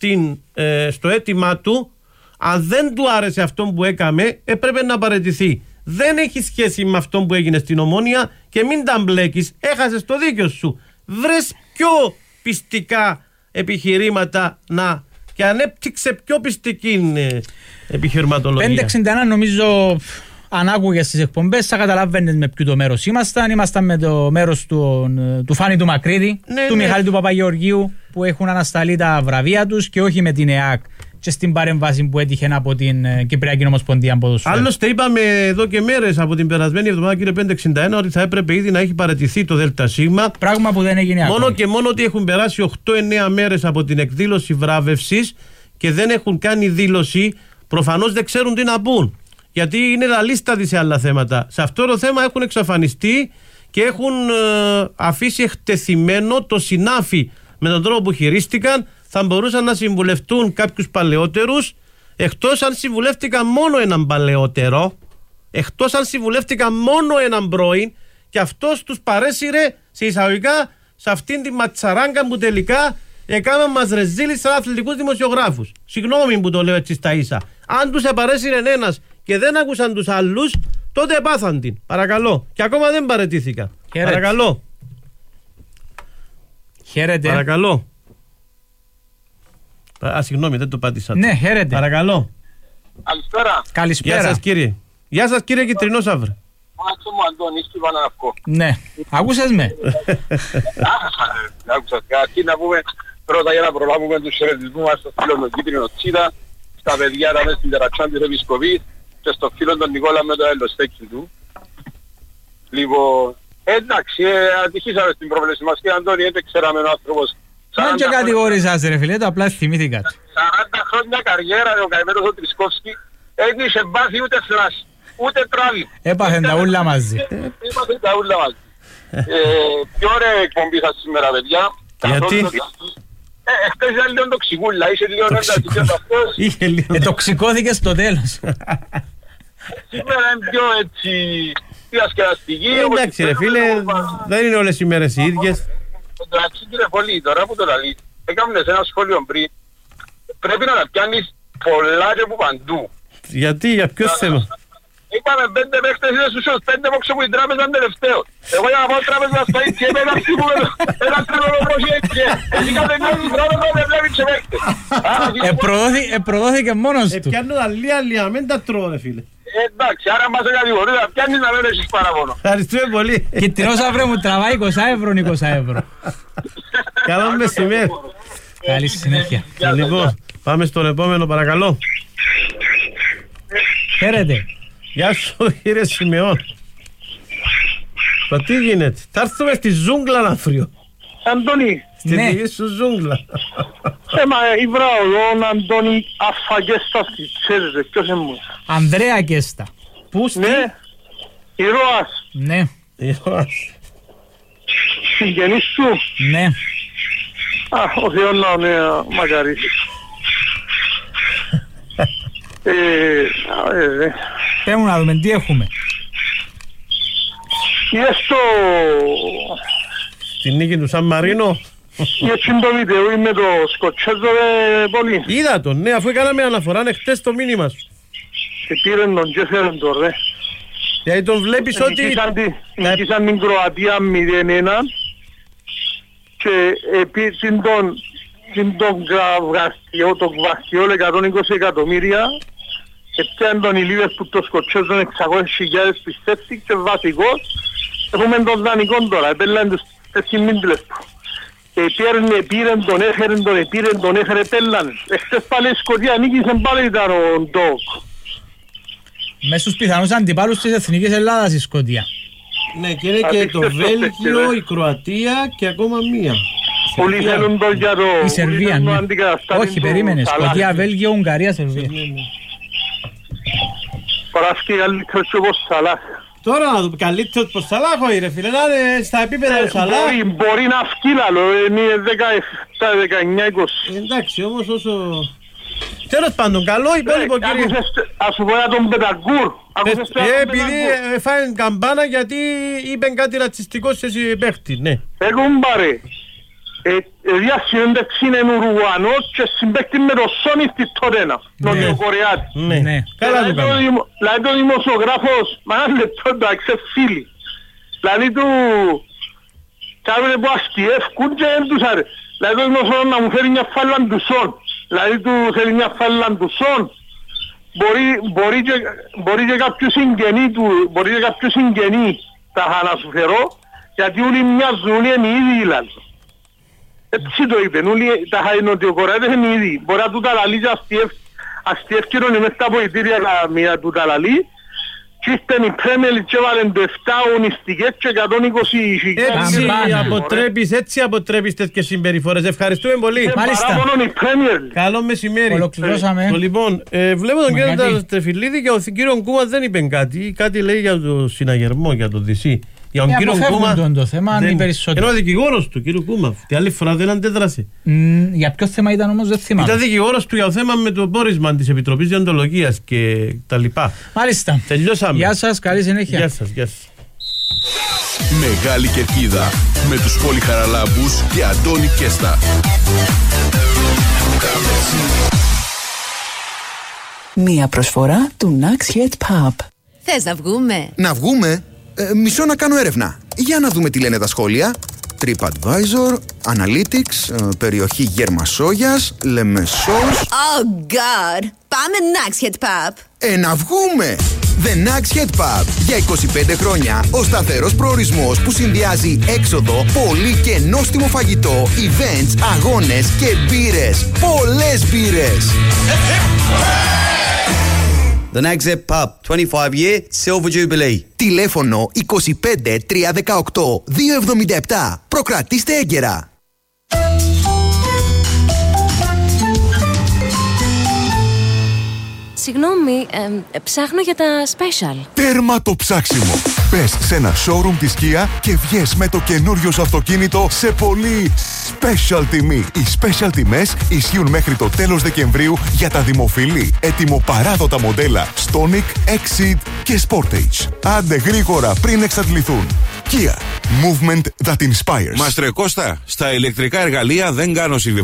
στο αίτημά του, αν δεν του άρεσε αυτό που έκαμε, έπρεπε να παραιτηθεί. Δεν έχει σχέση με αυτό που έγινε στην Ομόνια και μην τα μπλέκεις. Έχασες το δίκιο σου. Βρες πιο πιστικά επιχειρήματα και ανέπτυξε πιο πιστική επιχειρηματολογία. 561 νομίζω, αν άκουγες στις εκπομπές, θα καταλάβαινες με ποιο το μέρος ήμασταν. Ήμασταν με το μέρος του Φάνη του Μακρύδη, του Μιχάλη του Παπαγεωργίου, που έχουν ανασταλεί τα βραβεία τους, και όχι με την ΕΑΚ και στην παρέμβαση που έτυχε από την Κυπριακή Ομοσπονδία Ποδοσφαίρου. Άλλωστε, είπαμε εδώ και μέρες από την περασμένη εβδομάδα, κύριε 561, ότι θα έπρεπε ήδη να έχει παραιτηθεί το ΔΣ. Πράγμα που δεν έγινε μόνο ακόμη. Και μόνο ότι έχουν περάσει 8-9 μέρες από την εκδήλωση βράβευσης και δεν έχουν κάνει δήλωση, προφανώς δεν ξέρουν τι να πούν. Γιατί είναι λαλίστατοι σε άλλα θέματα. Σε αυτό το θέμα έχουν εξαφανιστεί και έχουν αφήσει εκτεθειμένο το συνάφι με τον τρόπο που χειρίστηκαν. Θα μπορούσαν να συμβουλευτούν κάποιους παλαιότερους, εκτός αν συμβουλεύτηκαν μόνο έναν παλαιότερο, εκτός αν συμβουλεύτηκαν μόνο έναν πρώην, και αυτός τους παρέσυρε σε εισαγωγικά σε αυτήν τη ματσαράγκα που τελικά Έκαναν μας ρεζίλη σαν αθλητικούς δημοσιογράφους. Συγγνώμη που το λέω έτσι στα ίσα. Αν τους επαρέσυρε ένας και δεν άκουσαν τους άλλους, τότε επάθαν την. Παρακαλώ. Και ακόμα δεν παραιτήθηκα. Χαίρετε. Παρακαλώ. Χαίρετε. Παρακαλώ. Συγγνώμη, δεν το πάτησα. Ναι, χαίρετε. Παρακαλώ. Καλησπέρα. Καλησπέρα. Γεια σας κύριε. Γεια σας κύριε Κιτρινόσαυρε. Μάτσο μου Αντώνης και Παναγαυκό. Ναι. Άκουσες με. Άκουσα. Καταρχήν να πούμε πρώτα για να προλάβουμε τους χαιρετισμούς μας στο φίλο τον Κίτρινο Τσίτα, στα παιδιά τα μέσα στην τερατσάν της Επισκοπής και στο φίλο τον Νικόλα με το ελοστέκι του. Λοιπόν, εντάξει, ατυχήσαμε στην πρόβλεψη μας και Αντώνη, δεν ξέραμε ο άνθρωπος. Αν και κατηγορήσας ρε φίλε, το απλά θυμήθηκα. 40 χρόνια καριέρα ο καημένος ο Τρισκόφσκι δεν είχε μπάθει ούτε φλάς, ούτε τράβη. Έπαθεν τα ούλα μαζί. Έπαθεν τα ούλα μαζί. Πιο ωραία εκπομπή σας σήμερα παιδιά. Γιατί? Χτες ήταν λίγο τοξικούλα, είσαι λίγο ένταση και αυτός. Τοξικώθηκε στο τέλος. Σήμερα είναι πιο έτσι διασκεδαστική. Εντάξει ρε φίλε, δεν είναι όλες οι μέρες οι ίδιες. Εντάξει κύριε Φωλή, τώρα που το λαλείς, έκανες ένα σχόλιο πριν, πρέπει να τα πιάνεις πολλά και από παντού. Γιατί, για ποιο θέμα? Είπαμε 5 παίχτες είναι στους 5 πόξε που η τράπεζα είναι τελευταίο. Εγώ για να πάω τράπεζα στο ΙΤΣΕ με ένα ψήφουμε ένα τράπεζα προς ΙΤΣΕ. Εσύ κάθε μια στην τράπεζα δεν βλέπει και παίχτες. Επροδόθηκε μόνος του. Πιάνω τα λία, μην τα τρώω ρε φίλε. Εντάξει, άρα μας κατηγορεί να πιάνεις να μην έχεις παραπονό. Ευχαριστούμε πολύ. Κιτρινόσαυρε μου τραβάει 20 ευρώ. Καλό μεσημέρι. Καλή συνέχεια. Λοιπόν, πάμε στον επόμενο παρακαλώ. Χαίρετε. Γεια σου κύριε Σιμεών. Τι γίνεται? Θα έρθουμε στη ζούγκλα αύριο. Αντώνη. Στη δική σου ζούγκλα. Ήβρα ο Αντώνη Αφαγέστα στη ξέρετε. Ποιος είναι? Ανδρέα Κέστα. Πού στη? Ναι. Ηρώας. Ναι. Ηρώας. Συγγενής σου? Ναι. Ο Θεός να είναι μακαρίσει. Πέμουν να δούμε τι έχουμε. Είδες το... Την νίκη του Σαν Μαρίνο. Έτσι το βίντεο με το Σκοτσέζο πολύ. Είδα τον, ναι, αφού έκαναμε αναφορά, είναι χτες το μήνυμα σου. Και πήραν τον και φέραν τον ρε. Γιατί τον βλέπεις ότι... Νικήσαν την Κροατία 0-1 και τον Γβαστιόλ 120 εκατομμύρια και πιάνε τον Ηλίβες που το Σκοτσέζον 600.000 πιστεύει και βασικός έχουμε τον δανεικό τώρα, επέλανε τους 4 μίντλες του. Πήραν τον έφερε πέλανε. Εχθές πάλι η Σκοτία νίκησε πάλι ήταν ο Ντόκ. Μες στους πιθανούς αντιπάλους της Εθνικής Ελλάδας η Σκοτία. Ναι, και είναι και το Βέλγιο, η Κροατία και ακόμα μία. Όλοι θέλουν το για το... Η Σερβία, ναι. Όχι, περίμενε. Σκοτία, Βέλγιο, Ουγγαρία, Σερβία. Παράσκει καλύτερος και όπως Σαλάχ. Τώρα να δούμε καλύτερος πως Σαλάχ, όχι ρε φίλε, να είναι στα επίπεδα του Σαλάχ. Μπορεί να φκεί λαλό, είναι 17, 19, 20. Εντάξει, όμως όσο... Τέλος πάντων, καλό υπόλοιπο κύριε. Ας σου πω για τον Πεταγκούρ. Επειδή φάνε καμπάνα γιατί είπεν κάτι ρατσιστικό σε παίχτη, ναι. Έχουν πάρει. Διασυνέντευξη είναι Ουρουγουανός και συμπαίχτη με το Σόνι στη Τότενα, Νοτιοκορεάτη. Ναι, καλά του κάνω. Δηλαδή το δημοσιογράφος, μα ένα λεπτό εντάξει φίλοι. Δηλαδή του κάποιοι που αστιεύκουν και δεν τους αρέσει. Δηλαδή το δημοσιογράφος να μου φέρει μια φάλα του Σόν. Δηλαδή του θέλει μια φάλα του Σόν. Μπορεί και κάποιο συγγενή του, μπορεί και κάποιο συγγενή τα να σου φέρω, γιατί όλοι μοιάζουν, όλοι είναι ήδη δηλαδή. Έτσι το είπεν, όλοι τα νοτιοκορεάτες είναι ήδη. Μπορεί να του τα λαλεί και αστιεύκυρον μες τα ποητήρια μία του τα λαλεί και ήρθαν οι Πρέμελ και έβαλαν το 7 αγωνιστικές και 120 έτσι αποτρέπεις τέτοιες συμπεριφορές. Ευχαριστούμε πολύ. Καλό μεσημέρι. Ολοκληρώσαμε. Λοιπόν, βλέπω τον κύριο Τρεφιλίδη και ο κύριο Κούμα δεν είπε κάτι. Κάτι λέει για το συναγερμό, για το Δυσί. Για τον κύριο Κούμα. Το θέμα είναι περισσότερο. Είναι ο δικηγόρος του, κύριο Κούμα. Τη άλλη φορά δεν αντέδρασε. Για ποιο θέμα ήταν όμως δεν θυμάμαι. Ήταν δικηγόρος του για το θέμα με το πόρισμα της Επιτροπής Διοντολογίας και τα λοιπά. Μάλιστα. Τελειώσαμε. Γεια σας, καλή συνέχεια. Γεια σας, γεια σας. Μεγάλη Κερκίδα με τους Πόλη Χαραλάμπους και Αντώνη Κέστα. Μία προσφορά του Nax Head Pub. Θες να βγούμε? Να βγούμε? Μισό να κάνω έρευνα. Για να δούμε τι λένε τα σχόλια. TripAdvisor, Analytics, περιοχή Γερμασόγιας, Λεμεσός. Oh God! Πάμε Nax Head Pub. Να βγούμε! The Nax Head Pub. Για 25 χρόνια ο σταθερός προορισμός που συνδυάζει έξοδο, πολύ και νόστιμο φαγητό, events, αγώνες και μπύρες. Πολλές μπύρες! The Nax Head Pub, 25 year Silver Jubilee. Τηλέφωνο 25 318 277. Προκρατήστε έγκαιρα. Συγγνώμη, ψάχνω για τα special. Τέρμα το ψάξιμο! Πες σε ένα showroom της Kia και βγες με το καινούριο σου αυτοκίνητο σε πολύ special τιμή. Οι special τιμές ισχύουν μέχρι το τέλος Δεκεμβρίου για τα δημοφιλή, ετοιμοπαράδοτα μοντέλα Stonic, Exceed και Sportage. Άντε γρήγορα πριν εξαντληθούν. Kia. Movement that inspires. Μαστρε Κώστα, στα ηλεκτρικά εργαλεία δεν κάνω συμβιβασμούς.